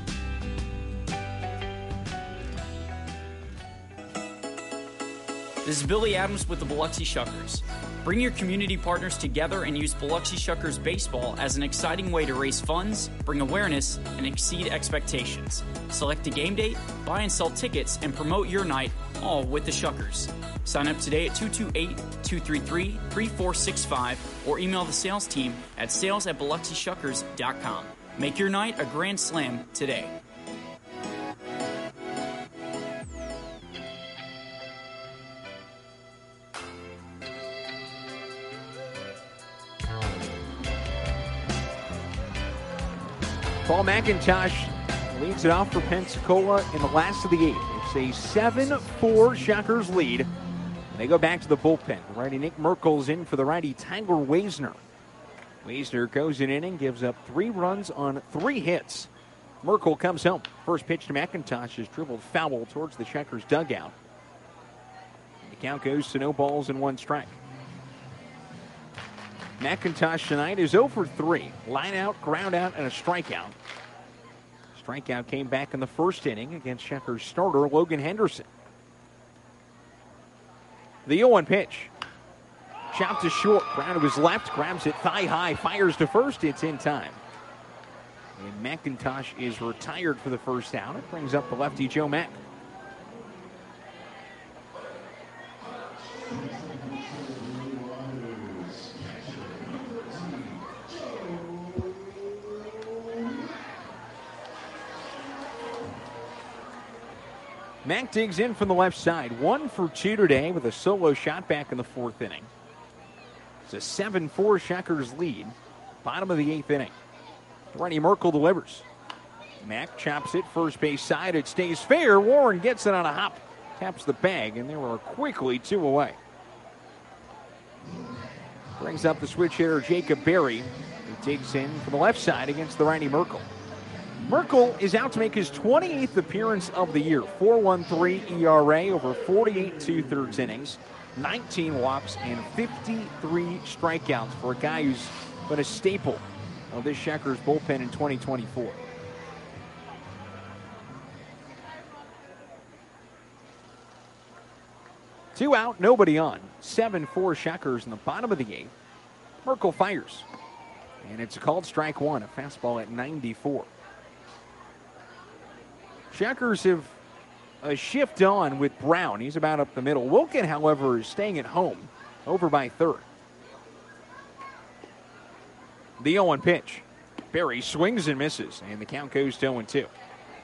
The This is Billy Adams with the Biloxi Shuckers. Bring your community partners together and use Biloxi Shuckers Baseball as an exciting way to raise funds, bring awareness, and exceed expectations. Select a game date, buy and sell tickets, and promote your night, all with the Shuckers. Sign up today at two two eight, two three three, three four six five or email the sales team at sales at biloxi shuckers dot com. Make your night a grand slam today. Paul McIntosh leads it off for Pensacola in the last of the eighth. It's a seven four Shuckers lead. They go back to the bullpen. The righty Nick Merkel's in for the righty Tyler Waisner. Waisner goes an inning, gives up three runs on three hits. Merkel comes home. First pitch to McIntosh is dribbled foul towards the Shuckers dugout. The count goes to no balls and one strike. McIntosh tonight is oh for three. Line out, ground out, and a strikeout. Strikeout came back in the first inning against Shuckers starter Logan Henderson. The oh one pitch. Chopped to short. Brown to his left, grabs it thigh high, fires to first. It's in time. And McIntosh is retired for the first out. It brings up the lefty Joe Mack. Mack digs in from the left side. One for two today with a solo shot back in the fourth inning. It's a seven four Shuckers lead. Bottom of the eighth inning. Righty Merkel delivers. Mack chops it first base side. It stays fair. Warren gets it on a hop. Taps the bag, and they were quickly two away. Brings up the switch hitter Jacob Berry. He digs in from the left side against the righty Merkel. Merkel is out to make his twenty-eighth appearance of the year. four point one three E R A over forty-eight two-thirds innings, nineteen walks, and fifty-three strikeouts for a guy who's been a staple of this Shuckers bullpen in twenty twenty-four. Two out, nobody on. seven four Shuckers in the bottom of the eighth. Merkel fires. And it's a called strike one, a fastball at ninety-four. Shuckers have a shift on with Brown. He's about up the middle. Wilkin, however, is staying at home, over by third. The oh one pitch. Berry swings and misses, and the count goes to oh and two.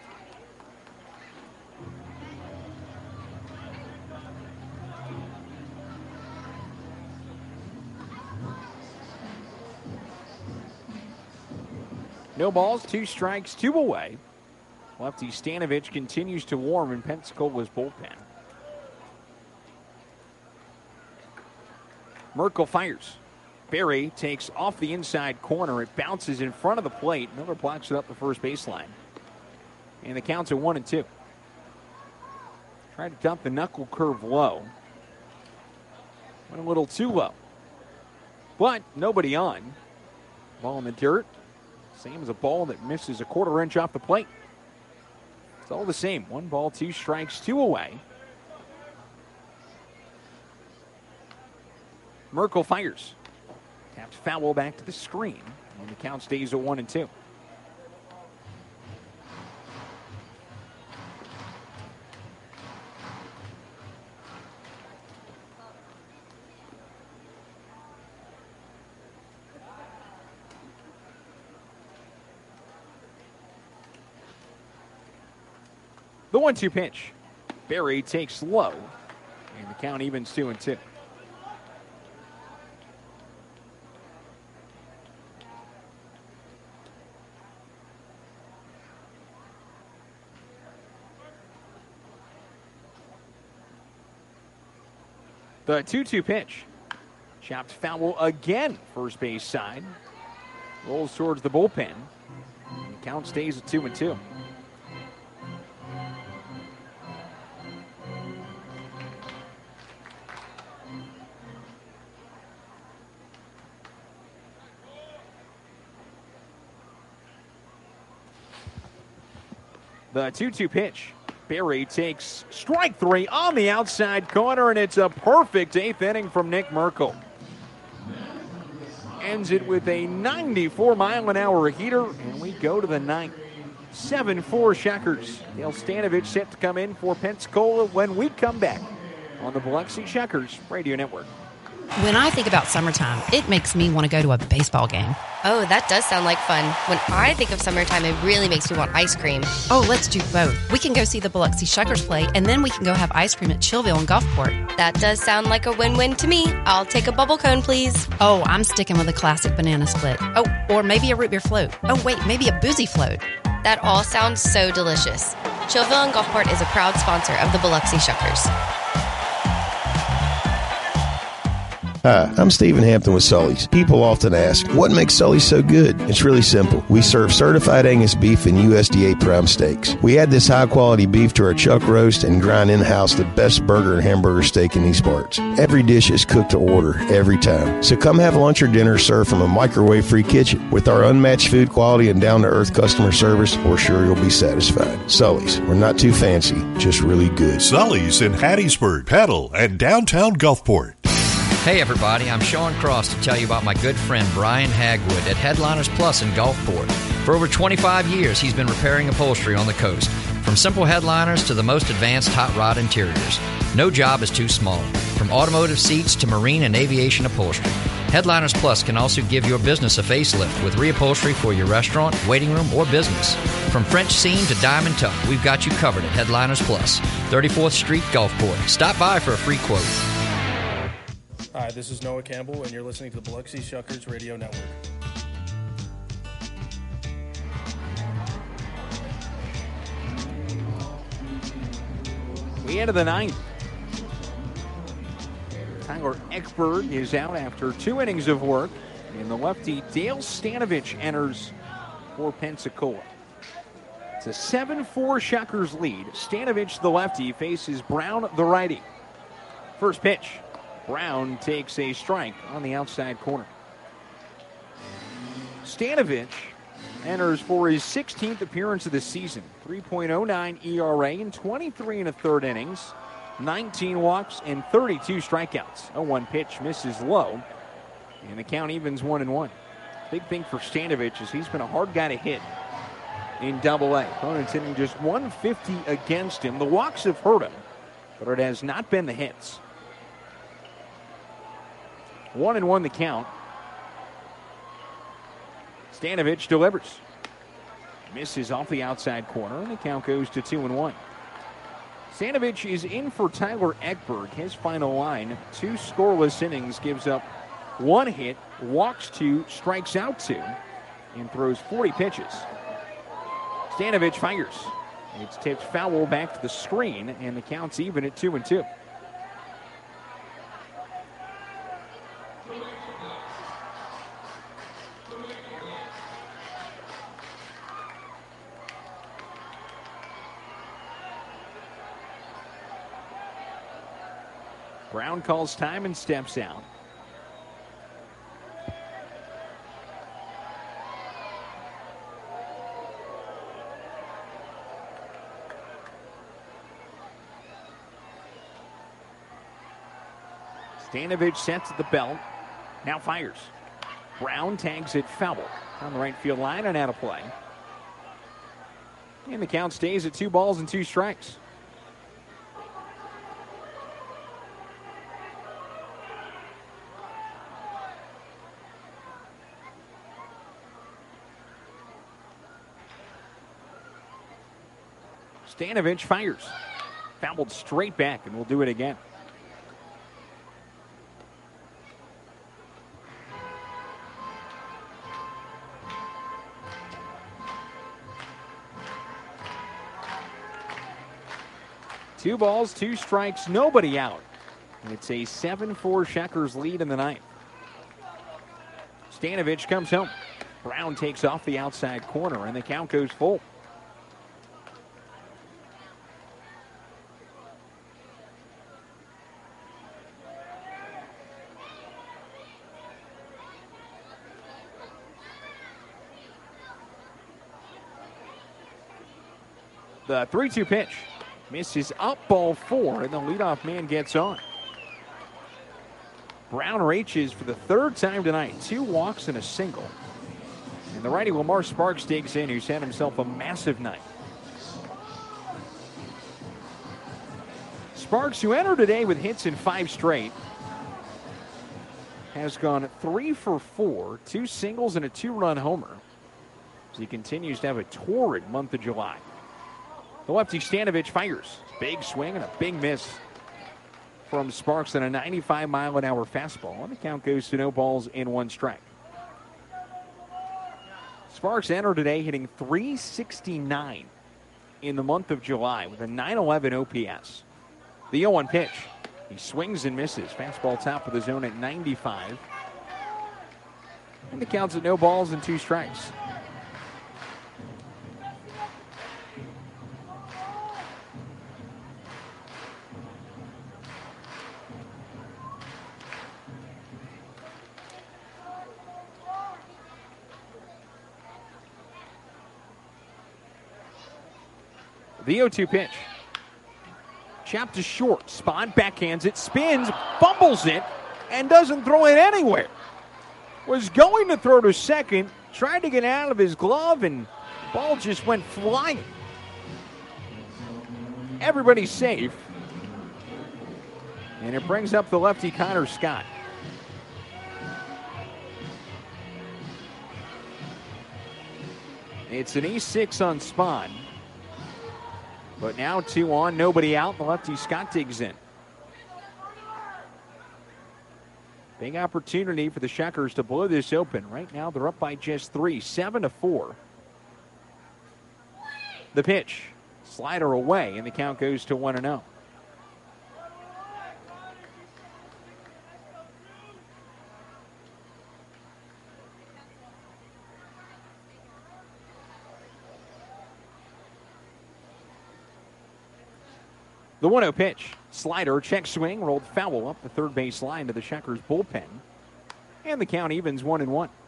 No balls, two strikes, two away. Lefty Stanovich continues to warm in Pensacola's bullpen. Merkel fires. Berry takes off the inside corner. It bounces in front of the plate. Miller blocks it up the first baseline. And the count's at one and two. Tried to dump the knuckle curve low. Went a little too low. But nobody on. Ball in the dirt. Same as a ball that misses a quarter inch off the plate. It's all the same. One ball, two strikes, two away. Merkel fires. Taps foul back to the screen. And the count stays at one and two. The one two pitch. Berry takes low, and the count evens two and two. The two two pitch. Chopped foul again, first base side. Rolls towards the bullpen. And the count stays at two and two. The two two pitch. Berry takes strike three on the outside corner, and it's a perfect eighth inning from Nick Merkel. Ends it with a ninety-four mile an hour heater, and we go to the ninth. seven four Shuckers. Dale Stanovich set to come in for Pensacola when we come back on the Biloxi Shuckers Radio Network. When I think about summertime, it makes me want to go to a baseball game. Oh, that does sound like fun. When I think of summertime, it really makes me want ice cream. Oh, let's do both. We can go see the Biloxi Shuckers play, and then we can go have ice cream at Chillville and Gulfport. That does sound like a win-win to me. I'll take a bubble cone, please. Oh, I'm sticking with a classic banana split. Oh, or maybe a root beer float. Oh, wait, maybe a boozy float. That all sounds so delicious. Chillville and Gulfport is a proud sponsor of the Biloxi Shuckers. Hi, I'm Stephen Hampton with Sully's. People often ask, what makes Sully's so good? It's really simple. We serve certified Angus beef and U S D A prime steaks. We add this high-quality beef to our chuck roast and grind in-house the best burger and hamburger steak in these parts. Every dish is cooked to order, every time. So come have lunch or dinner served from a microwave-free kitchen. With our unmatched food quality and down-to-earth customer service, we're sure you'll be satisfied. Sully's. We're not too fancy, just really good. Sully's in Hattiesburg, Petal, and downtown Gulfport. Hey everybody, I'm Sean Cross to tell you about my good friend Brian Hagwood at Headliners Plus in Gulfport. For over twenty-five years, he's been repairing upholstery on the coast, from simple headliners to the most advanced hot rod interiors. No job is too small, from automotive seats to marine and aviation upholstery. Headliners Plus can also give your business a facelift with reupholstery for your restaurant, waiting room, or business. From French seam to diamond tuck, we've got you covered at Headliners Plus, thirty-fourth Street, Gulfport. Stop by for a free quote. Hi, this is Noah Campbell, and you're listening to the Biloxi Shuckers Radio Network. We enter the ninth. Tyler Ekberg is out after two innings of work, and the lefty Dale Stanovich enters for Pensacola. It's a seven four Shuckers lead. Stanovich, the lefty, faces Brown, the righty. First pitch. Brown takes a strike on the outside corner. Stanovich enters for his sixteenth appearance of the season. three point oh nine E R A in twenty-three and a third innings. nineteen walks and thirty-two strikeouts. oh one pitch misses low. And the count evens one and one. Big thing for Stanovich is he's been a hard guy to hit in double A. Opponents hitting just one fifty against him. The walks have hurt him, but it has not been the hits. One and one the count. Stanovich delivers. Misses off the outside corner, and the count goes to two and one. Stanovich is in for Tyler Ekberg. His final line, two scoreless innings, gives up one hit, walks two, strikes out two, and throws forty pitches. Stanovich fires. It's tipped foul back to the screen, and the count's even at two and two. Brown calls time and steps out. Stanovich sets at the belt. Now fires. Brown tags it foul on the right field line and out of play. And the count stays at two balls and two strikes. Stanovich fires. Fouled straight back, and we'll do it again. Two balls, two strikes, nobody out. And it's a seven four Shuckers lead in the ninth. Stanovich comes home. Brown takes off the outside corner, and the count goes full. The three two pitch. Misses up, ball four, and the leadoff man gets on. Brown reaches for the third time tonight. Two walks and a single. And the righty Lamar Sparks digs in, who's had himself a massive night. Sparks, who entered today with hits in five straight, has gone three for four, two singles and a two-run homer, as he continues to have a torrid month of July. The lefty Stanovich fires. Big swing and a big miss from Sparks on a ninety-five mile an hour fastball. And the count goes to no balls in one strike. Sparks entered today hitting three sixty-nine in the month of July with a nine eleven O P S. The oh one pitch. He swings and misses. Fastball top of the zone at ninety-five. And the count's at no balls and two strikes. The oh two pitch. Chopped to short. Spahn backhands it, spins, fumbles it, and doesn't throw it anywhere. Was going to throw to second, tried to get out of his glove, and ball just went flying. Everybody's safe. And it brings up the lefty Connor Scott. It's an E six on Spahn. But now two on, nobody out. The lefty Scott digs in. Big opportunity for the Shuckers to blow this open. Right now they're up by just three, seven to four. The pitch, slider away, and the count goes to one and oh. The one oh pitch, slider, check swing, rolled foul up the third base line to the Shuckers bullpen. And the count evens one and one.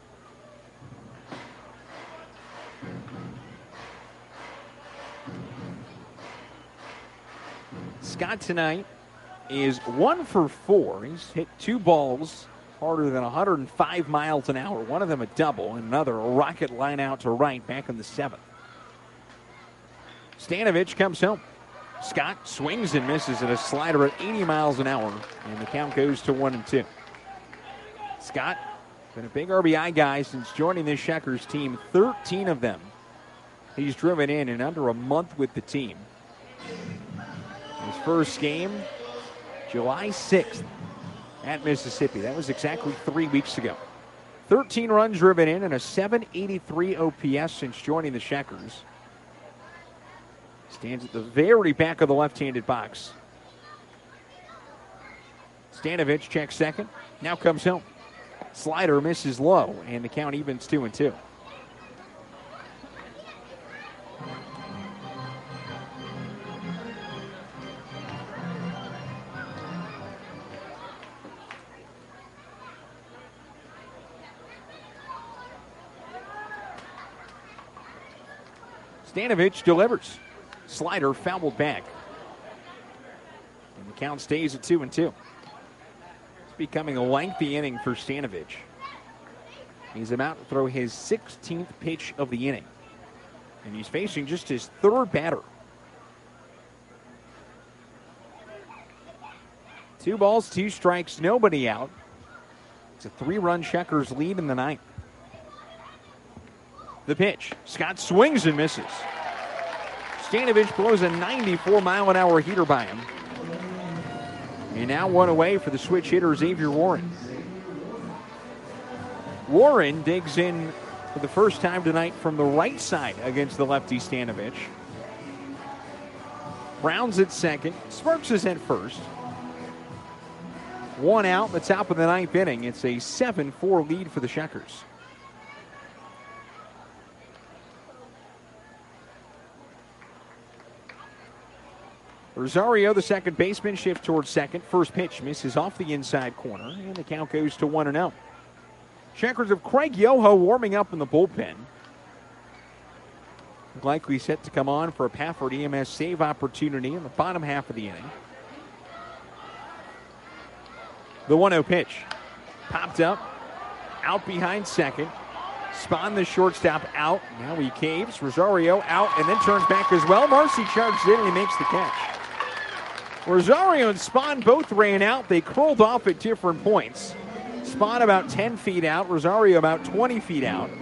Scott tonight is one for four. He's hit two balls harder than one hundred five miles an hour. One of them a double, and another a rocket line out to right back in the seventh. Stanovich comes home. Scott swings and misses at a slider at eighty miles an hour, and the count goes to one and two. Scott, been a big R B I guy since joining this Shuckers team. thirteen of them he's driven in in under a month with the team. His first game, July sixth at Mississippi. That was exactly three weeks ago. thirteen runs driven in and a seven eighty-three O P S since joining the Shuckers. Stands at the very back of the left-handed box. Stanovich checks second. Now comes home. Slider misses low, and the count evens two and two. Stanovich delivers. Slider fouled back. And the count stays at two and two. It's becoming a lengthy inning for Stanovich. He's about to throw his sixteenth pitch of the inning. And he's facing just his third batter. Two balls, two strikes, nobody out. It's a three-run Shuckers lead in the ninth. The pitch. Scott swings and misses. Stanovich blows a ninety-four mile an hour heater by him. And now one away for the switch hitter, Xavier Warren. Warren digs in for the first time tonight from the right side against the lefty Stanovich. Brown's at second. Sparks is at first. One out in the top of the ninth inning. It's a seven four lead for the Shuckers. Rosario, the second baseman, shifts towards second. First pitch misses off the inside corner, and the count goes to one and oh. Shuckers of Craig Yoho warming up in the bullpen. likely set to come on for a Pafford E M S save opportunity in the bottom half of the inning. The one oh pitch. Popped up. Out behind second. Spahn, the shortstop, out. Now he caves. Rosario out and then turns back as well. Marcy charges in and he makes the catch. Rosario and Spahn both ran out. They curled off at different points. Spahn about ten feet out. Rosario about twenty feet out.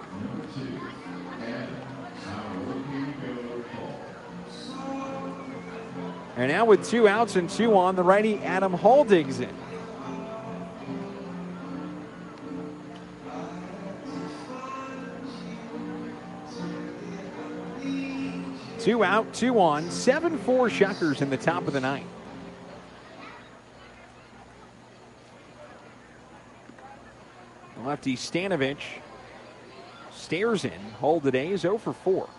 And now with two outs and two on, the righty Adam Hall digs in. Two out, two on, seven four Shuckers in the top of the ninth. Lefty Stanovich stares in. Hall today is oh for four.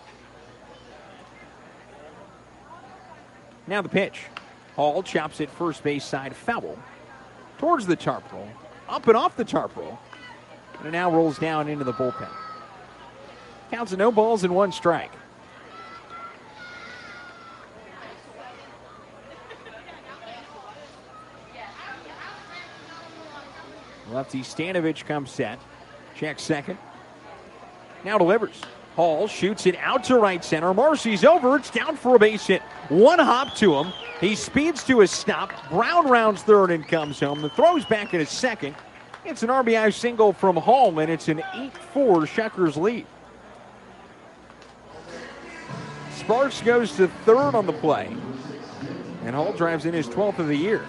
Now the pitch. Hall chops it first base side foul towards the tarp roll. Up and off the tarp roll. And it now rolls down into the bullpen. Counts of no balls and one strike. Lefty Stanovich comes set. Checks second. Now delivers. Hall shoots it out to right center. Marcy's over. It's down for a base hit. One hop to him. He speeds to a stop. Brown rounds third and comes home. The throw's back at his second. It's an R B I single from Hall, and it's an eight four Shuckers lead. Sparks goes to third on the play. And Hall drives in his twelfth of the year.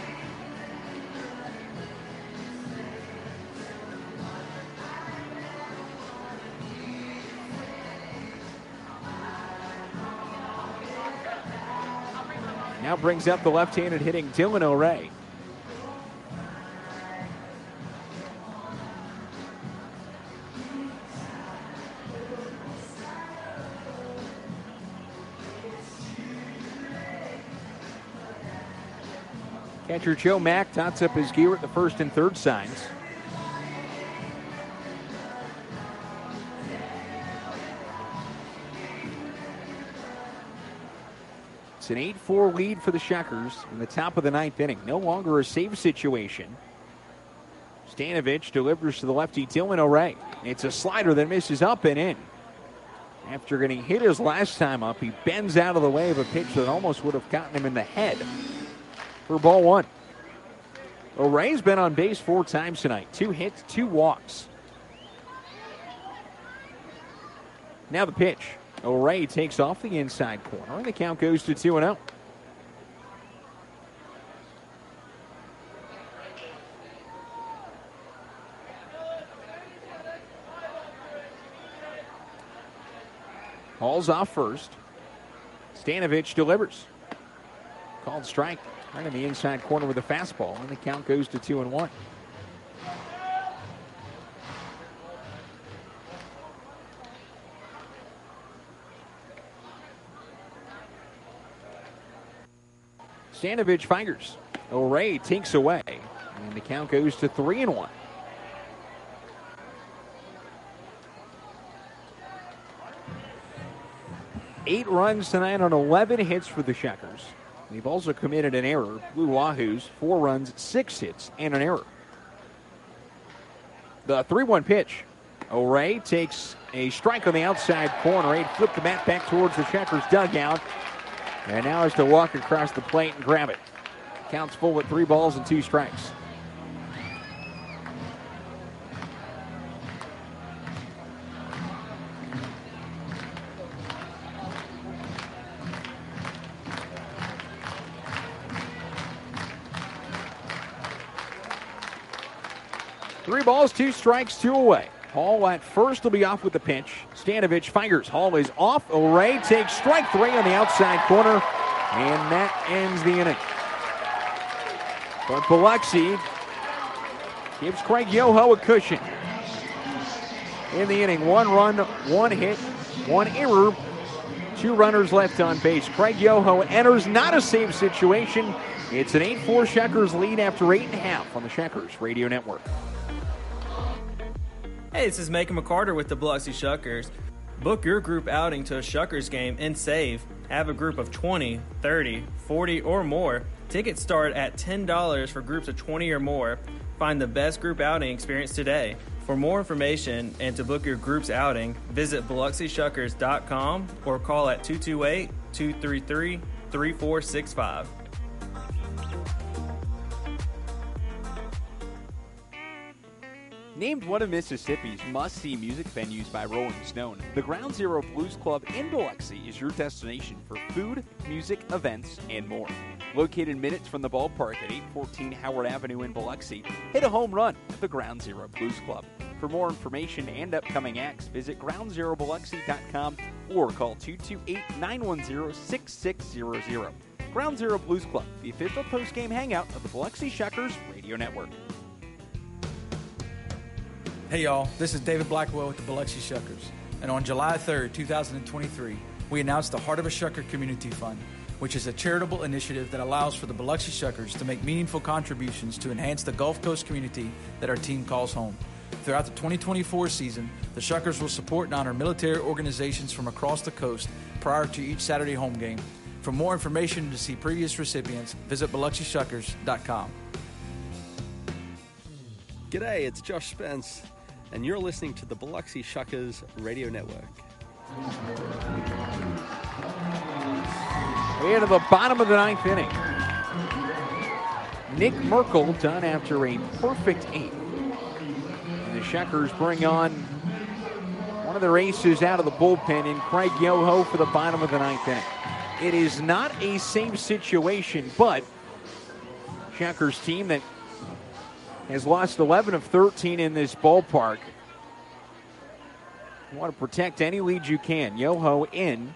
Now brings up the left-handed hitting Dylan O'Ray. Catcher Joe Mack tots up his gear at the first and third signs. It's an eight four lead for the Shuckers in the top of the ninth inning. No longer a save situation. Stanovich delivers to the lefty Dylan O'Ray. It's a slider that misses up and in. After getting hit his last time up, he bends out of the way of a pitch that almost would have gotten him in the head for ball one. O'Ray's been on base four times tonight. Two hits, two walks. Now the pitch. O'Ray takes off the inside corner, and the count goes to two and oh. Hall's off first. Stanovich delivers. Called strike right in the inside corner with a fastball, and the count goes to two and one. Stanovich fires. O'Ray takes away, and the count goes to three and one. Eight runs tonight on eleven hits for the Shuckers. They've also committed an error. Blue Wahoos, four runs, six hits, and an error. The three one pitch. O'Ray takes a strike on the outside corner. He flipped the bat back towards the Shuckers dugout. And now has to walk across the plate and grab it. Counts full with three balls and two strikes. Three balls, two strikes, two away. Hall at first will be off with the pinch. Stanovich fires. Hall is off. O'Ray takes strike three on the outside corner. And that ends the inning. But Biloxi gives Craig Yoho a cushion. In the inning, one run, one hit, one error. Two runners left on base. Craig Yoho enters not a save situation. It's an eight four Shuckers lead after eight and a half on the Shuckers Radio Network. Hey, this is Macon McCarter with the Biloxi Shuckers. Book your group outing to a Shuckers game and save. Have a group of twenty, thirty, forty, or more. Tickets start at ten dollars for groups of twenty or more. Find the best group outing experience today. For more information and to book your group's outing, visit Biloxi Shuckers dot com or call at two two eight, two three three, three four six five. Named one of Mississippi's must-see music venues by Rolling Stone, the Ground Zero Blues Club in Biloxi is your destination for food, music, events, and more. Located minutes from the ballpark at eight fourteen Howard Avenue in Biloxi, hit a home run at the Ground Zero Blues Club. For more information and upcoming acts, visit ground zero biloxi dot com or call two two eight, nine one zero, six six zero zero. Ground Zero Blues Club, the official post-game hangout of the Biloxi Shuckers Radio Network. Hey y'all, this is David Blackwell with the Biloxi Shuckers, and on July third, two thousand twenty-three, we announced the Heart of a Shucker Community Fund, which is a charitable initiative that allows for the Biloxi Shuckers to make meaningful contributions to enhance the Gulf Coast community that our team calls home. Throughout the twenty twenty-four season, the Shuckers will support and honor military organizations from across the coast prior to each Saturday home game. For more information and to see previous recipients, visit Biloxi Shuckers dot com. G'day, it's Josh Spence, and you're listening to the Biloxi Shuckers Radio Network. We're to the bottom of the ninth inning. Nick Merkel done after a perfect eighth. And the Shuckers bring on one of their aces out of the bullpen in Craig Yoho for the bottom of the ninth inning. It is not a safe situation, but Shuckers team that has lost eleven of thirteen in this ballpark. You want to protect any lead you can. Yoho in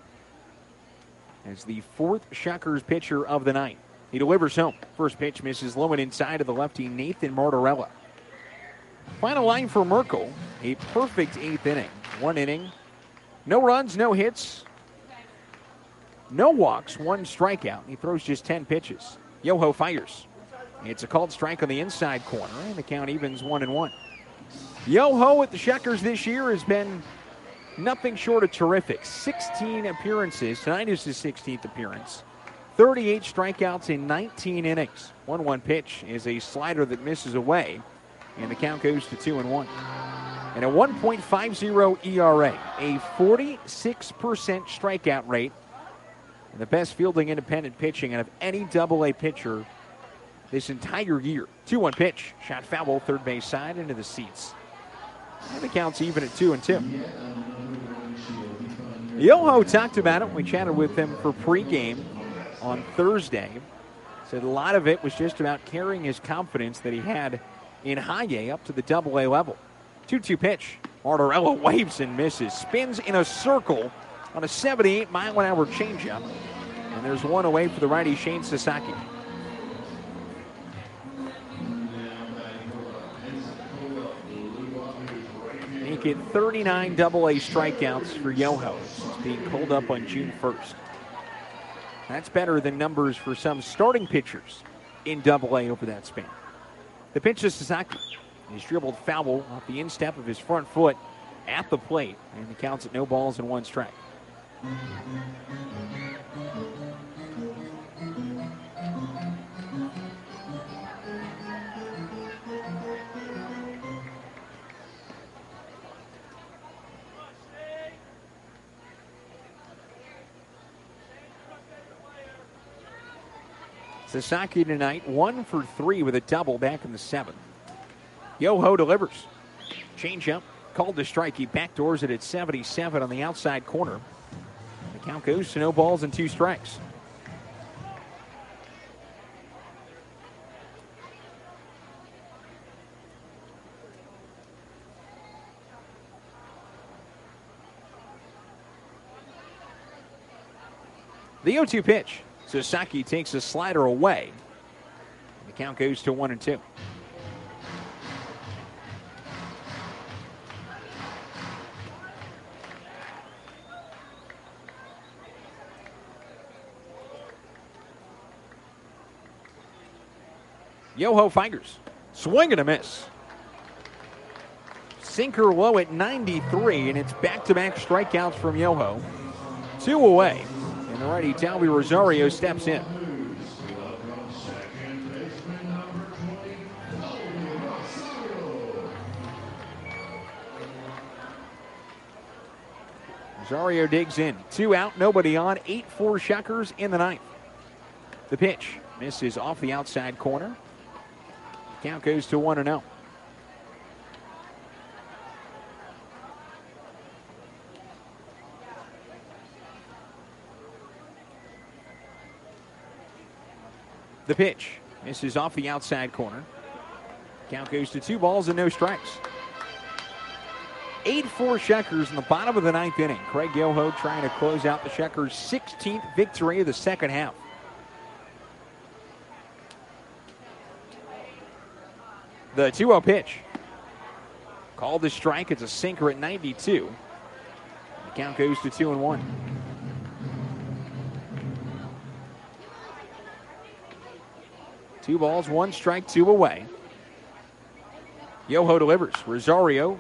as the fourth Shuckers pitcher of the night. He delivers home. First pitch misses low and inside of the lefty Nathan Martorella. Final line for Merkel, a perfect eighth inning. One inning, no runs, no hits, no walks, one strikeout. He throws just ten pitches. Yoho fires. It's a called strike on the inside corner, and the count evens one and one. Yoho at the Shuckers this year has been nothing short of terrific. sixteen appearances. Tonight is his sixteenth appearance. thirty-eight strikeouts in nineteen innings. one one pitch is a slider that misses away, and the count goes to two and one. And a one point five oh E R A, a forty-six percent strikeout rate, and the best fielding independent pitching out of any double A pitcher this entire year. two one pitch, shot foul, third base side into the seats. And the count's even at two and two. Yoho talked about it. We chatted with him for pregame on Thursday. Said a lot of it was just about carrying his confidence that he had in high A up to the double A level. two two pitch. Martorella waves and misses. Spins in a circle on a seventy-eight mile an hour changeup. And there's one away for the righty Shane Sasaki. Make it thirty-nine double A strikeouts for Yoho since being called up on June first. That's better than numbers for some starting pitchers in double A over that span. The pitch to Sasaki. He's dribbled foul off the instep of his front foot at the plate, and he counts at no balls and one strike. Sasaki tonight, one for three with a double back in the seventh. Yoho delivers. Changeup, called to strike. He backdoors it at seventy-seven on the outside corner. The count goes to no balls and two strikes. The oh two pitch. Sasaki takes a slider away. The count goes to one and two. Yoho fires. Swing and a miss. sinker low at ninety-three, and it's back-to-back strikeouts from Yoho. Two away, and the righty Talby Rosario steps in. Rosario digs in. Two out, nobody on. eight four Shuckers in the ninth. The pitch misses off the outside corner. Count goes to one and oh. The pitch misses off the outside corner. Count goes to two balls and no strikes. eight four Shuckers in the bottom of the ninth inning. Craig Yoho trying to close out the Shuckers' sixteenth victory of the second half. The two oh pitch. Called the strike. It's a sinker at ninety-two. The count goes to two and one. Two balls, one strike, two away. Yoho delivers. Rosario.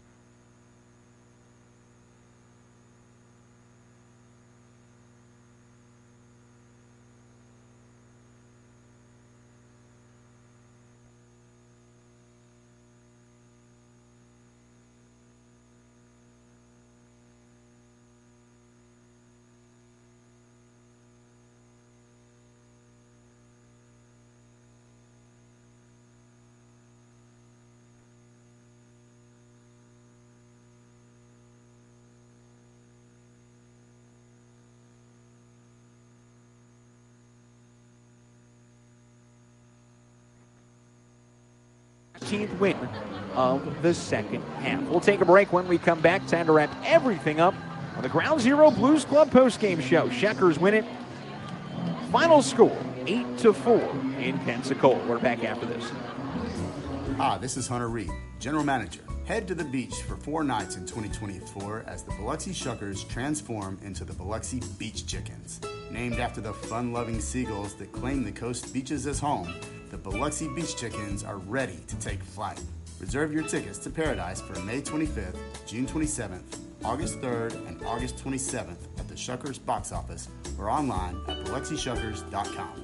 sixteenth win of the second half. We'll take a break. When we come back, time to wrap everything up on the Ground Zero Blues Club postgame show. Shuckers win it. Final score, eight to four in Pensacola. We're back after this. Hi, this is Hunter Reed, General Manager. Head to the beach for four nights in twenty twenty-four as the Biloxi Shuckers transform into the Biloxi Beach Chickens. Named after the fun-loving seagulls that claim the coast beaches as home, the Biloxi Beach Chickens are ready to take flight. Reserve your tickets to Paradise for May twenty-fifth, June twenty-seventh, August third, and August twenty-seventh at the Shuckers box office or online at biloxi shuckers dot com.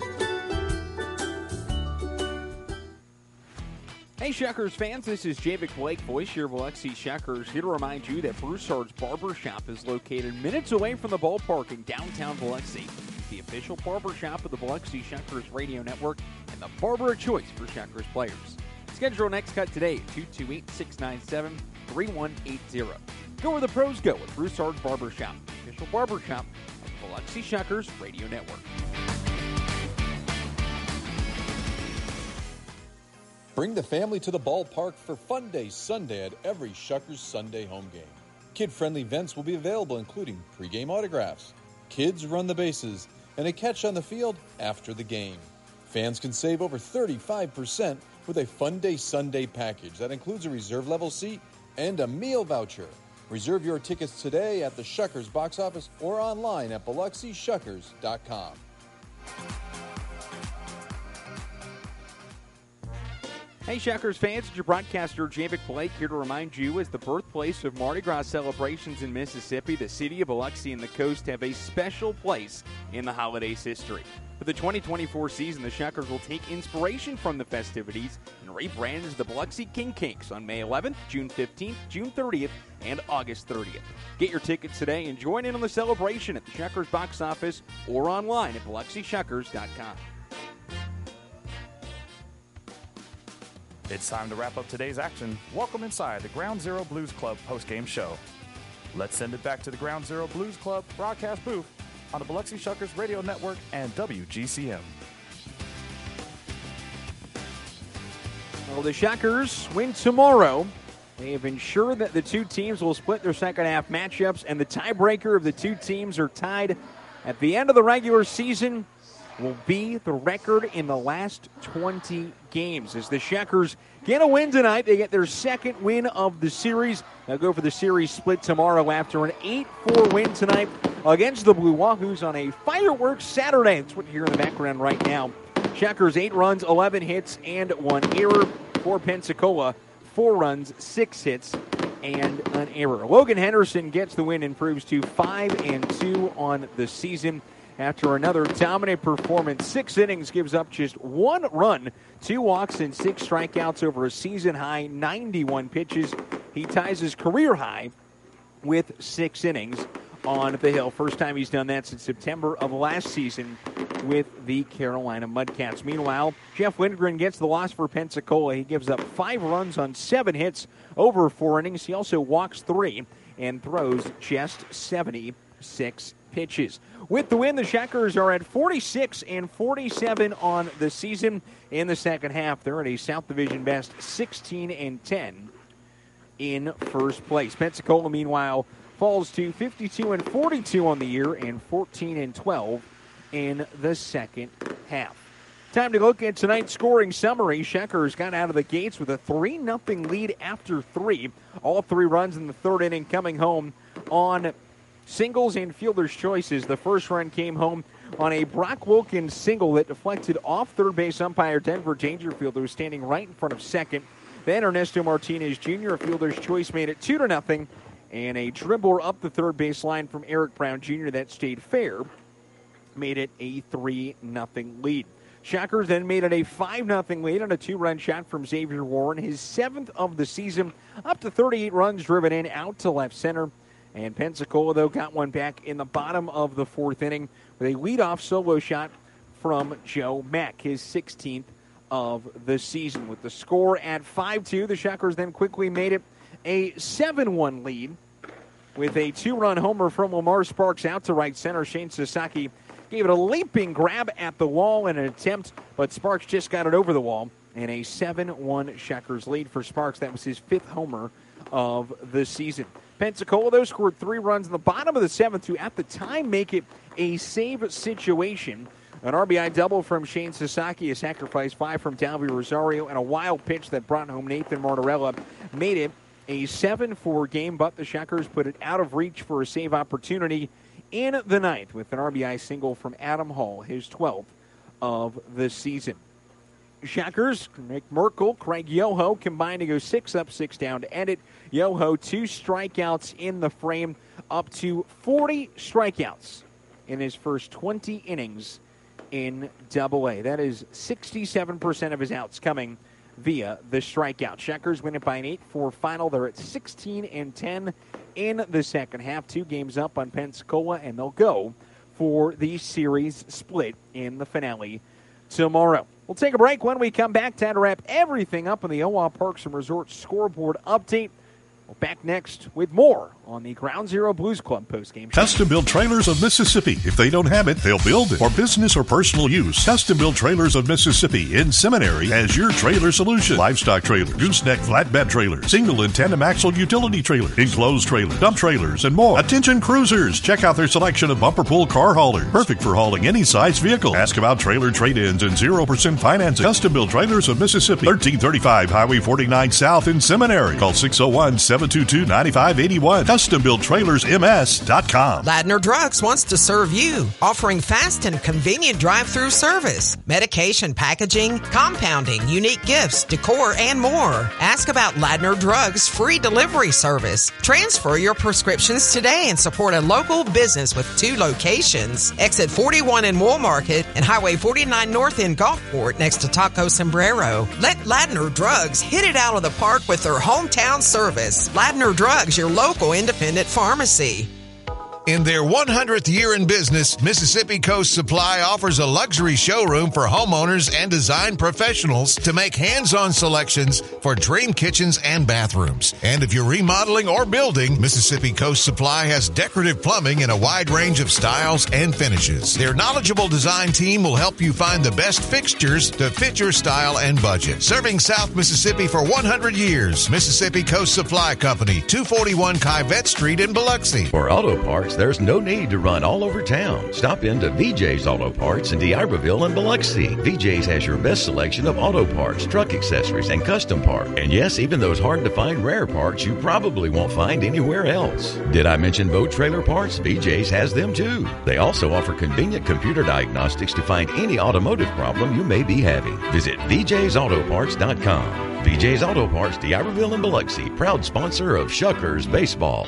Hey Shuckers fans, this is Javik Blake, voice your Biloxi Shuckers, here to remind you that Broussard's Barber Shop is located minutes away from the ballpark in downtown Biloxi. The official barber shop of the Biloxi Shuckers radio network and the barber of choice for Shuckers players. Schedule your next cut today at two two eight, six nine seven, three one eight zero. Go where the pros go with Broussard's Barber Shop, the official barber shop of the Biloxi Shuckers radio network. Bring the family to the ballpark for Fun Day Sunday at every Shuckers Sunday home game. Kid-friendly events will be available, including pregame autographs, kids run the bases, and a catch on the field after the game. Fans can save over thirty-five percent with a Fun Day Sunday package that includes a reserve level seat and a meal voucher. Reserve your tickets today at the Shuckers box office or online at biloxi shuckers dot com. Hey Shuckers fans, it's your broadcaster Javik Blake here to remind you, as the birthplace of Mardi Gras celebrations in Mississippi, the city of Biloxi and the coast have a special place in the holiday's history. For the twenty twenty-four season, the Shuckers will take inspiration from the festivities and rebrand as the Biloxi King Kinks on May eleventh, June fifteenth, June thirtieth, and August thirtieth. Get your tickets today and join in on the celebration at the Shuckers box office or online at biloxi shuckers dot com. It's time to wrap up today's action. Welcome inside the Ground Zero Blues Club postgame show. Let's send it back to the Ground Zero Blues Club broadcast booth on the Biloxi Shuckers Radio Network and W G C M. Well, the Shuckers win tomorrow. They have ensured that the two teams will split their second half matchups, and the tiebreaker of the two teams are tied at the end of the regular season will be the record in the last twenty games. As the Shuckers get a win tonight, they get their second win of the series. They'll go for the series split tomorrow after an eight four win tonight against the Blue Wahoos on a fireworks Saturday. That's what you hear in the background right now. Shuckers eight runs, eleven hits, and one error. For Pensacola, four runs, six hits, and an error. Logan Henderson gets the win, improves to five and two on the season after another dominant performance. Six innings, gives up just one run, two walks, and six strikeouts over a season-high ninety-one pitches. He ties his career high with six innings on the hill. First time he's done that since September of last season with the Carolina Mudcats. Meanwhile, Jeff Lindgren gets the loss for Pensacola. He gives up five runs on seven hits over four innings. He also walks three and throws just seventy-six pitches. With the win, the Shockers are at forty-six and forty-seven on the season. In the second half, they're at a South Division best sixteen and ten in first place. Pensacola, meanwhile, falls to fifty-two and forty-two on the year and fourteen and twelve in the second half. Time to look at tonight's scoring summary. Shockers got out of the gates with a three nothing lead after three. All three runs in the third inning coming home on singles and fielder's choices. The first run came home on a Brock Wilkins single that deflected off third base umpire Denver Dangerfield, who was standing right in front of second. Then Ernesto Martinez Junior, a fielder's choice, made it two to nothing, and a dribbler up the third base line from Eric Brown Junior that stayed fair made it a three nothing lead. Shockers then made it a five nothing lead on a two-run shot from Xavier Warren, his seventh of the season, up to thirty-eight runs driven in, out to left center. And Pensacola, though, got one back in the bottom of the fourth inning with a leadoff solo shot from Joe Mack, his sixteenth of the season. With the score at five two, the Shockers then quickly made it a seven one lead with a two-run homer from Lamar Sparks out to right center. Shane Sasaki gave it a leaping grab at the wall in an attempt, but Sparks just got it over the wall. And a seven one Shockers lead for Sparks. That was his fifth homer of the season. Pensacola, though, scored three runs in the bottom of the seventh to, at the time, make it a save situation. An R B I double from Shane Sasaki, a sacrifice fly from Dalby Rosario, and a wild pitch that brought home Nathan Martorella made it a seven four game, but the Shockers put it out of reach for a save opportunity in the ninth with an R B I single from Adam Hall, his twelfth of the season. Shockers, Nick Merkel, Craig Yoho combined to go six up, six down to end it. Yoho, two strikeouts in the frame, up to forty strikeouts in his first twenty innings in Double A. That is sixty-seven percent of his outs coming via the strikeout. Shockers win it by an eight four final. They're at sixteen and ten in the second half. Two games up on Pensacola, and they'll go for the series split in the finale tomorrow. We'll take a break. When we come back, time to wrap everything up on the Omaha Parks and Resorts scoreboard update. We're back next with more on the Ground Zero Blues Club postgame show. Custom Built Trailers of Mississippi. If they don't have it, they'll build it. For business or personal use, Custom Built Trailers of Mississippi in Seminary has your trailer solution. Livestock trailer, gooseneck flatbed trailer, single and tandem axle utility trailer, enclosed trailer, dump trailers, and more. Attention cruisers, check out their selection of bumper pull car haulers. Perfect for hauling any size vehicle. Ask about trailer trade-ins and zero percent financing. Custom Built Trailers of Mississippi, thirteen thirty-five Highway forty-nine South in Seminary. Call six oh one, seven two two, nine five eight one. Custom Built Trailers M S dot com. Ladner Drugs wants to serve you, offering fast and convenient drive-through service, medication packaging, compounding, unique gifts, decor, and more. Ask about Ladner Drugs' free delivery service. Transfer your prescriptions today and support a local business with two locations. Exit forty-one in Wool Market and Highway forty-nine North in Gulfport next to Taco Sombrero. Let Ladner Drugs hit it out of the park with their hometown service. Ladner Drugs, your local independent pharmacy. In their one hundredth year in business, Mississippi Coast Supply offers a luxury showroom for homeowners and design professionals to make hands-on selections for dream kitchens and bathrooms. And if you're remodeling or building, Mississippi Coast Supply has decorative plumbing in a wide range of styles and finishes. Their knowledgeable design team will help you find the best fixtures to fit your style and budget. Serving South Mississippi for one hundred years, Mississippi Coast Supply Company, two forty-one Kyvette Street in Biloxi. For auto parts, there's no need to run all over town. Stop in to V J's Auto Parts in D'Iberville and Biloxi. V J's has your best selection of auto parts, truck accessories, and custom parts. And yes, even those hard-to-find rare parts you probably won't find anywhere else. Did I mention boat trailer parts? V J's has them too. They also offer convenient computer diagnostics to find any automotive problem you may be having. Visit V J's Auto Parts dot com. V J's Auto Parts, D'Iberville and Biloxi, proud sponsor of Shuckers Baseball.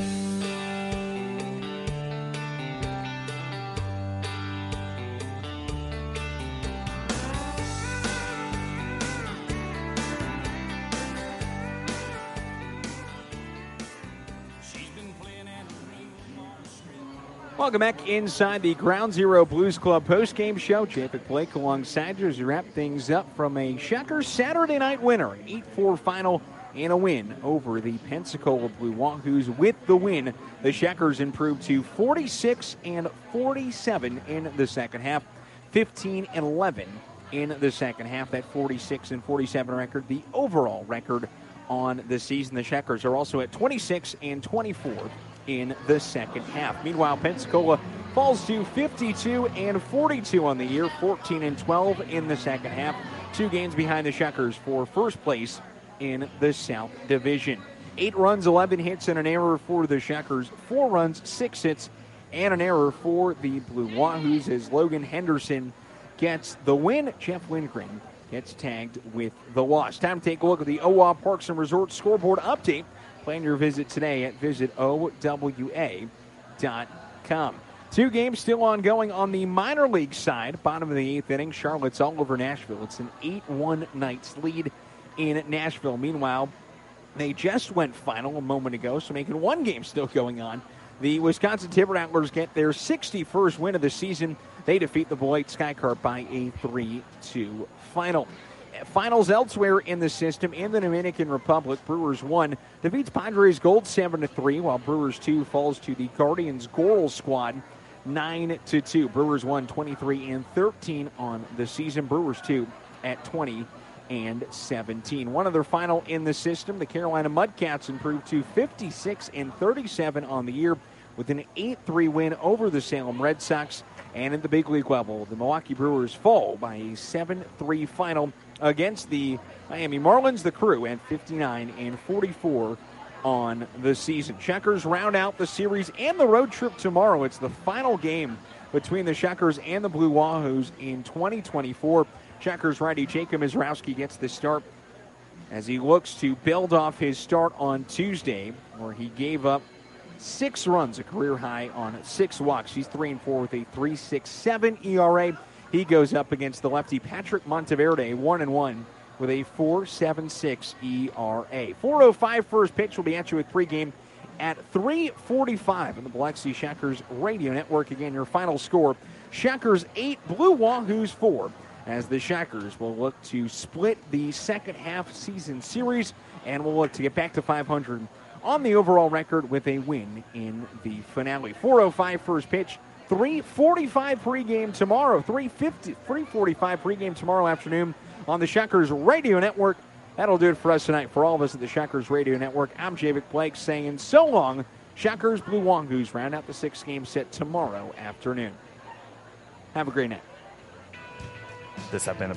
Welcome back inside the Ground Zero Blues Club postgame show. Japheth Blake alongside you as we wrap things up from a Shuckers Saturday night winner. An eight four final and a win over the Pensacola Blue Wahoos. With the win, the Shuckers improved to forty-six and forty-seven in the second half, fifteen and eleven in the second half. That forty-six and forty-seven record, the overall record on the season. The Shuckers are also at twenty-six and twenty-four in the second half. Meanwhile, Pensacola falls to fifty-two and forty-two on the year, fourteen and twelve in the second half. Two games behind the Shuckers for first place in the South Division. Eight runs, eleven hits, and an error for the Shuckers. Four runs, six hits, and an error for the Blue Wahoos as Logan Henderson gets the win. Jeff Lindgren gets tagged with the loss. Time to take a look at the O W A Parks and Resorts scoreboard update. Plan your visit today at visit O W A dot com. Two games still ongoing on the minor league side. Bottom of the eighth inning, Charlotte's all over Nashville. It's an eight one Knights lead in Nashville. Meanwhile, they just went final a moment ago, so making one game still going on. The Wisconsin Timber Rattlers get their sixty-first win of the season. They defeat the Beloit Skycarp by a three two final. Finals elsewhere in the system. In the Dominican Republic, Brewers one defeats Padres Gold seven to three, while Brewers two falls to the Guardians Goral squad nine to two. Brewers one twenty-three and thirteen on the season. Brewers two at twenty and seventeen. One other final in the system. The Carolina Mudcats improved to fifty-six and thirty-seven on the year with an eight three win over the Salem Red Sox. And at the big league level, the Milwaukee Brewers fall by a seven three final against the Miami Marlins. The Crew at fifty-nine and forty-four on the season. Shuckers round out the series and the road trip tomorrow. It's the final game between the Shuckers and the Blue Wahoos in twenty twenty-four. Shuckers righty Jacob Mizrowski gets the start as he looks to build off his start on Tuesday, where he gave up six runs, a career high on six walks. He's three and four with a three point six seven E R A. He goes up against the lefty Patrick Monteverde, one and one with a four point seven six E R A. four oh five first pitch will be at you with pregame at three forty-five on the Biloxi Shuckers Radio Network. Again, your final score: Shuckers eight, Blue Wahoos four. As the Shuckers will look to split the second half season series and will look to get back to five hundred on the overall record with a win in the finale. four oh five first pitch, three forty-five pregame tomorrow, three fifty, three forty-five pregame tomorrow afternoon on the Shuckers Radio Network. That'll do it for us tonight. For all of us at the Shuckers Radio Network, I'm Japheth Blake saying so long. Shuckers Blue Wahoos round out the six-game set tomorrow afternoon. Have a great night. This has been a